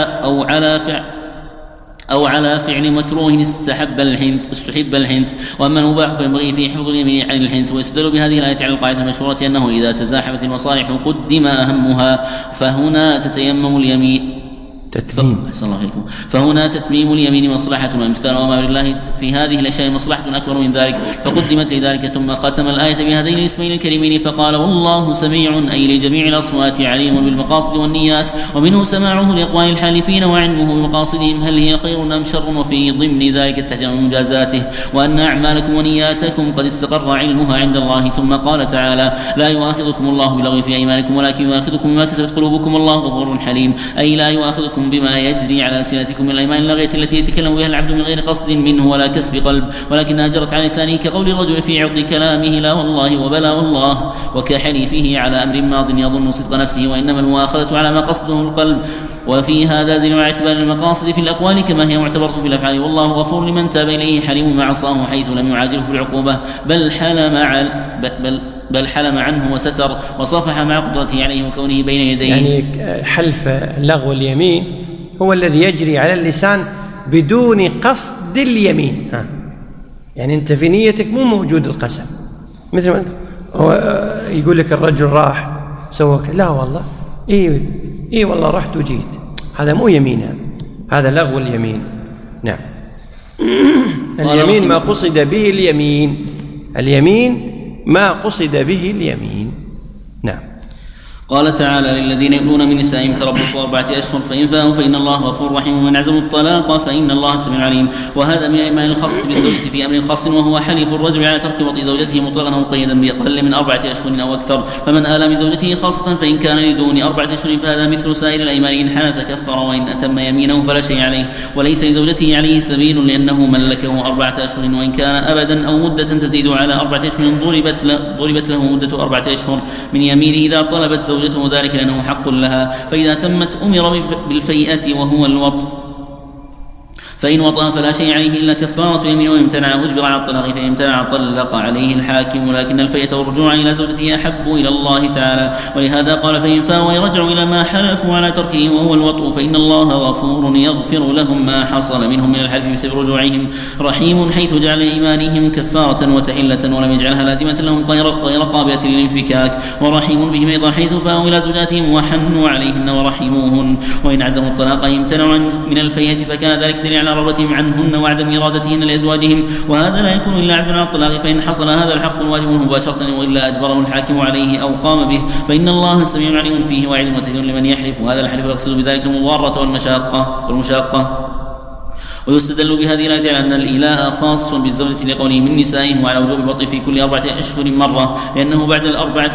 أو على فعل مكروه استحب الحنث. وأما المباح فينبغي فيه حفظ اليمين عن الحنث. ويستدل بهذه الآية على القاعدة المشهورة أنه إذا تزاحمت المصالح قدم أهمها، فهنا تتيمم اليمين فهنا تتميم اليمين مصلحة، وامتثال أوامر الله في هذه الأشياء مصلحة أكبر من ذلك، فقدمت لذلك. ثم ختم الآية بهذين الاسمين الكريمين فقال والله سميع أي لجميع الأصوات عليم بالمقاصد والنيات، ومنه سماعه لأقوال الحالفين وعلمه بمقاصدهم هل هي خير أم شر، وفي ضمن ذلك التحذير من مجازاته، وأن أعمالكم ونياتكم قد استقر علمها عند الله. ثم قال تعالى لا يؤاخذكم الله باللغو في أيمانكم ولكن يؤاخذكم بما كسبت قلوبكم والله غفور حليم، أي لا يؤاخذكم أخبركم بما يجري على ألسنتكم من الأيمان اللغية التي يتكلم بها العبد من غير قصد منه ولا كسب قلب، ولكنها جرت على لسانه كقول الرجل في عرض كلامه لا والله وبلا والله، وكحليفه على أمر ماض يظن صدق نفسه، وإنما المؤاخذة على ما قصده القلب. وفي هذا دليل على اعتبار المقاصد في الأقوال كما هي معتبرة في الأفعال، والله غفور لمن تاب إليه حليم ما عصاه حيث لم يعاجله بالعقوبة بل حلم عنه وستر وصفح مع قدرته عليه وكونه بين يديه. يعني حلف لغو اليمين هو الذي يجري على اللسان بدون قصد اليمين. يعني أنت في نيتك مو موجود القسم، مثل ما يقول لك الرجل راح سوى لا والله إيه والله رحت وجيت، هذا مو يمين، هذا لغو اليمين. نعم. اليمين ما قصد به اليمين، اليمين ما قصد به اليمين. نعم. قال تعالى: للذين يؤلون من نسائهم تربصوا 4 أشهر فإن فاءوا فإن الله غفور رحيم، ومن عزموا الطلاق فإن الله سميع عليم. وهذا من الإيمان الخاصة بالزوجة في أمر خاص، وهو حلف الرجل على ترك وطئ زوجته مطلقا مقيدا بأقل من 4 أشهر أو أكثر. فمن آلى من زوجته خاصة فإن كان لدون 4 أشهر فهذا مثل سائر الأيمان، إن حنث كفر وإن أتم يمينه فلا شيء عليه، وليس لزوجته عليه سبيل لأنه ملكه 4 أشهر، وإن كان أبدا أو مدة تزيد على 4 أشهر ضربت له مدة 4 أشهر من يمينه إذا طلبت زوجته ذلك لأنه حق لها، فإذا تمت أمر بالفيئة وهو الوطء، فإن وطأ فلا شيء عليه إلا كفارة يمين، ويمتنع أجبر على الطلاق، فإن امتنع طلق عليه الحاكم، ولكن الفيئة والرجوع إلى زوجته أحب إلى الله تعالى. ولهذا قال: فإن فاءوا ويرجعوا إلى ما حلفوا على تركه وهو الوطء فإن الله غفور يغفر لهم ما حصل منهم من الحلف بسبب رجوعهم، رحيم حيث جعل إيمانهم كفارة وتحلة ولم يجعلها لازمة لهم غير قابلة للانفكاك، ورحيم بهم أيضا حيث فاءوا إلى زوجاتهم وحنوا عليهن ورحموهن. وإن عزموا الطلاق امتنعوا من الفيئة فكان ذلك دليل على رغبتهم عنهن وعدم إرادتهن لأزواجهم، وهذا لا يكون إلا عزما على الطلاق، فإن حصل هذا الحق الواجب مباشرة وإلا أجبره الحاكم عليه أو قام به، فإن الله سميع عليم فيه وعلم وتدين لمن يحلف، وهذا الحلف يقصد بذلك المضارة والمشاقة. ويستدل بهذه الآية على أن الإيلاء خاص بالزوجة لقوله من نسائهم وعلى وجوب الوطء في كل 4 أشهر مرة، لأنه بعد 4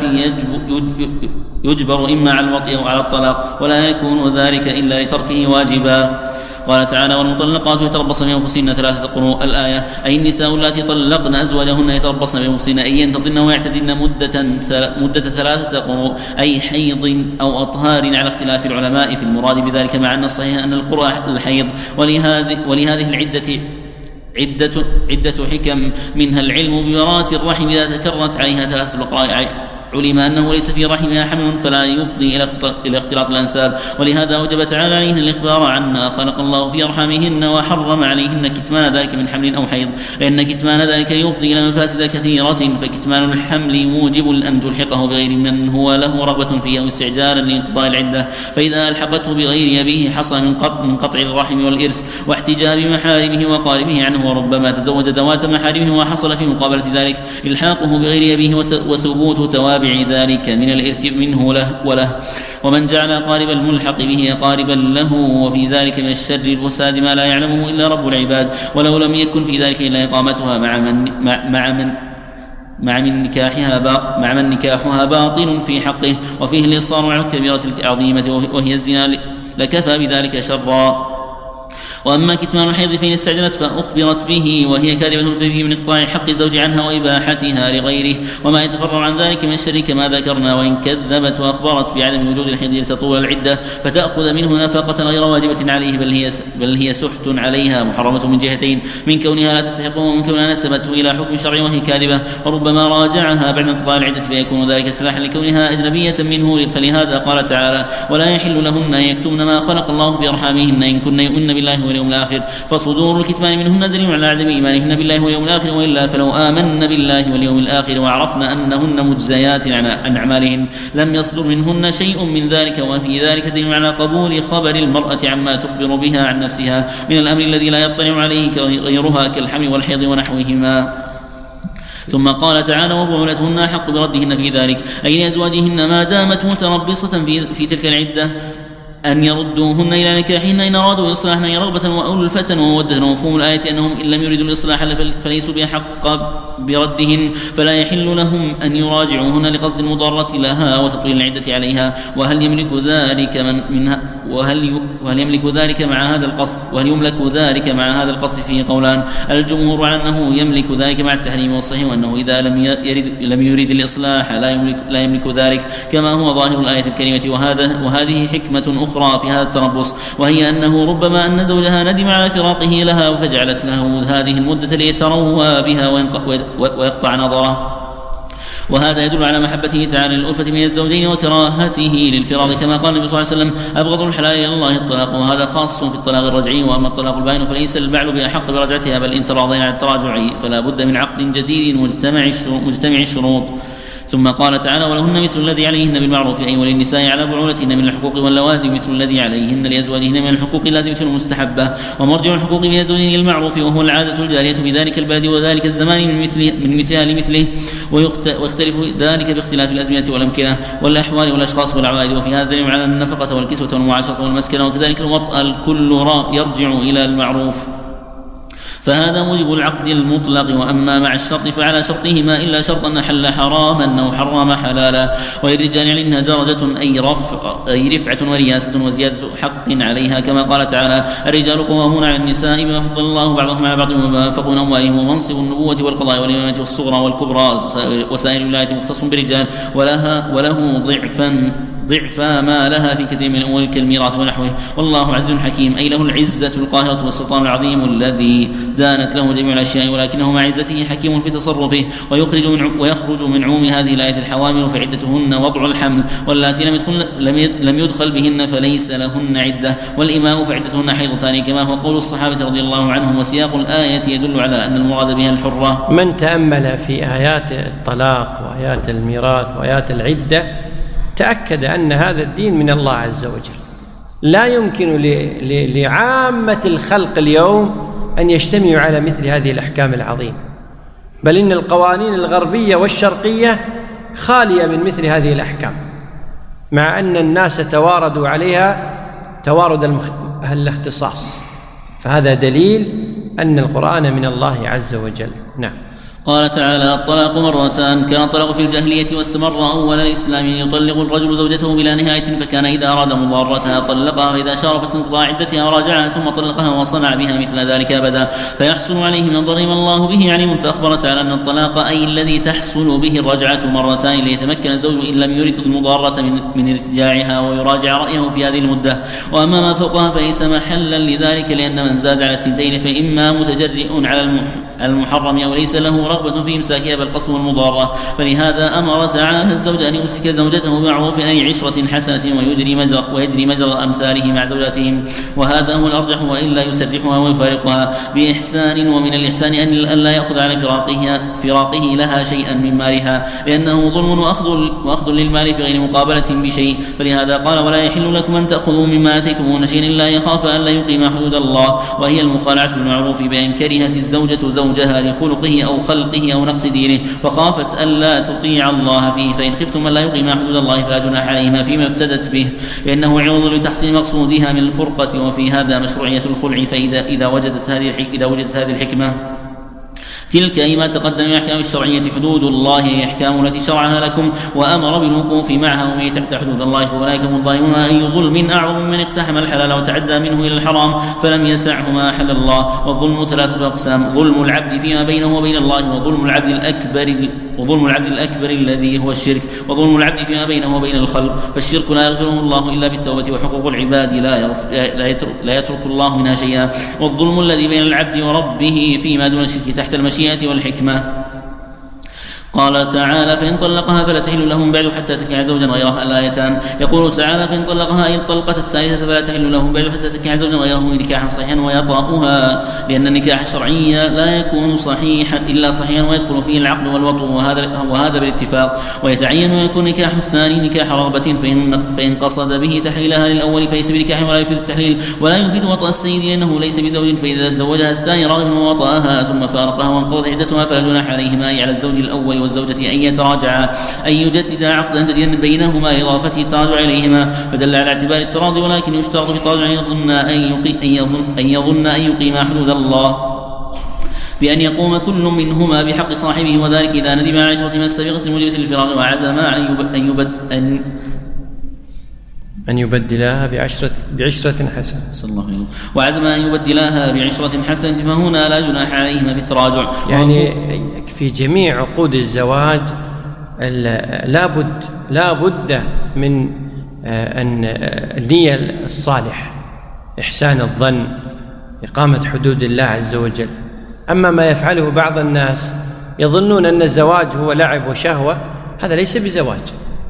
يجبر إما على الوطء أو على الطلاق، ولا يكون ذلك إلا لتركه واجبا. قال تعالى: والمطلقات يتربصن بأنفسهن 3 قروء. الآية: أي النساء اللاتي طلقن أزواجهن يتربصن بأنفسهن أي ينتظرن ويعتدن مدة 3 قروء، أي حيض أو أطهار، على اختلاف العلماء في المراد بذلك، مع أن الصحيح أن القروء الحيض. ولهذه العدة عدة حكم، منها العلم ببراءة الرحم إذا تكررت عليها 3 القراء، علم أنه ليس في رحمها حمل فلا يفضي إلى اختلاط الأنساب، ولهذا وجب تعالى عليهن الإخبار عما خلق الله في أرحامهن، وحرم عليهن كتمان ذلك من حمل أو حيض، لأن كتمان ذلك يفضي إلى مفاسد كثيرة، فكتمان الحمل موجب أن تلحقه بغير من هو له رغبة فيه أو استعجالا لانقضاء العدة، فإذا ألحقته بغير أبيه حصل من قطع الرحم والإرث واحتجاب محارمه وقاربه عنه، وربما تزوج ذوات محارمه وحصل في مقابلة ذلك إلحاقه بغير أبيه وثبوت توابع ذلك من الإرث منه وله. ومن جعل قارب الملحق به قاربا له، وفي ذلك من الشر الفساد ما لا يعلمه إلا رب العباد، ولو لم يكن في ذلك إلا إقامتها مع من نكاحها باطل في حقه، وفيه الإصرار على الكبيرة العظيمة وهي الزنا، لكفى بذلك شرا. وأما كتمان الحيض فإن استعجلت فأخبرت به وهي كاذبة فيه من إقطاع حق الزوج عنها وإباحتها لغيره، وما يتفرع عن ذلك من الشر كما ذكرنا. وإن كذبت وأخبرت بعدم وجود الحيض لتطول العدة فتأخذ منه نفقة غير واجبة عليه، بل هي سحت عليها محرمة من جهتين: من كونها لا تستحقه، ومن كونها نسبته إلى حكم شرعي وهي كاذبة، وربما راجعها بعد انقضاء العدة فيكون ذلك سلاحا لكونها أجنبية منه. فلهذا قال تعالى: ولا يحل لهن أن يكتمن ما خلق الله في أرحامهن إن كن يؤمن بالله واليوم الآخر، فصدور الكتمان منهن دليل على عدم إيمانهن بالله واليوم الآخر، وإلا فلو آمن بالله واليوم الآخر وعرفنا أنهن مجزيات عن أعمالهن لم يصدر منهن شيء من ذلك، وفي ذلك دليل على قبول خبر المرأة عما تخبر بها عن نفسها من الأمر الذي لا يطلع عليه غيرها كالحمل والحيض ونحوهما. ثم قال تعالى: وبعولتهن أحق بردهن في ذلك، أي لأزواجهن ما دامت متربصة في تلك العدة أن يردوهن إلى نكاحهن إن أرادوا إصلاحا رغبة وألفة ومودة. ومفهوم الآية أنهم إن لم يريدوا الإصلاح فليسوا بأحق بردهن، فلا يحل لهم أن يراجعوهن لقصد المضارة لها وتطويل العدة عليها. وهل يملك ذلك وهل يملك ذلك مع هذا القصد فيه قولان. الجمهور على أنه يملك ذلك مع التحريم، والصحيح أنه إذا لم يريد الإصلاح لا يملك ذلك، كما هو ظاهر الآية الكريمة. وهذه حكمة أخرى في هذا التربص، وهي أنه ربما أن زوجها ندم على فراقه لها فجعلت له هذه المدة ليتروى بها ويقطع نظره، وهذا يدل على محبته تعالى للألفة بين الزوجين وكراهته للفراق، كما قال النبي صلى الله عليه وسلم: أبغض الحلال إلى الله الطلاق. وهذا خاص في الطلاق الرجعي. وأما الطلاق البائن فليس البعل بأحق برجعتها، بل إن تراضين عن التراجع فلا بد من عقد جديد مجتمع الشروط. ثم قال تعالى: ولهن مثل الذي عليهن بالمعروف، أي وللنساء على بعولتهن من الحقوق واللوازم مثل الذي عليهن لأزواجهن من الحقوق اللازمة المستحبة. ومرجع الحقوق بين الزوجين المعروف، وهو العادة الجارية بذلك البلد وذلك الزمان من مثلها لمثله، ويختلف ذلك باختلاف الأزمنة والأمكنة والأحوال والأشخاص والعوائد. وفي هذا دليل على النفقة والكسوة والمعاشرة والمسكنة، وكذلك الوطء الكل يرجع إلى المعروف، فهذا موجب العقد المطلق. وأما مع الشرط فعلى شرطهما إلا شرطا أحل حراما أو حرم حلالا. وللرجال عليهن درجة أي رفعة ورياسة وزيادة حق عليها، كما قال تعالى: الرجال قوامون على النساء بما فضل الله بعضهم على بعض وما أنفقوا من أموالهم. ومنصب النبوة والقضاء والإمامة والصغرى والكبرى وسائر الولايات مختص بالرجال، وله ضعف ما لها في كثير من الأمور كالميراث ونحوه. والله عزيز حكيم، أي له العزة القاهرة والسلطان العظيم الذي دانت له جميع الأشياء، ولكنه مع عزته حكيم في تصرفه. ويخرج من عموم هذه الآية الحوامل فعدتهن وضع الحمل، واللاتي لم يدخل بهن فليس لهن عدة، والإماء فعدتهن حيضتان، كما هو قول الصحابة رضي الله عنهم. وسياق الآية يدل على أن المراد بها الحرة. من تأمل في آيات الطلاق وآيات الميراث وآيات العدة تأكد أن هذا الدين من الله عز وجل. لا يمكن لعامة الخلق اليوم أن يجتمعوا على مثل هذه الأحكام العظيمة، بل إن القوانين الغربية والشرقية خالية من مثل هذه الأحكام، مع أن الناس تواردوا عليها توارد الاختصاص. فهذا دليل أن القرآن من الله عز وجل. نعم. قال تعالى: الطلاق مرتان، كان الطلاق في الجاهلية واستمر أول الإسلام، يطلق الرجل زوجته بلا نهاية، فكان إذا أراد مضارتها طلقها، وإذا شارفت انقضاء عدتها راجعها ثم طلقها وصنع بها مثل ذلك أبدا، فيحصل عليه من ضر ما الله به عليم. فأخبر تعالى أن الطلاق أي الذي تحصل به الرجعة مرتان ليتمكن الزوج إن لم يرد المضارة من ارتجاعها ويراجع رأيه في هذه المدة. وأما ما فوقها فليس محلا لذلك، لأن من زاد على الثنتين فإما متجرئ على المحرم أو ليس له رغبة في إمساكها بل قصد المضارة. فلهذا أمر تعالى الزوج أن يمسك زوجته بمعروف أي عشرة حسنة ويجري مجرى أمثاله مع زوجاتهم، وهذا هو الأرجح، وإلا يسرحها ويفارقها بإحسان. ومن الإحسان أن لا يأخذ على فراقه لها شيئا من مالها، لأنه ظلم وأخذ للمال في غير مقابلة بشيء. فلهذا قال: ولا يحل لكم أن تأخذوا مما آتيتموهن شيئا إلا يخاف أن لا يقيما حدود الله، وهي المخالعة بالمعروف بأن كرهت الزوجة زوجها لخلقه أو خلقه أو نقص دينه، وخافت ألا تطيع الله فيه. فإن خفتم أن لا يقيما حدود الله فلا جناح عليهما فيما افتدت به، لأنه عوض لتحصيل مقصودها من الفرقة. وفي هذا مشروعية الخلع، فإذا وجدت هذه الحكمة. تلك أي ما تقدم من الأحكام الشرعية حدود الله، هي أحكام التي شرعها لكم وأمر بالوقوف معها. ومن يتعد حدود الله فأولئك هم الظالمون. أي ظلم أعظم من اقتحم الحلال وتعدى منه إلى الحرام فلم يسعه ما أحل الله. والظلم ثلاثة أقسام: ظلم العبد فيما بينه وبين الله، وظلم العبد الأكبر الذي هو الشرك، وظلم العبد فيما بينه وبين الخلق. فالشرك لا يغفره الله إلا بالتوبة، وحقوق العباد لا يترك الله منها شيئا. والظلم الذي بين العبد وربه فيما دون الشرك تحت المشيئة والحكمة. قال تعالى: فإن طلقها فلا تحل لهم بعد حتى تنكح زوجا غيره. الآيتان. يقول تعالى: فإن طلقها إن طلقت الثالثة فلا تحل لهم بعد حتى تنكح زوجا غيره نكاحا صحيحا ويطأها، لأن النكاح الشرعي لا يكون صحيحا إلا صحيحا ويدخل فيه العقد والوطء، وهذا بالاتفاق. ويتعين أن يكون نكاح الثاني نكاح رغبة، فإن قصد به تحليلها للأول فليس بنكاح ولا يفيد التحليل ولا يفيد وطأ السيد لأنه ليس بزوج. فإذا تزوجها الثاني راغب ووطأها ثم فارقها وانقضت عدتها فلا جناح عليهما على الزوج الأول والزوجة أن يتراجعا، أن يجددا عقدا جديدا بينهما لإضافة التراجع عليهما، فدل على اعتبار التراضي. ولكن يشترط في التراجع أن يظن أن يقيما حدود الله بأن يقوم كل منهما بحق صاحبه، وذلك إذا ندم على عشرتهما السابقة الموجبة للفراق وعزما أن يبدلها بعشرة حسنة. صلى الله عليه وسلم. وعزم أن يبدلها بعشرة حسنة فهنا لا جناح عليهما في التراجع. يعني في جميع عقود الزواج لا بد من أن النية الصالحة، إحسان الظن، إقامة حدود الله عز وجل. أما ما يفعله بعض الناس يظنون أن الزواج هو لعب وشهوة، هذا ليس بزواج.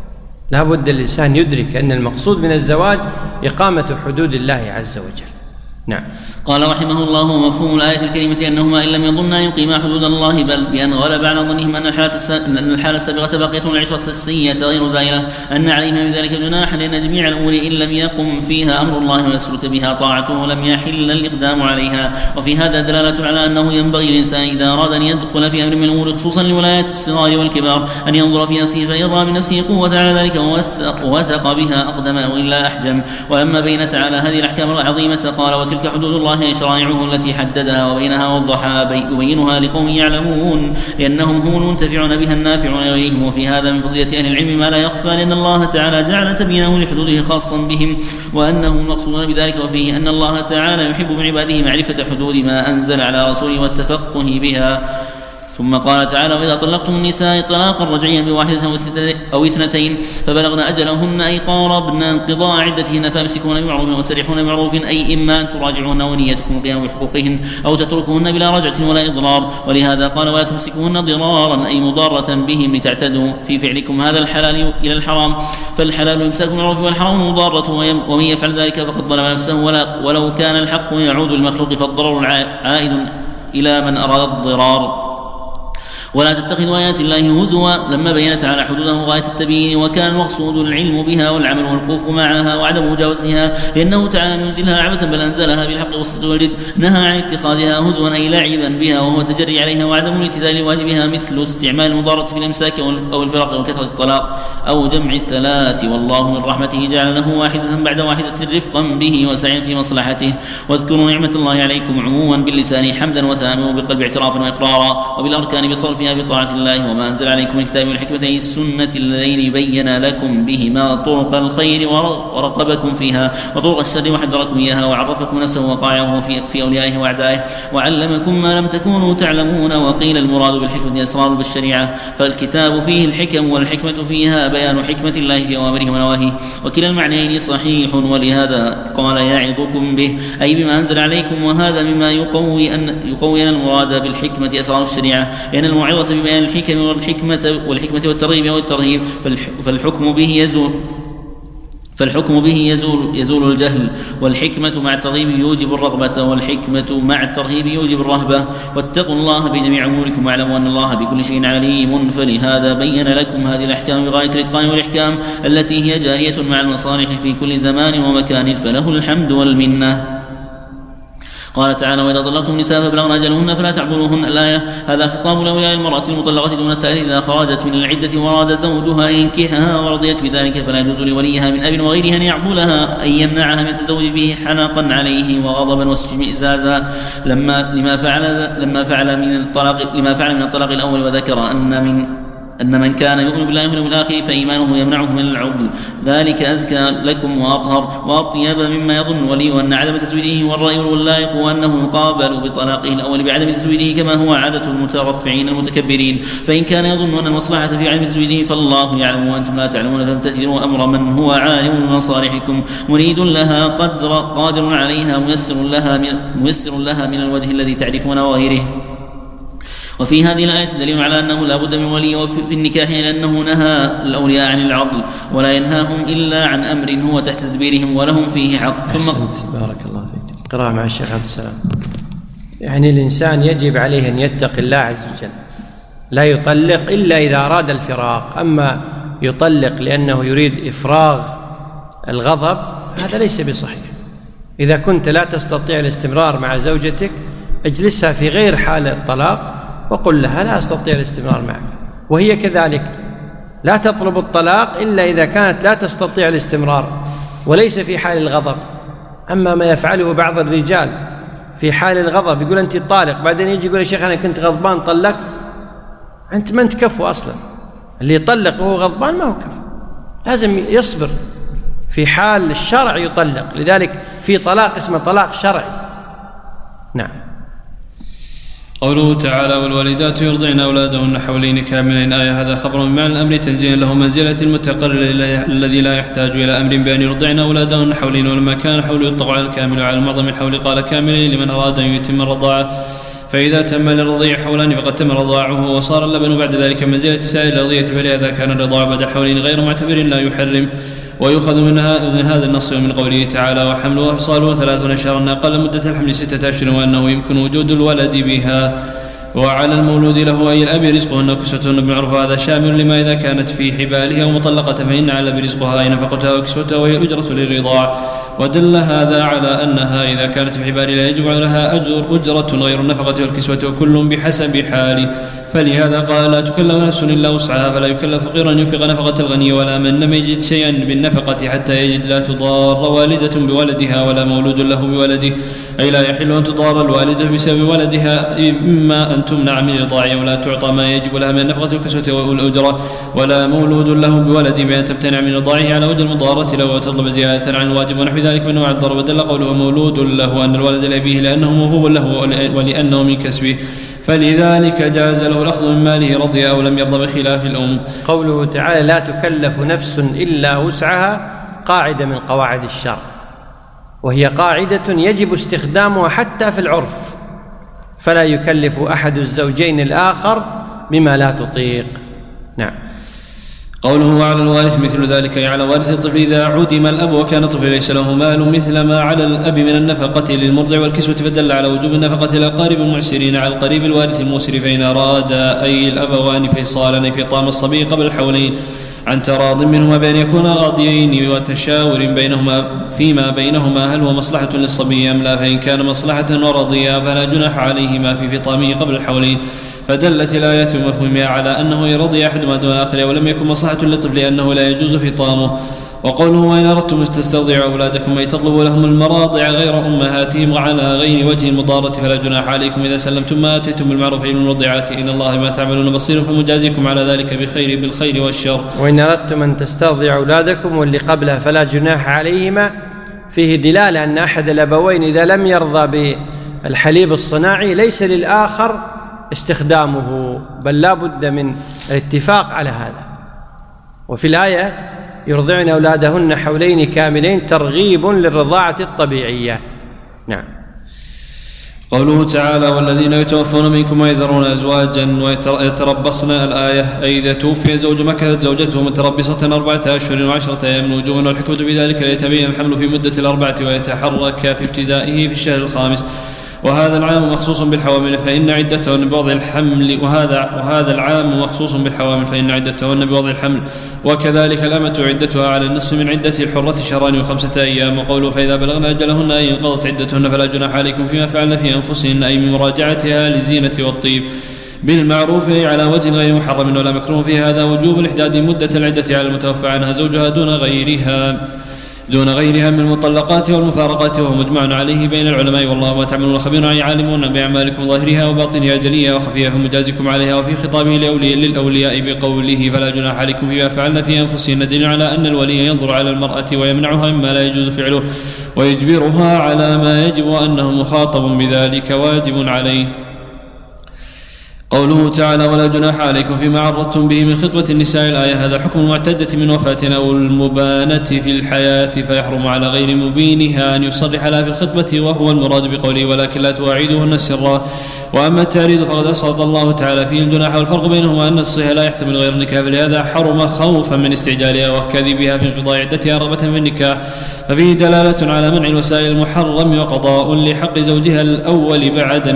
لا بد الإنسان يدرك أن المقصود من الزواج إقامة حدود الله عز وجل. نعم. قال رحمه الله: ومفهوم الآية الكريمة أنهما إن لم يظنا يقيما حدود الله، بل بأن غلب على ظنهم أن الحالة السابقة باقية والعشرة السيئة غير زائلة، أن عليهما في ذلك جناحا، لأن جميع الأمور إن لم يقم فيها أمر الله ويسلك بها طاعته لم يحل الإقدام عليها. وفي هذا دلالة على أنه ينبغي للإنسان إذا أراد أن يدخل في أمر من الأمور خصوصا لولايات الصغار والكبار أن ينظر في نفسه فإن رأى من نفسه قوة على ذلك ووثق بها أقدم وإلا أحجم. ولما بين تعالى هذه الأحكام العظيمة قال: وتلك حدود الله شرائعه التي حددها وبينها وضحها يبينها لقوم يعلمون، لأنهم هم المنتفعون بها النافعون لغيرهم. وفي هذا من فضيلة أهل العلم ما لا يخفى، لأن الله تعالى جعل تبيينه لحدوده خاصا بهم وأنهم المقصودون بذلك. وفيه أن الله تعالى يحب من عباده معرفة حدود ما أنزل على رسوله والتفقه بها. ثم قال تعالى: وإذا طلقتم النساء طلاقا رجعيا بواحدة أو اثنتين فبلغن أجلهن أي قاربن انقضاء عدتهن فامسكوهن بمعروف وسرحوهن بمعروف، أي إما أن تراجعوهن ونيتكم القيام بحقوقهن أو تتركوهن بلا رجعة ولا إضرار. ولهذا قال: ولا تمسكوهن ضرارا أي مضارة بهم لتعتدوا في فعلكم هذا الحلال إلى الحرام، فالحلال إمساك بالمعروف والحرام مضارة، ومن يفعل ذلك فقد ظلم نفسه ولو كان الحق يعود للمخلوق فالضرر عائد إلى من أراد الضرار. ولا تتخذوا آيات الله هزوا لما بين تعالى حدوده غاية التبيين، وكان المقصود العلم بها والعمل والوقوف معها وعدم مجاوزتها، لأنه تعالى ينزلها عبثا بل أنزلها بالحق والصدق والجد. نهى عن اتخاذها هزوا أي لعبا بها وهو تجري عليها وعدم الامتثال لواجبها، مثل استعمال المضارة في الإمساك أو الفراق أو كثرة الطلاق أو جمع الثلاث. والله من رحمته جعل له واحدة بعد واحدة رفقا به وسعيا في مصلحته. واذكروا نعمة الله عليكم عموما باللسان حمدا وثناء وبالقلب اعترافا وإقرارا وبالأركان بصرفها بطاعة الله. وما أنزل عليكم الكتاب والحكمة السنة اللذين بين لكم بهما طرق الخير ورقبكم فيها وطرق الشر وحذركم إياها وعرفكم نفسه وقاعه في أوليائه وأعدائه وعلمكم ما لم تكونوا تعلمون. وقيل المراد بالحكمة أسرار بالشريعة، فالكتاب فيه الحكم والحكمة فيها بيان حكمة الله في أوامره ونواهيه، وكلا المعنيين صحيح. ولهذا قال: يعظكم به أي بما أنزل عليكم. وهذا مما يقوي أن المراد بالحكمة أسرار الشريعة، لأن الموعظة ببيان الحكم والحكمة والترغيب والترهيب، فالحكم به يزول الجهل، والحكمة مع الترغيب يوجب الرغبة، والحكمة مع الترهيب يوجب الرهبة. واتقوا الله في جميع أموركم واعلموا أن الله بكل شيء عليم. فلهذا بين لكم هذه الأحكام بغاية الإتقان والإحكام التي هي جارية مع المصالح في كل زمان ومكان، فله الحمد والمنة. قال تعالى: وإذا طلقتم النساء فبلغن أجلهن فلا تعضلوهن. الآية. هذا خطاب لأولياء المرأة المطلقة دون الثالث إذا خرجت من العدة وأراد زوجها ينكحها ورضيت بذلك، فلا يجوز لوليها من أب وغيرها أن يعضلها أي يمنعها من التزوج به حنقا عليه وغضبا واستشمئزازا لما فعل من الطلاق الأول. وذكر أن من كان يؤمن بالله واليوم الآخر فإيمانه يمنعه من العضل، ذلك أزكى لكم وأطهر وأطيب مما يظن ولي، وأن عدم تزويده هو الرأي واللائق، وأنه يقابل بطلاقه الأول بعدم تزويده كما هو عادة المترفعين المتكبرين. فإن كان يظن أن المصلحة في عدم تزويده فالله يعلم وأنتم لا تعلمون، فامتثلوا أمر من هو عالم بمصالحكم مريد لها قادر عليها ميسر لها من الوجه الذي تعرفون وغيره. وفي هذه الآية دليل على أنه لا بد من ولي في النكاح، لأنه نهى الأولياء عن العضل ولا ينهاهم إلا عن أمر هو تحت تدبيرهم ولهم فيه حق. ثم بارك الله فيك. قراءة مع الشيخ عبد السلام. يعني الإنسان يجب عليه أن يتقي الله عز وجل، لا يطلق إلا إذا أراد الفراق. أما يطلق لأنه يريد إفراغ الغضب فهذا ليس بصحيح. إذا كنت لا تستطيع الاستمرار مع زوجتك اجلسها في غير حال الطلاق وقل لها: لا أستطيع الاستمرار معك. وهي كذلك لا تطلب الطلاق إلا إذا كانت لا تستطيع الاستمرار وليس في حال الغضب. أما ما يفعله بعض الرجال في حال الغضب، يقول أنت طالق، بعدين يجي يقول: يا شيخ أنا كنت غضبان طلق. أنت ما أنت كفو أصلا. اللي يطلق وهو غضبان ما هو كفو، لازم يصبر في حال الشرع يطلق، لذلك في طلاق اسمه طلاق شرعي. نعم. قوله تعالى والوالدات يرضعن أولادهن حولين كاملين، آية. هذا خبر من معنى الأمر تنزيها له منزلة المتقرر الذي لا يحتاج إلى أمر بأن يرضعن أولادهن حولين، ولما كان الحول يطلق على الكامل وعلى المعظم الحول قال كاملين لمن أراد أن يتم الرضاعة، فإذا تم للرضيع حولان فقد تم رضاعه وصار اللبن بعد ذلك منزلة سائر الأرضية، فلهذا كان الرضاع بعد حولين غير معتبر لا يحرم. ويؤخذ من هذا النص ومن قوله تعالى وحمله وإفصاله 30 شهرا أقل مدة الحمل 6 أشهر، وأنه يمكن وجود الولد بها. وعلى المولود له أي الأب رزقهن وكسوتهن بالمعروف، هذا شامل لما إذا كانت في حبالها ومطلقة فإن على برزقها أي نفقتها وكسوتها وهي الأجرة للرضاع. ودل هذا على أنها إذا كانت في حبالها يجب لها أجرة غير النفقة والكسوة وكل بحسب حاله، فلهذا قال لا تكلف نفس إلا وسعها، فلا يكلف فقير أن ينفق نفقة الغني ولا من لم يجد شيئا بالنفقة حتى يجد. لا تضار والدة بولدها ولا مولود له بولده، أي لا يحل أن تضار الوالدة بسبب ولدها، إما أن تمنع من رضاعها ولا تعطى ما يجب لها من النفقة والكسوة والأجرة، ولا مولود له بولده بأن تمتنع من رضاعه على وجه المضارة له وتطلب زيادة عن الواجب ونحو ذلك من نوع الضرر. ودل قوله مولود له أن الولد لأبيه لأنه موهوب له ولأنه من كسبه، فلذلك جاز له الأخذ من ماله رضي أو لم يرضى بخلاف الأم. قوله تعالى لا تكلف نفس إلا وسعها قاعدة من قواعد الشرع، وهي قاعدة يجب استخدامها حتى في العرف، فلا يكلف أحد الزوجين الآخر بما لا تطيق. نعم. قوله وعلى الوارث مثل ذلك، أي على وارث الطفل إذا عدم الأب وكان الطفل ليس له مال مثل ما على الأب من النفقة للمرضع والكسوة، فدل على وجوب النفقة للأقارب المعسرين على القريب الوارث الموسر، فإن أراد أي الأبوان فصالا في طعام الصبي قبل الحولين عن تراض منهما بأن يكونا راضيين وتشاور بينهما فيما بينهما هل هو مصلحة للصبي أم لا، فإن كان مصلحة ورضيا فلا جناح عليهما في فطامه قبل الحولين، فدلت الآيات ومفهومها على أنه يرضي أحدهما دون الآخر ولم يكن مصلحة للطفل أنه لا يجوز فطامه. وقوله وإن أردتم تسترضعوا أولادكم أي تطلبوا لهم المراضع غير أمهاتهم وعلى غير وجه المضارة فلا جناح عليكم إذا سلمتم ما آتيتم بالمعروف من المرضعات إن الله ما تعملون بصير فمجازيكم على ذلك بالخير والشر. وإن أردتم أن تسترضعوا أولادكم واللي قبلها فلا جناح عليهما فيه دلالة أن أحد الأبوين إذا لم يرضى بالحليب الصناعي ليس للآخر استخدامه، بل لا بد من الاتفاق على هذا. وفي الآية يرضعن أولادهن حولين كاملين ترغيب للرضاعة الطبيعية. نعم. قوله تعالى والذين يتوفون منكم ويذرون أزواجا ويتربصن الآية، أي إذا توفي زوج مكثت زوجته متربصة 4 أشهر و10 أيام وجوبا، والحكمة بذلك ليتبين الحمل في مدة 4 ويتحرك في ابتدائه في الشهر الخامس، وهذا العام مخصوص بالحوامل فإن عدتهن بوضع الحمل وهذا العام مخصوص بالحوامل فإن عدتهن بوضع الحمل، وكذلك الأمة عدتها على النصف من عدة الحرة 2 شهران و5 أيام. وقوله فإذا بلغن أجلهن أي انقضت عدتهن فلا جناح عليكم فيما فعلن في أنفسهن أي من مراجعتها للزينة والطيب بالمعروف على وجه غير محرم ولا مكروه، في هذا وجوب الإحداد مدة العدة على المتوفى عنها زوجها دون غيرها من المطلقات والمفارقات، وهو مجمع عليه بين العلماء، والله ما تعملون خبير أي عالمون بأعمالكم ظاهرها وباطنها جليا وخفيها فمجازكم عليها. وفي خطابه للأولياء بقوله فلا جناح عليكم فيما فعلن في أنفسهن دليل على أن الولي ينظر على المرأة ويمنعها مما لا يجوز فعله ويجبرها على ما يجب وأنه مخاطب بذلك واجب عليه. قوله تعالى ولا جناح عليكم فيما عرضتم به من خطبة النساء الآية، هذا حكم المعتدة من وفاة أو المبانة في الحياة، فيحرم على غير مبينها أن يصرح لها في الخطبة، وهو المراد بقوله ولكن لا تواعدوهن سرا. وأما التعريض فقد أسقط الله تعالى فيه الجناح، والفرق بينهما أن الصحيح لا يحتمل غير النكاح، فلهذا حرم خوفا من استعجالها وكذبها في انقضاء عدتها رغبة في النكاح، ففيه دلالة على منع الوسائل المحرم وقضاء لحق زوجها الأول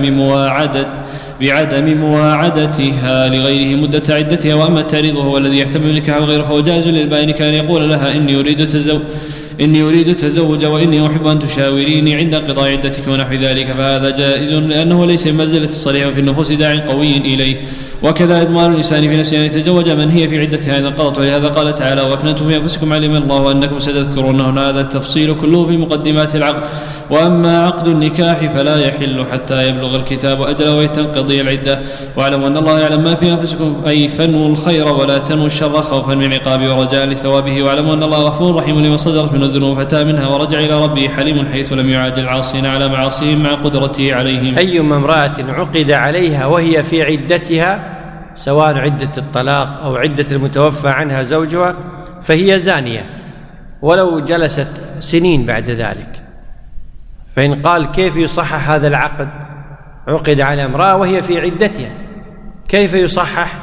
بعدم مواعدتها لغيره مدة عدتها. وأما التعريض وهو الذي يحتمل النكاح وغيره فهو جائز للبائن كان يقول لها إني أريد التزوج وإني أحب أن تشاوريني عند انقضاء عدتك ونحو ذلك، فهذا جائز لأنه ليس بمنزلة الصريح في النفوس داع قوي إليه. وكذا إضمار الإنسان في نفسه أن يتزوج من هي في عدتها إذا انقضت، ولهذا قال تعالى وأكننتم في أنفسكم علم الله أنكم ستذكرونهن، هذا التفصيل كله في مقدمات العقد. وأما عقد النكاح فلا يحل حتى يبلغ الكتاب أجله وتنقضي العدة. واعلموا أن الله يعلم ما في أنفسكم أي فنوا الخير ولا تنوا الشر خوفا من عقابه ورجاء لثوابه. واعلموا أن الله غفور رحيم لمن صدرت من الذنوب فتاب منها ورجع إلى ربه حليم حيث لم يعاجل العاصين على معاصيهم مع قدرته عليهم. أيما امرأة عقد عليها وهي في عدتها سواء عدة الطلاق أو عدة المتوفى عنها زوجها فهي زانية ولو جلست سنين بعد ذلك. فإن قال كيف يصحح هذا العقد؟ عقد على امرأة وهي في عدتها، كيف يصحح؟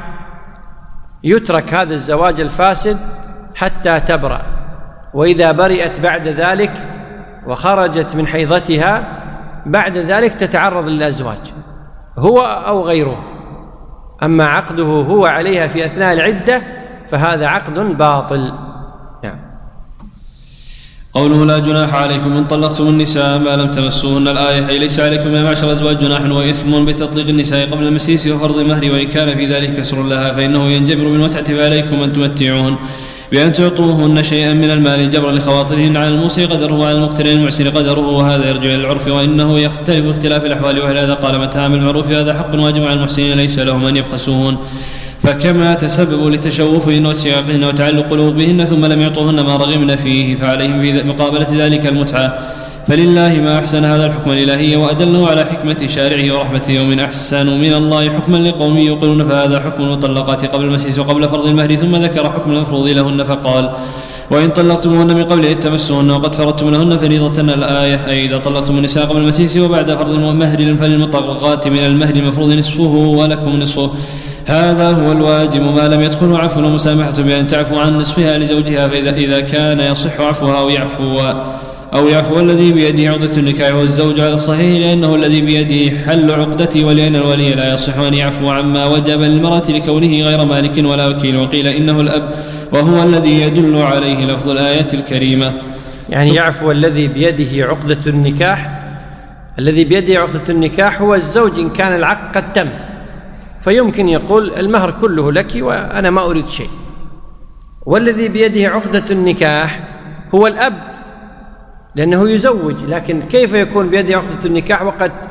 يترك هذا الزواج الفاسد حتى تبرأ، وإذا برئت بعد ذلك وخرجت من حيضتها بعد ذلك تتعرض للأزواج هو أو غيره. أما عقده هو عليها في أثناء العدة فهذا عقد باطل. نعم. قوله لا جناح عليكم إن طلقتم النساء ما لم تمسوهن الآية أي ليس عليكم يا معشر الأزواج جناح وإثم بتطليق النساء قبل المسيس وفرض المهر، وإن كان في ذلك كسر لها فإنه ينجبر بالمتعة فعليكم أن تمتعوهن بأن تعطوهن شيئا من المال جبرا لخواطرهن على الموسع قدره وعلى المقتر المعسر قدره، وهذا يرجع إلى العرف وإنه يختلف اختلاف الأحوال. وهذا قال متاع بالمعروف هذا حق واجب على المحسنين ليس لهم أن يبخسوهن، فكما تسببوا لتشوفهن وتشاقهن وتعلق قلوبهن ثم لم يعطوهن ما رغبن فيه فعليهم في مقابلة ذلك المتعة. فلله ما أحسن هذا الحكم الإلهي وأدله على حكمة شارعه ورحمته، ومن أحسن من الله حكما لقوم يوقنون، فهذا حكم المطلقات قبل المسيس وقبل فرض المهر، ثم ذكر حكم المفروض لهن فقال وإن طلقتموهن من قبل أن تمسوهن وقد فرضتم لهن فريضة الآية أي إذا طلقتم النساء قبل المسيس وبعد فرض المهر فللمطلقات من المهر المفروض نصفه ولكم نصفه، هذا هو الواجب ما لم يدخل عفو ومسامحة بأن تعفو عن نصفها لزوجها، فإذا كان يصح عفوها أو يعفو الذي بيده عقدة النكاح والزوج على الصحيح، لأنه الذي بيده حل عقدته، ولأن الولي لا يصح أن يعفو عما وجب للمرأة لكونه غير مالك ولا وكيل. وقيل إنه الأب وهو الذي يدل عليه لفظ الآية الكريمة. يعني يعفو الذي بيده عقدة النكاح. الذي بيده عقدة النكاح هو الزوج إن كان العقد قد تم، فيمكن يقول المهر كله لك وأنا ما أريد شيء. والذي بيده عقدة النكاح هو الأب لأنه يزوج، لكن كيف يكون بيده عقدة النكاح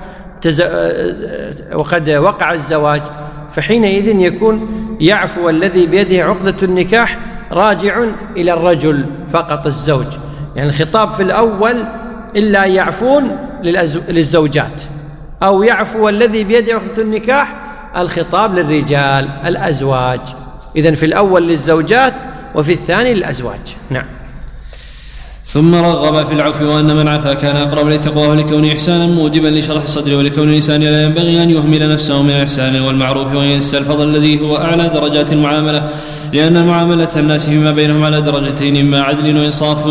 وقد وقع الزواج؟ فحينئذ يكون يعفو الذي بيده عقدة النكاح راجع إلى الرجل فقط الزوج، يعني الخطاب في الأول إلا يعفون للزوجات، أو يعفو الذي بيده عقدة النكاح الخطاب للرجال الأزواج. إذن في الأول للزوجات وفي الثاني للأزواج. نعم. ثم رغب في العفو وأن من عفا كان أقرب لتقواه لكون إحسانا موجبا لشرح الصدر، ولكون الإنسان لا ينبغي أن يهمل نفسه من الإحسان والمعروف وينسى الفضل الذي هو أعلى درجات المعاملة، لأن معاملة الناس فيما بينهم على درجتين إما عدل وإنصاف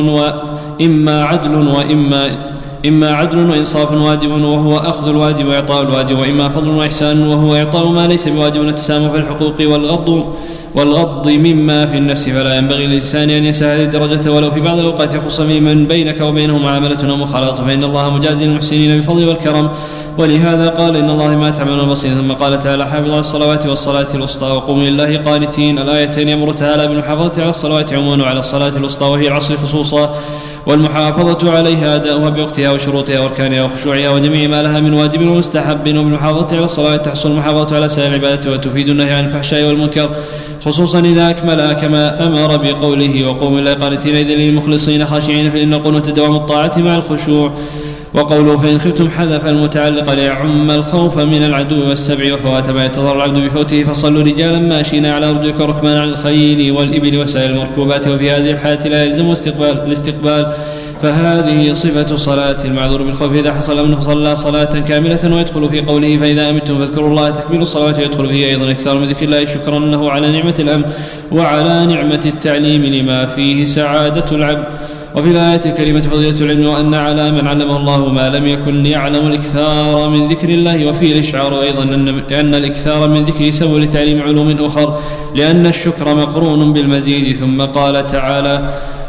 إما عدل وإنصاف واجب وهو أخذ الواجب وإعطاء الواجب، وإما فضل وإحسان وهو إعطاء ما ليس بواجب والتسامح في الحقوق والغض مما في النفس. فلا ينبغي للإنسان أن ينسى هذه الدرجة ولو في بعض الأوقات يخص من بينك وبينه معاملة ومخالطة، فإن الله مجازي المحسنين بالفضل والكرم. ولهذا قال إن الله ما تعملون بصير. ثم قال تعالى حافظوا على الصلوات والصلاة الوسطى وقوموا لله قانتين. الآيتين يأمر تعالى بالمحافظة على الصلوات عموما وعلى الصلاة الوسطى وهي العصر خصوصا، والمحافظة عليها أداؤها بوقتها وشروطها وأركانها وخشوعها وجميع ما لها من واجب ومستحب. وبالمحافظة على الصلوات تحصل المحافظة على سائر العبادة وتفيد النهي عن الفحشاء والمنكر خصوصا إذا أكملها كما أمر بقوله وقوموا لله قانتين إذ للمخلصين خاشعين، فإن القنوت دوام الطاعة مع الخشوع. وقوله فإن خفتم حذف المتعلق ليعم الخوف من العدو والسبع وفوات ما يتضرر العبد بفوته، فصلوا رجالا ماشين على أرجلك وركبان على الخيل والإبل وسائر المركوبات. وفي هذه الحالة لا يلزم الاستقبال، فهذه صفة صلاة المعذور بالخوف إذا حصل منه صلى صلاة كاملة. ويدخل في قوله فإذا أمنتم فاذكروا الله تكميل الصلاة، ويدخل فيه أيضا إكثار من ذكر الله شكرا له على نعمة الأمن وعلى نعمة التعليم لما فيه سعادة العبد. وفي الآية الكريمة فضيلة العلم، وأن على من علمه الله ما لم يكن يعلم الإكثار من ذكر الله. وفيه الإشعار أيضا أن الإكثار من ذكر سبب لتعليم علوم أخر، لأن الشكر مقرون بالمزيد. ثم قال تعالى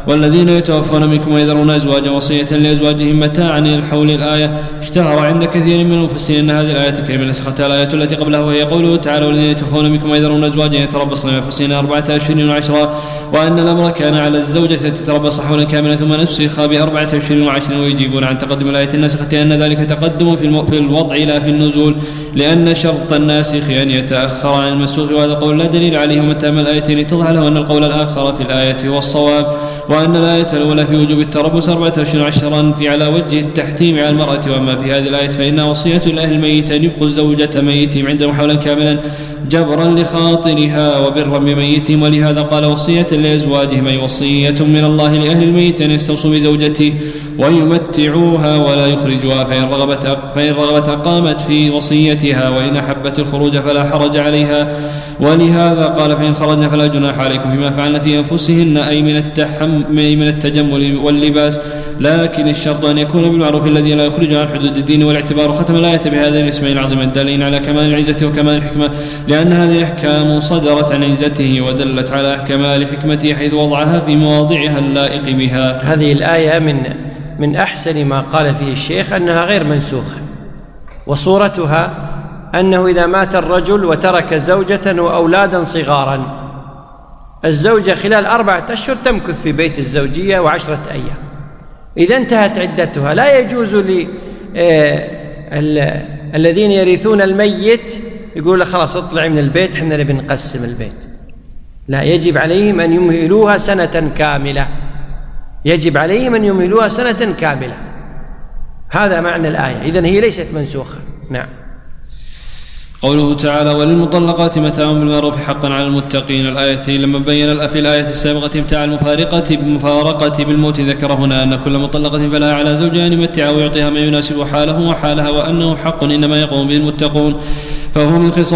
والذين يتوفون منكم ويذرون أزواجا وصية لأزواجهم متاعا إلى الحول. الآية اشتهر عند كثير من المفسرين أن هذه الآية الكريمة نسختها الآية التي قبلها، وهي قوله تعالى: والذين يتوفون منكم ويذرون أزواجا يتربصن بأنفسهن 4 أشهر وعشرا، وأن الأمر كان على الزوجة التي تتربص حولا كاملا ثم نسخ ب4 أشهر وعشرا. ويجيبون عن تقدم الآية الناسخة أن ذلك تقدم في الوضع لا في النزول، لأن شرط الناسخ أن يتأخر عن المنسوخ، وهذا القول لا دليل عليه. ومن تأمل الآيتين اتضح له أن القول الآخر في الآية هو الصواب، وأن الآية الأولى في وجوب التربص 4 أشهر وعشرا في على وجه التحتيم على المرأة، وأما في هذه الآية فإنها وصية لأهل الميت أن يبقوا الزوجة ميتهم عندهم حولا كاملا جبرا لخاطرها وبرا بميتهم، ولهذا قال وصية لأزواجهم، أي وصية من الله لأهل الميت أن يستوصوا بزوجته ويمتعوها ولا يخرجوها، فإن رغبت أقامت في وصيتها، وإن أحبت الخروج فلا حرج عليها. ولهذا قال فإن خرجنا فلا جناح عليكم فيما فعلن في أنفسهن، أي من التجمل واللباس، لكن الشرط أن يكون بالمعروف الذي لا يخرج عن حدود الدين والاعتبار. ختم الآية بهذين الاسمين العظيمين الدالين على كمال العزة وكمال الحكمة، لأن هذه أحكام صدرت عن عزته ودلت على كمال حكمته حيث وضعها في مواضعها اللائق بها. هذه الآية من أحسن ما قال فيه الشيخ أنها غير منسوخة، وصورتها أنه إذا مات الرجل وترك زوجة وأولادا صغارا، الزوجة خلال 4 أشهر تمكث في بيت الزوجية و10 أيام. إذا انتهت عدتها لا يجوز الذين يرثون الميت يقول له خلاص اطلعي من البيت احنا نبي نقسم البيت، لا، يجب عليهم أن يمهلوها سنة كاملة، يجب عليهم أن يمهلوها سنة كاملة. هذا معنى الآية، إذن هي ليست منسوخة. نعم. قوله تعالى: وللمطلقات متاع بالمعروف حقا على المتقين. الآيتين لما بين في الآية السابقة متاع المفارقة بالموت، ذكر هنا أن كل مطلقة فلها على زوجها أن يمتعها ويعطيها ما يناسب حاله وحالها، وأنه حق إنما يقوم به المتقون، فهو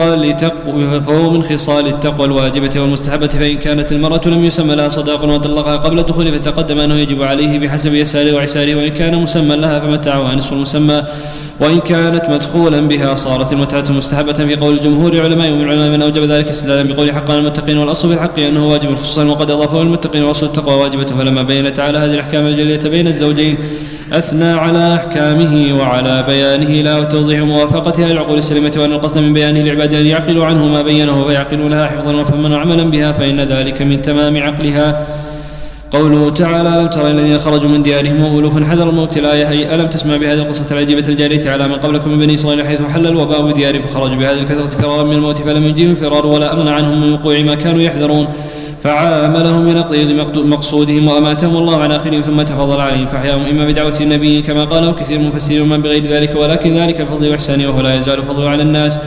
من خصال التقوى الواجبة والمستحبة. فإن كانت المرأة لم يسمى لها صداق وطلقها قبل الدخول فتقدم أنه يجب عليه بحسب يساره وعساره، وإن كان مسمى لها فمتاعها نصف المسمى، وإن كانت مدخولا بها صارت المتعة مستحبة في قول الجمهور العلماء، ومن العلماء من أوجب ذلك استدلالا بقول حقا على المتقين، والأصل في الحق أنه واجب خصوصا، وقد أضافه المتقين، وأصل التقوى واجبة. فلما بين تعالى هذه الأحكام الجلية بين الزوجين أثنى على أحكامه وعلى بيانه لا وتوضيح موافقتها للعقول السليمة، وأن القصد من بيانه للعباد أن يعقلوا عنه ما بينه فيعقلونها حفظا وفهما وعملا بها، فإن ذلك من تمام عقلها. قوله تعالى: ألم تر الذين خرجوا من ديارهم وألوف حذر الموت. الآية هي ألم تسمع بهذه القصة العجيبة الجارية على من قبلكم من بني إسرائيل حيث حل الوباء بديار فخرجوا بهذه الكثرة فرارا من الموت، فلم يجيهم فرار ولا أغنى عنهم من وقوع ما كانوا يحذرون، فعاملهم بنقيض مقصودهم وأماتهم الله عن آخرهم ثم تفضل عليهم فأحياهم إما بدعوة النبي كما قاله كثير من المفسرين ومن بغير ذلك، ولكن ذلك الفضل وإحسانه وهو لا يزال فضله على الناس،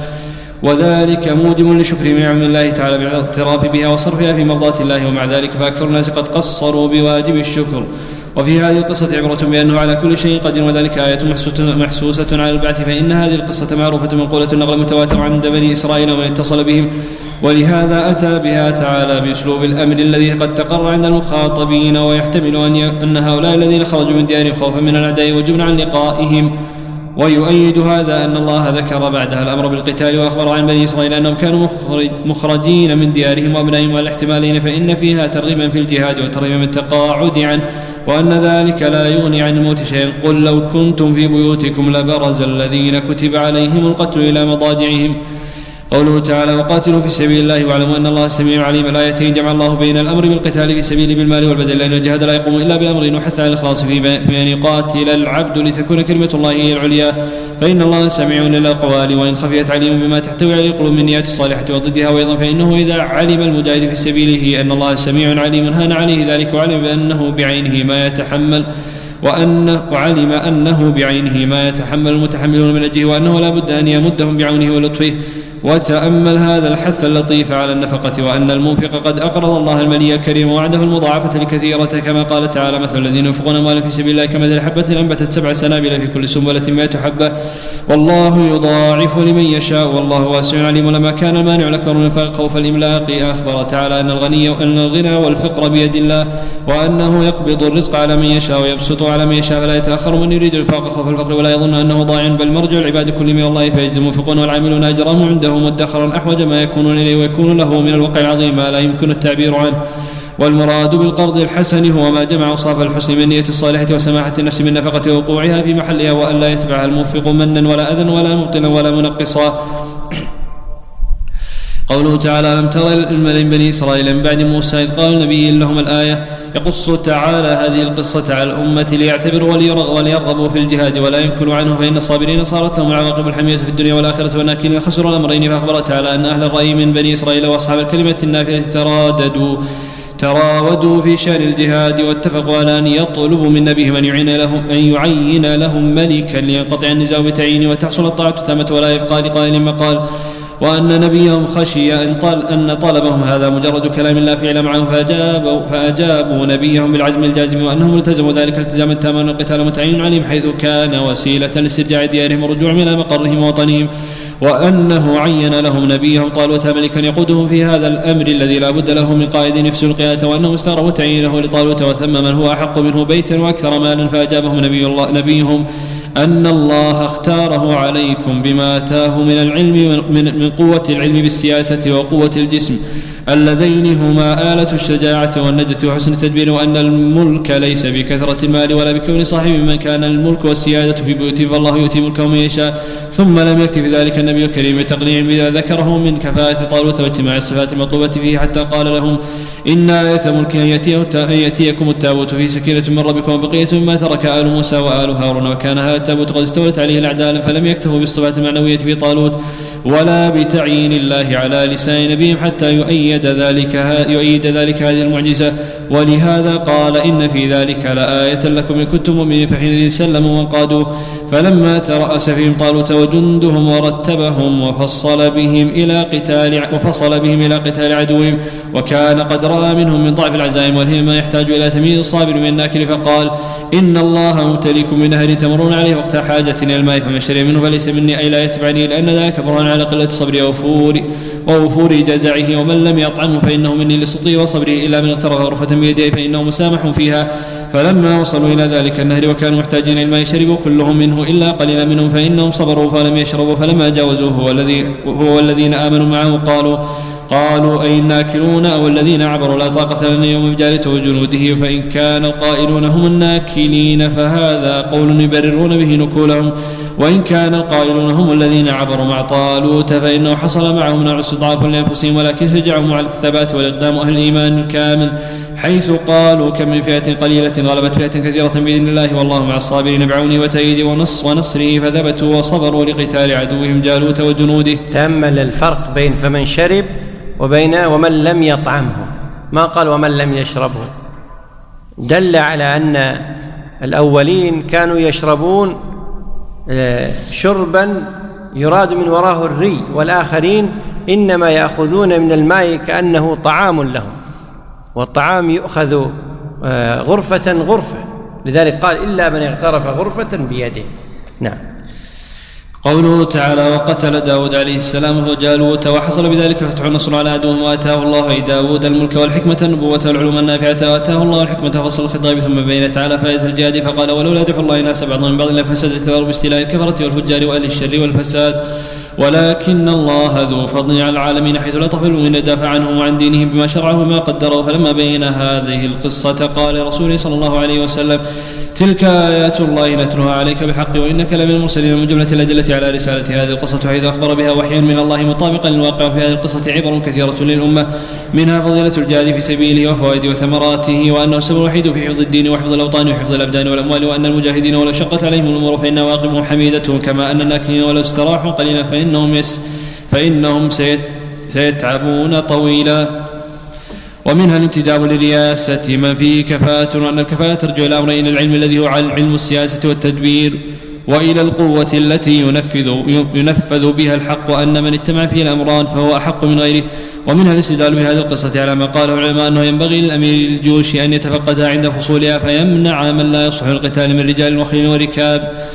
وذلك موجب لشكر نعم الله تعالى بالاعتراف بها وصرفها في مرضاة الله. ومع ذلك فأكثر الناس قد قصروا بواجب الشكر. وفي هذه القصة عبرة بأنه على كل شيء قدير، وذلك آية محسوسة على البعث، فإن هذه القصة معروفة منقولة النقل متواتر عند بني إسرائيل ومن اتصل بهم، ولهذا أتى بها تعالى بأسلوب الأمر الذي قد تقر عند المخاطبين، ويحتمل أن هؤلاء الذين خرجوا من ديارهم خوفا من الأعداء وجبنا عن لقائهم. ويؤيد هذا أن الله ذكر بعدها الأمر بالقتال، وأخبر عن بني إسرائيل أنهم كانوا مخرجين من ديارهم وأبنائهم والاحتمالين، فإن فيها ترغيبا في الجهاد وترغيبا من التقاعد عنه، وأن ذلك لا يغني عن الموت شيئا. قل لو كنتم في بيوتكم لبرز الذين كتب عليهم القتل إلى مضاجعهم. قوله تعالى: وقاتلوا في سبيل الله واعلموا أن الله سميع عليم. الآيتين جمع الله بين الأمر بالقتال في سبيله بالمال والبدن، لأن الجهاد لا يقوم إلا بالأمر، وحث على الإخلاص في أن يقاتل العبد لتكون كلمة الله هي العليا، فإن الله سميع للأقوال وإن خفيت عليم بما تحتوي عليه القلوب من نيات الصالحة وضدها، وأيضا فإنه إذا علم المجاهد في سبيله أن الله سميع عليم هان عليه ذلك، وعلم بأنه بعينه ما يتحمل وعلم أنه بعينه ما يتحمل المتحملون من أجله، وأنه لا بد أن يمدهم بعونه ولطفه. وتأمل هذا الحث اللطيف على النفقة، وأن المنفق قد أقرض الله الملي الكريم ووعده المضاعفة لكثيرة، كما قال تعالى: مثل الذين ينفقون أموالا في سبيل الله كمثل حبة أنبتت 7 سنابل في كل سنبلة 100 حبة والله يضاعف لمن يشاء والله واسع عليم. لما كان المانع الأكبر من الإنفاق خوف الإملاق، أخبر تعالى أن الغنى والفقر بيد الله، وأنه يقبض الرزق على من يشاء ويبسطه على من يشاء، فلا يتأخر من يريد الإنفاق خوف الفقر ولا يظن أنه ضاع، بل مرجع العباد كل من الله، فيجد المنفقون والعاملون أجرهم عنده مدخرا أحوج ما يكونون إليه، ويكون له من الوقع العظيم ما لا يمكن التعبير عنه. والمراد بالقرض الحسن هو ما جمع أوصاف الحسن من النية الصالحة وسماحة النفس من نفقة وقوعها في محلها، وأن لا يتبعها الموفق منا ولا أذى ولا مبطلا ولا منقصا. قوله تعالى: ألم تر إلى بني إسرائيل من بعد موسى إذ قال النبي لهم الآية. يقص تعالى هذه القصة على الأمة ليعتبروا وليرغبوا في الجهاد ولا ينكلوا عنه، فإن الصابرين صارت لهم العواقب الحمية في الدنيا والآخرة، والناكلين خسروا الأمرين. فأخبر تعالى أن أهل الرأي من بني إسرائيل وأصحاب الكلمة النافعة تراودوا في شأن الجهاد، واتفقوا على أن يطلبوا من نبيهم أن يعين لهم ملكا لينقطع النزاع بتعيينه وتحصل الطاعة التامة ولا يبقى لقائل مقال، وأن نبيهم خشي أن طلبهم هذا مجرد كلام لا فعل معه، فأجابوا نبيهم بالعزم الجازم، وأنهم التزموا ذلك الالتزام التام، والقتال متعين عليهم حيث كان وسيلة لاسترجاع ديارهم ورجوع إلى مقرهم ووطنهم، وأنه عين لهم نبيهم طالوت ملكا يقودهم في هذا الأمر الذي لا بد له من قائد يفسد القيادة، وأنهم استغربوا تعيينه لطالوت وثم من هو أحق منه بيتا وأكثر مالا، فأجابهم نبيهم أن الله اختاره عليكم بما آتاه من العلم من قوة العلم بالسياسة وقوة الجسم اللذين هما آلة الشجاعة والنجدة وحسن التدبير، وأن الملك ليس بكثرة المال ولا بكون صاحب من كان الملك والسيادة في بيوته، فالله يؤتي ملكه من يشاء. ثم لم يكتف ذلك النبي الكريم بتقنيع بما ذكره من كفاءة طالوت واجتماع الصفات المطلوبة فيه، حتى قال لهم: إن آية ملك أن يأتيكم التابوت فيه سكينة من ربكم وبقية مما ترك آل موسى وآل هارون، وكان هذا التابوت قد استولت عليه الأعداء، فلم يكتفوا بالصفات المعنوية في طالوت ولا بتعيين الله على لسان نبيهم حتى يؤيد ذلك هذه المعجزة، ولهذا قال: إن في ذلك لآية لكم إن كنتم مؤمنين. فحين سلموا وانقادوا، فلما ترأس فيهم طالوت وجندهم ورتبهم وفصل بهم إلى قتال عدوهم، وكان قد رأى منهم من ضعف العزائم والهم ما يحتاج إلى تمييز الصابر من الناكل، فقال: إن الله مبتليكم من نهر تمرون عليه وقت حاجة إلى الماء، فمن شرب منه فليس مني أي لا يتبعني، لأن ذلك برهان على قلة صبري ووفور جزعه، ومن لم يطعمه فإنه مني لصدقه وصبره، إلا من اغترف غرفة بيده فإنه مسامح فيها. فلما وصلوا إلى ذلك النهر وكانوا محتاجين إلى الماء شربوا كلهم منه إلا قليلا منهم، فإنهم صبروا فلم يشربوا، فلما جاوزوه هو والذين آمنوا معه قالوا أي الناكلون أو الذين عبروا لا طاقة لنا يوم بجالته وجنوده، فإن كان القائلون هم الناكلين فهذا قول يبررون به نكولهم، وإن كان القائلون هم الذين عبروا مع طالوت فإنه حصل معهم نوع استضعاف لأنفسهم، ولكن شجعهم على الثبات والإقدام أهل الإيمان الكامل، حيث قالوا: كم من فئة قليلة غلبت فئة كثيرة بإذن الله والله مع الصابرين بعونه وتأييده ونصره، فثبتوا وصبروا لقتال عدوهم جالوت وجنوده. تأمل الفرق بين فمن شرب ومن لم يطعمه، ما قال ومن لم يشربه، دل على أن الأولين كانوا يشربون شربا يراد من وراه الري، والآخرين إنما يأخذون من الماء كأنه طعام لهم، والطعام يؤخذ غرفة، لذلك قال: إلا من اغترف غرفة بيده. نعم. قوله تعالى: وقتل داود عليه السلام هو جالوت، وحصل بذلك فتح النصر على عدوهم، وآتاه الله داود الملك والحكمة النبوة والعلوم النافعة، وآتاه الله الحكمة فصل الخطاب، ثم بين تعالى فائدة الجهاد فقال: ولولا دفع الله الناس بعضهم من بعض لفسدت الأرض باستيلاء الكفرة والفجار وأهل الشر والفساد، ولكن الله ذو فضل على العالمين حيث لا تغفل من يدافع عنهم وعن دينهم بما شرعه وما قدره. فلما بين هذه القصة قال رسوله صلى الله عليه وسلم: تلك آيات الله نتلوها عليك بالحق وإنك لمن المرسلين من جملة الأدلة على رسالة هذه القصة، حيث أخبر بها وحيا من الله مطابقا للواقع. في هذه القصة عبر كثيرة للأمة، منها فضيلة الجهاد في سبيله وفوائده وثمراته، وأنه السبب الوحيد في حفظ الدين وحفظ الأوطان وحفظ الأبدان والأموال، وأن المجاهدين ولو شقت عليهم الأمور فإن واقبهم حميدتهم، كما أن الناكلين ولو استراحوا قليلا فإنهم سيتعبون طويلا. ومنها الانتداب للرياسة من فيه كفاءة، وأن الكفاءة ترجع إلى أمرين: العلم الذي هو علم السياسة والتدبير، وإلى القوة التي ينفذ بها الحق، وأن من اجتمع فيه الأمران فهو أحق من غيره. ومنها الاستدلال بهذه القصة على ما قاله العلماء أنه ينبغي للأمير الجيوش أن يتفقدها عند فصولها، فيمنع من لا يصلح القتال من رجال وخيل وركاب،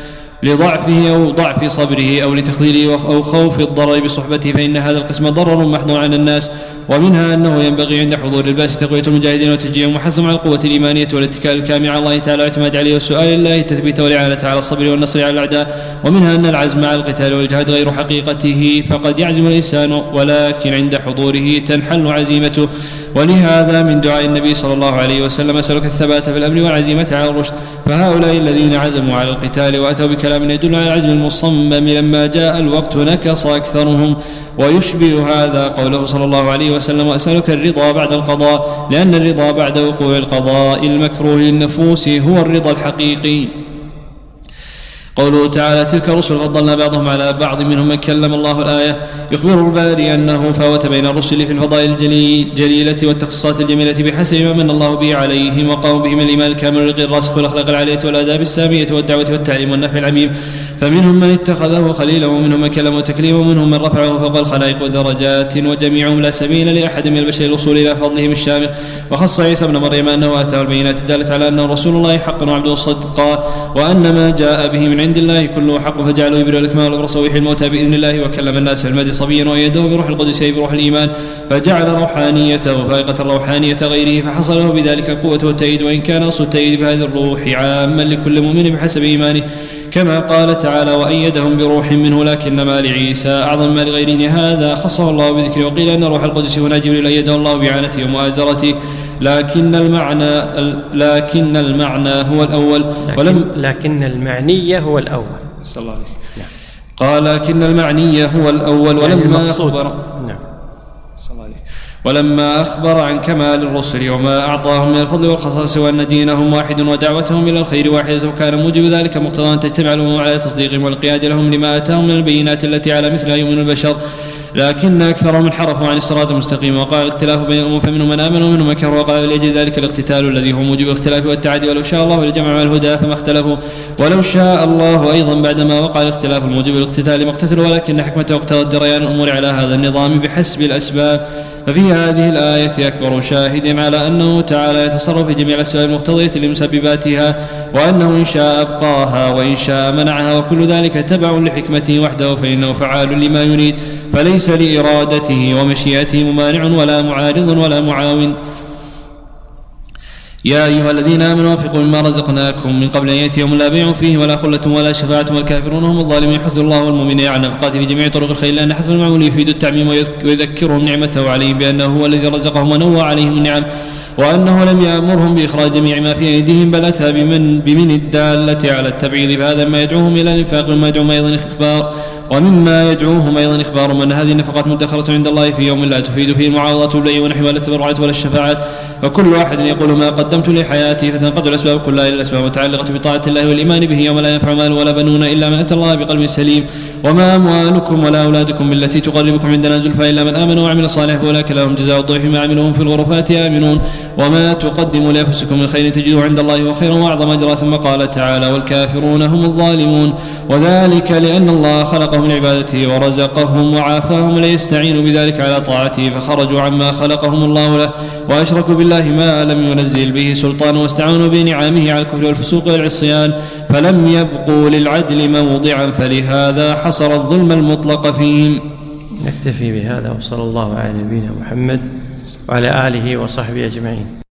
لضعفه أو ضعف صبره أو لتخذيله أو خوف الضرر بصحبته، فإن هذا القسم ضرر محض على الناس. ومنها أنه ينبغي عند حضور الباس تقوية المجاهدين وتشجيعهم وحثهم على القوة الإيمانية والاتكال الكامل على الله تعالى والاعتماد عليه والسؤال الله التثبيت والإعانة على الصبر والنصر على الأعداء. ومنها أن العزم على القتال والجهاد غير حقيقته، فقد يعزم الإنسان ولكن عند حضوره تنحل عزيمته. ولهذا من دعاء النبي صلى الله عليه وسلم أسألك الثبات في الأمر والعزيمة على الرشد. فهؤلاء الذين عزموا على القتال وأتوا بكلام يدل على العزم المصمم لما جاء الوقت نكص أكثرهم. ويشبه هذا قوله صلى الله عليه وسلم وأسألك الرضا بعد القضاء، لأن الرضا بعد وقوع القضاء المكروه للنفوس هو الرضا الحقيقي. قوله تعالى تلك الرسل فضلنا بعضهم على بعض منهم من كلم الله الآية. يخبر الباري أنه فاوت بين الرسل في الفضائل الجليلة والتخصيصات الجميلة بحسب ما من الله به عليهم وقاموا به من الإيمان الكامل والرقي الراسخ والأخلاق العالية والآداب السامية والدعوة والتعليم والنفع العميم. فمنهم من اتخذه خليلا ومنهم من كلمه تكليما ومنهم من رفعه فوق الخلائق درجات، وجميعهم لا سبيل لأحد من البشر الوصول إلى فضلهم الشامخ. وخص عيسى ابن مريم أنه أتاه البينات الدالة على أنه رسول الله حقا وعبده صدقا، وأن ما جاء به من عند الله كله حق، فجعله يبرئ الأكمام والأبرص ويحيي الموتى بإذن الله، وكلم الناس في المهد صبيا وأيده بروح القدس بروح الإيمان، فجعل روحانيته فائقة روحانية غيره، فحصل له بذلك القوة والتأييد، وإن كان أصل التأييد بهذه الروح عاما لكل مؤمن بحسب إيمانه، كما قال تعالى وأيدهم بروح منه، لكنما لعيسى أعظم ما لغيره هذا خصه الله بذكره. وقيل أن روح القدس هنا جبريل أيده الله بإعانته ومؤازرته، لكن المعنى هو الأول لكن المعني هو الأول. صلى الله عليه وسلم. قال لكن المعني هو الأول ولما أخبر عن كمال الرسل وما أعطاهم من الفضل والخصاص وأن دينهم واحد ودعوتهم إلى الخير واحدة، وكان موجب ذلك مقتضى أن تجتمع الأمم على تصديقهم والقياد لهم لما أتاهم من البينات التي على مثلها يؤمن البشر، لكن أكثرهم انحرفوا عن الصراط المستقيم، وقع الاختلاف بين الأمم فمنهم من آمن ومنهم من كفر، وقال لأجل ذلك الاقتتال الذي هو موجب الاختلاف والتعدي، ولو شاء الله لجمع الهدى فما اختلفوا، ولو شاء الله أيضا بعدما وقع الاختلاف الموجب الاقتتال ما اقتتلوا، ولكن حكمته اقتضت جريان الأمور على هذا النظام بحسب الأسباب. ففي هذه الآية أكبر شاهد على أنه تعالى يتصرف في جميع الأسباب المقتضية لمسبباتها، وأنه إن شاء أبقاها وإن شاء منعها، وكل ذلك تبع لحكمته وحده، فإنه فعال لما يريد، فليس لإرادته ومشيئته ممانع ولا معارض ولا معاون. يا أيها الذين آمنوا أنفقوا مما رزقناكم من قبل أن يأتي يوم لا بيع فيه ولا خلة ولا شفاعة والكافرون هم الظالمون. يحث الله المؤمنين على النفقات في جميع طرق الخير، لأن حث المعمول يفيد التعميم ويذكرهم نعمته عليهم بأنه هو الذي رزقهم ونوع عليهم النعم، وأنه لم يأمرهم بإخراج جميع ما في أيديهم، بل أتى بمن الدالة على التبعيض، فهذا ما يدعوهم إلى الإنفاق ومما يدعوهم أيضا إخبار من هذه النفقات مدخرة عند الله في يوم لا تفيد فيه المعاوضة والبيع ونحو ولا التبرعات ولا الشفاعات، فكل واحد يقول ما قدمت لحياتي، فتنقض الأسباب كلها إلى الأسباب متعلقة بطاعة الله والإيمان به، يوم لا ينفع مال ولا بنون إلا من أتى الله بقلب سليم. وما أموالكم ولا أولادكم بالتي تقربكم عندنا زلفى إلا من آمن وعمل صالحا فأولئك لهم جزاء الضعف ما عملوهم في الغرفات آمنون، وما تقدموا لأنفسكم من خير تجدوه عند الله وخيرا وأعظم أجرا. ثم قال تعالى والكافرون هم الظالمون، وذلك لأن الله خلقهم لعبادته ورزقهم وعافاهم ليستعينوا بذلك على طاعته، فخرجوا عما خلقهم الله له وأشركوا بالله ما لم ينزل به سلطان، واستعانوا بنعمه على الكفر والفسوق والعصيان، فلم يبقوا للعدل موضعا، فلهذا حصر الظلم المطلق فيهم. نكتفي بهذا، وصلى الله على نبينا محمد وعلى آله وصحبه أجمعين.